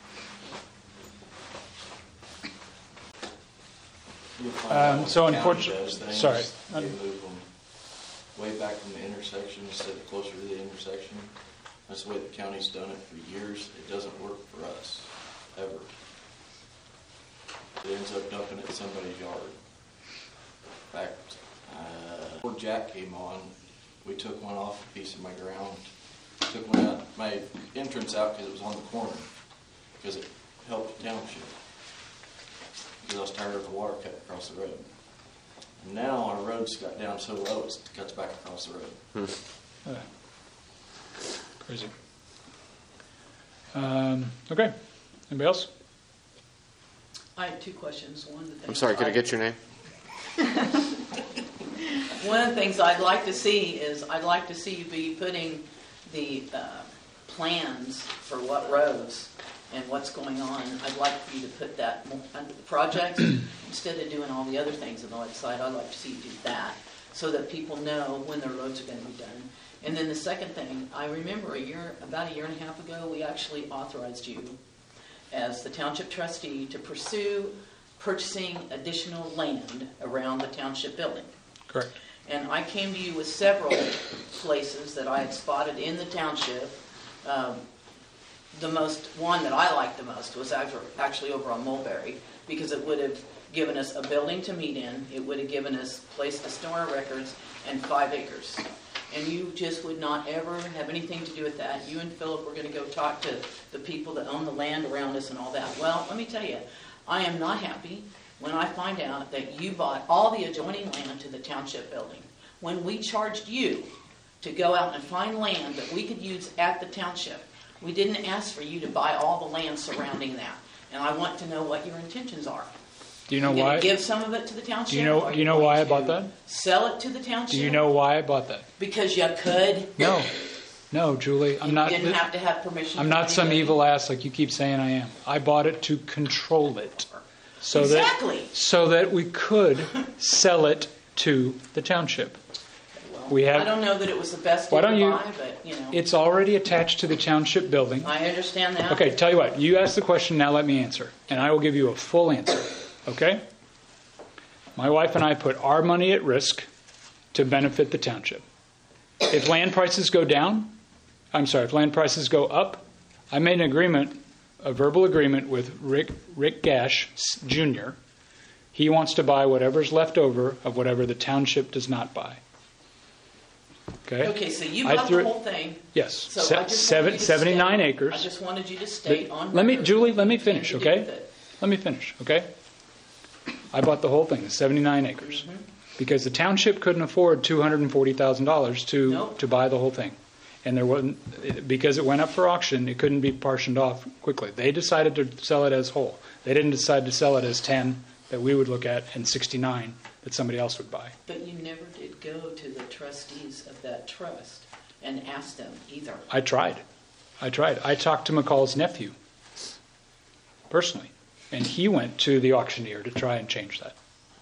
[SPEAKER 12] You'll find
[SPEAKER 1] Um,
[SPEAKER 12] out when
[SPEAKER 1] so
[SPEAKER 12] the county
[SPEAKER 1] unfortunate-
[SPEAKER 12] does things,
[SPEAKER 1] sorry.
[SPEAKER 12] They move them way back from the intersection instead of closer to the intersection. That's the way the county's done it for years. It doesn't work for us, ever. It ends up dumping it in somebody's yard. In fact, uh, before Jack came on, we took one off a piece of my ground. Took one out, my entrance out because it was on the corner, because it helped the township. Because I was tired of the water cutting across the road. And now our road's got down so low it cuts back across the road.
[SPEAKER 1] Hmm. Uh, crazy. Um, okay. Anybody else?
[SPEAKER 4] I have two questions. One of the things
[SPEAKER 6] I'm sorry, could I get your name?
[SPEAKER 4] One of the things I'd like to see is I'd like to see you be putting the uh, plans for what roads and what's going on. I'd like for you to put that under the project instead of doing all the other things on the website. I'd like to see you do that so that people know when their roads are going to be done. And then the second thing, I remember a year, about a year and a half ago, we actually authorized you as the township trustee to pursue purchasing additional land around the township building.
[SPEAKER 1] Correct.
[SPEAKER 4] And I came to you with several places that I had spotted in the township. Um, the most one that I liked the most was actually over on Mulberry, because it would have given us a building to meet in, it would have given us a place to store our records, and five acres. And you just would not ever have anything to do with that. You and Philip were going to go talk to the people that own the land around us and all that. Well, let me tell you, I am not happy when I find out that you bought all the adjoining land to the township building. When we charged you to go out and find land that we could use at the township, we didn't ask for you to buy all the land surrounding that. And I want to know what your intentions are.
[SPEAKER 1] Do you know
[SPEAKER 4] You're
[SPEAKER 1] why?
[SPEAKER 4] going to give some of it to the township?
[SPEAKER 1] Do you know?
[SPEAKER 4] or
[SPEAKER 1] Do you know
[SPEAKER 4] going
[SPEAKER 1] why I
[SPEAKER 4] to
[SPEAKER 1] bought that?
[SPEAKER 4] Sell it to the township?
[SPEAKER 1] Do you know why I bought that?
[SPEAKER 4] Because you could.
[SPEAKER 1] No, no, Julie. I'm
[SPEAKER 4] You
[SPEAKER 1] not.
[SPEAKER 4] didn't have to have permission.
[SPEAKER 1] I'm
[SPEAKER 4] from
[SPEAKER 1] not some
[SPEAKER 4] anybody.
[SPEAKER 1] evil ass like you keep saying I am. I bought it to control it, so
[SPEAKER 4] Exactly.
[SPEAKER 1] that so that we could sell it to the township.
[SPEAKER 4] Well,
[SPEAKER 1] We have.
[SPEAKER 4] I don't know that it was the best
[SPEAKER 1] Why
[SPEAKER 4] deal
[SPEAKER 1] don't
[SPEAKER 4] to
[SPEAKER 1] you?
[SPEAKER 4] buy, but you know.
[SPEAKER 1] It's already attached to the township building.
[SPEAKER 4] I understand that.
[SPEAKER 1] Okay, tell you what. You asked the question. Now let me answer, and I will give you a full answer. Okay. My wife and I put our money at risk to benefit the township. If land prices go down, I'm sorry, if land prices go up, I made an agreement, a verbal agreement with Rick Rick Gash Junior He wants to buy whatever's left over of whatever the township does not buy. Okay.
[SPEAKER 4] Okay, so you
[SPEAKER 1] I
[SPEAKER 4] bought
[SPEAKER 1] threw
[SPEAKER 4] the
[SPEAKER 1] it-
[SPEAKER 4] whole thing.
[SPEAKER 1] Yes,
[SPEAKER 4] So
[SPEAKER 1] se-
[SPEAKER 4] I just
[SPEAKER 1] seven,
[SPEAKER 4] wanted you to
[SPEAKER 1] seventy-nine
[SPEAKER 4] state-
[SPEAKER 1] acres.
[SPEAKER 4] I just wanted you to state
[SPEAKER 1] But
[SPEAKER 4] on
[SPEAKER 1] let me,
[SPEAKER 4] record
[SPEAKER 1] Julie, let me
[SPEAKER 4] what you
[SPEAKER 1] finish,
[SPEAKER 4] intend to do
[SPEAKER 1] okay?
[SPEAKER 4] with it.
[SPEAKER 1] Let me finish, okay? I bought the whole thing, the seventy-nine acres,
[SPEAKER 4] Mm-hmm.
[SPEAKER 1] because the township couldn't afford two hundred forty thousand dollars to
[SPEAKER 4] Nope.
[SPEAKER 1] to buy the whole thing, and there wasn't it- because it went up for auction. It couldn't be partitioned off quickly. They decided to sell it as whole. They didn't decide to sell it as ten that we would look at and sixty-nine that somebody else would buy.
[SPEAKER 4] But you never did go to the trustees of that trust and ask them either.
[SPEAKER 1] I tried. I tried. I talked to McCall's nephew personally, and he went to the auctioneer to try and change that.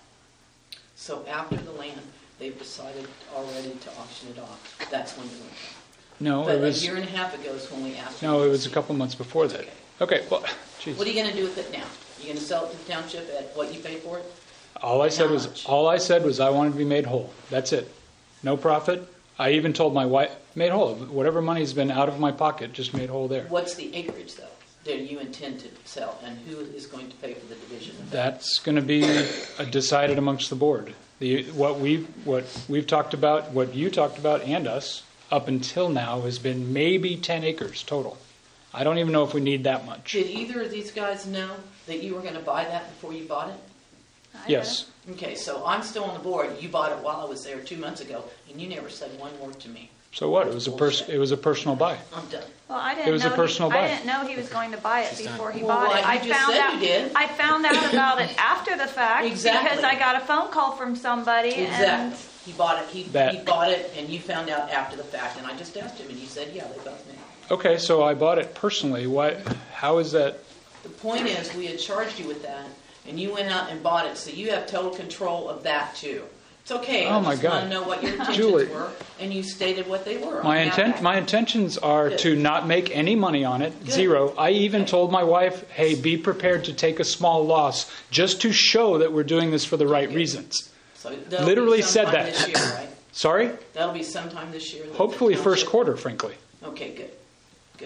[SPEAKER 4] So after the land, they've decided already to auction it off. That's when you went.
[SPEAKER 1] No,
[SPEAKER 4] But
[SPEAKER 1] it was
[SPEAKER 4] a year and a half ago is when we asked.
[SPEAKER 1] no,
[SPEAKER 4] you
[SPEAKER 1] it
[SPEAKER 4] to
[SPEAKER 1] was a
[SPEAKER 4] see.
[SPEAKER 1] couple months before that. Okay, well, geez.
[SPEAKER 4] What are you going to do with it now? You going to sell it to the township at what you paid for it?
[SPEAKER 1] All I said
[SPEAKER 4] How
[SPEAKER 1] was
[SPEAKER 4] much?
[SPEAKER 1] all I said was I wanted to be made whole. That's it. No profit. I even told my wife made whole. Whatever money's been out of my pocket, just made whole there.
[SPEAKER 4] What's the acreage though that you intend to sell, and who is going to pay for the division of that?
[SPEAKER 1] That's going to be uh, decided amongst the board. The what we've what we've talked about, what you talked about, and us up until now has been maybe ten acres total. I don't even know if we need that much.
[SPEAKER 4] Did either of these guys know that you were going to buy that before you bought it?
[SPEAKER 1] Yes.
[SPEAKER 4] Okay, so I'm still on the board. You bought it while I was there two months ago, and you never said one word to me.
[SPEAKER 1] So what? It was a pers- It was a personal buy.
[SPEAKER 4] I'm done.
[SPEAKER 2] Well, I didn't
[SPEAKER 1] It was a
[SPEAKER 2] know
[SPEAKER 1] personal
[SPEAKER 2] he,
[SPEAKER 1] buy.
[SPEAKER 2] I didn't know he was going to buy it before he
[SPEAKER 4] Well,
[SPEAKER 2] bought
[SPEAKER 4] why,
[SPEAKER 2] it. I
[SPEAKER 4] you just
[SPEAKER 2] found
[SPEAKER 4] said
[SPEAKER 2] out.
[SPEAKER 4] you did.
[SPEAKER 2] I found out about it after the fact
[SPEAKER 4] Exactly.
[SPEAKER 2] because I got a phone call from somebody.
[SPEAKER 4] Exactly.
[SPEAKER 2] And
[SPEAKER 4] He bought it. He,
[SPEAKER 1] That-
[SPEAKER 4] he bought it, and you found out after the fact. And I just asked him, and he said, "Yeah, they both knew."
[SPEAKER 1] Okay, so I bought it personally. Why? How is that?
[SPEAKER 4] The point is, we had charged you with that, and you went out and bought it, so you have total control of that too. It's okay.
[SPEAKER 1] Oh,
[SPEAKER 4] I
[SPEAKER 1] my
[SPEAKER 4] just want
[SPEAKER 1] God.
[SPEAKER 4] to know what your intentions
[SPEAKER 1] Julie.
[SPEAKER 4] were, and you stated what they were.
[SPEAKER 1] My
[SPEAKER 4] I'm
[SPEAKER 1] intent,
[SPEAKER 4] happy.
[SPEAKER 1] my intentions are
[SPEAKER 4] Good.
[SPEAKER 1] to not make any money on it,
[SPEAKER 4] Good.
[SPEAKER 1] zero. I even
[SPEAKER 4] Okay.
[SPEAKER 1] told my wife, "Hey, be prepared to take a small loss, just to show that we're doing this for the right
[SPEAKER 4] Okay.
[SPEAKER 1] reasons."
[SPEAKER 4] So that'll
[SPEAKER 1] Literally
[SPEAKER 4] be
[SPEAKER 1] said
[SPEAKER 4] sometime
[SPEAKER 1] that.
[SPEAKER 4] This year, right?
[SPEAKER 1] Sorry?
[SPEAKER 4] That'll be sometime this year. that the
[SPEAKER 1] Hopefully, first
[SPEAKER 4] township-
[SPEAKER 1] quarter, frankly.
[SPEAKER 4] Okay, good, good.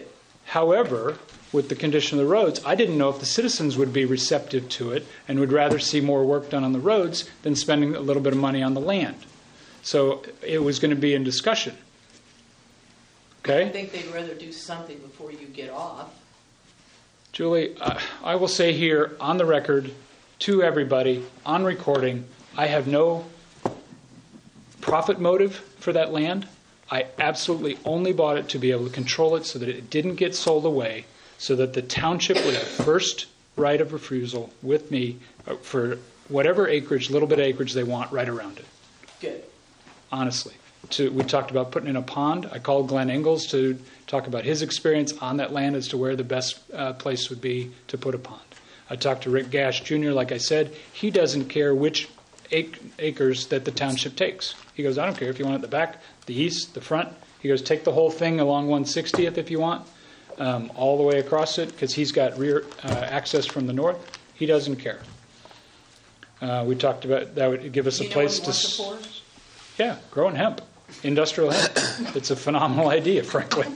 [SPEAKER 1] However, with the condition of the roads, I didn't know if the citizens would be receptive to it and would rather see more work done on the roads than spending a little bit of money on the land. So it was going to be in discussion.
[SPEAKER 4] I
[SPEAKER 1] Okay?
[SPEAKER 4] think they'd rather do something before you get off.
[SPEAKER 1] Julie, uh, I will say here on the record to everybody, on recording, I have no profit motive for that land. I absolutely only bought it to be able to control it so that it didn't get sold away, so that the township would have first right of refusal with me for whatever acreage, little bit of acreage they want right around it.
[SPEAKER 4] Good.
[SPEAKER 1] Honestly. To, we talked about putting in a pond. I called Glenn Ingalls to talk about his experience on that land as to where the best uh, place would be to put a pond. I talked to Rick Gash Junior Like I said, he doesn't care which ac- acres that the township takes. He goes, I don't care if you want it at the back, the east, the front. He goes, take the whole thing along one sixtieth if you want, um, all the way across it, because he's got rear uh, access from the north. He doesn't care. Uh, we talked about that would give us
[SPEAKER 4] Do
[SPEAKER 1] a
[SPEAKER 4] you
[SPEAKER 1] place
[SPEAKER 4] know what
[SPEAKER 1] to.
[SPEAKER 4] he wants it for?
[SPEAKER 1] Yeah, growing hemp, industrial hemp. It's a phenomenal idea, frankly.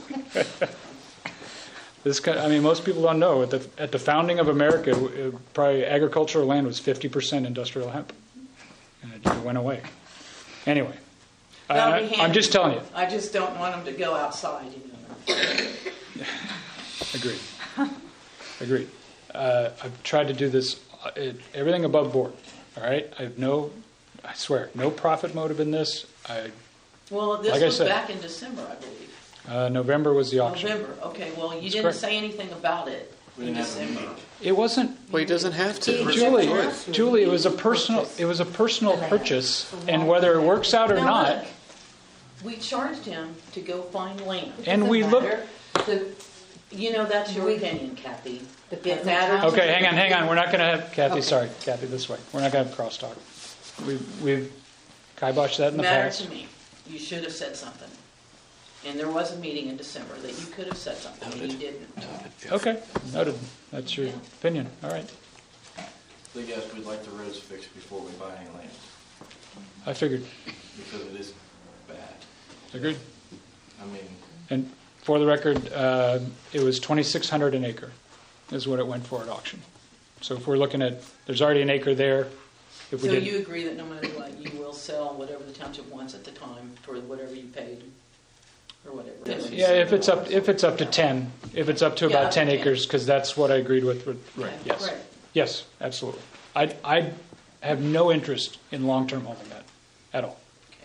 [SPEAKER 1] This, kind I mean, most people don't know at the at the founding of America, uh, probably agricultural land was fifty percent industrial hemp, and it just went away. Anyway,
[SPEAKER 4] That'll
[SPEAKER 1] I,
[SPEAKER 4] be
[SPEAKER 1] I'm
[SPEAKER 4] handy.
[SPEAKER 1] just telling you.
[SPEAKER 4] I just don't want them to go outside, you know.
[SPEAKER 1] Agreed. Agreed. Uh, I've tried to do this uh, it, everything above board. All right, I have no, I swear, no profit motive in this. I
[SPEAKER 4] Well, this
[SPEAKER 1] Like I
[SPEAKER 4] was
[SPEAKER 1] said.
[SPEAKER 4] back in December, I believe.
[SPEAKER 1] uh, November was the auction.
[SPEAKER 4] November, okay, well, you
[SPEAKER 1] That's
[SPEAKER 4] didn't
[SPEAKER 1] correct.
[SPEAKER 4] say anything about it
[SPEAKER 12] We
[SPEAKER 4] in
[SPEAKER 12] didn't have a
[SPEAKER 4] December.
[SPEAKER 12] meeting.
[SPEAKER 1] It wasn't.
[SPEAKER 6] Well, he doesn't have to.
[SPEAKER 4] He-
[SPEAKER 1] Julie,
[SPEAKER 4] Yes.
[SPEAKER 1] Julie, it was a personal. It was a personal purchase, and whether it works out or
[SPEAKER 4] Now,
[SPEAKER 1] not,
[SPEAKER 4] look, we charged him to go find land.
[SPEAKER 1] and we look.
[SPEAKER 4] The- You know, that's your opinion, Kathy.
[SPEAKER 8] The
[SPEAKER 4] It matters.
[SPEAKER 1] Okay, hang on, hang on. We're not going to have Kathy. Sorry, Kathy, this way. We're not going to have crosstalk. We've we've kiboshed that in the
[SPEAKER 4] Matter
[SPEAKER 1] past.
[SPEAKER 4] to me. You should have said something. And there was a meeting in December that you could have said something, and you didn't.
[SPEAKER 1] Okay, noted. That's your opinion. All right.
[SPEAKER 12] They guess we'd like the roads fixed before we buy any land,
[SPEAKER 1] I figured.
[SPEAKER 12] because it is bad.
[SPEAKER 1] Agreed.
[SPEAKER 12] I mean,
[SPEAKER 1] And for the record, uh, it was twenty-six hundred an acre is what it went for at auction. So if we're looking at, there's already an acre there. If we
[SPEAKER 4] So
[SPEAKER 1] did,
[SPEAKER 4] you agree that no matter what, you will sell whatever the township wants at the time for whatever you paid, or whatever?
[SPEAKER 1] yeah, if it's up, if it's up to ten, if it's up to
[SPEAKER 4] Yeah,
[SPEAKER 1] about
[SPEAKER 4] up to
[SPEAKER 1] ten
[SPEAKER 4] ten.
[SPEAKER 1] acres, because that's what I agreed with. with- Right?
[SPEAKER 4] Okay,
[SPEAKER 1] Yes.
[SPEAKER 4] right.
[SPEAKER 1] Yes, absolutely. I I have no interest in long-term holding that at all.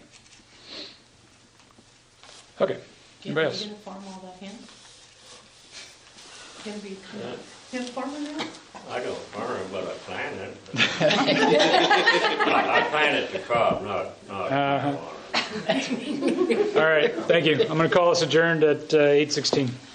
[SPEAKER 1] Okay.
[SPEAKER 4] Jim,
[SPEAKER 1] Anybody
[SPEAKER 4] are
[SPEAKER 1] else?
[SPEAKER 4] you gonna farm all that hemp?
[SPEAKER 8] Can be
[SPEAKER 14] Yeah.
[SPEAKER 8] hemp farmer now?
[SPEAKER 14] I don't farm it, but I plant it. I I plant it to crop, not, not
[SPEAKER 1] Uh-huh.
[SPEAKER 14] marijuana.
[SPEAKER 1] All right. Thank you. I'm going to call us adjourned at uh, eight sixteen.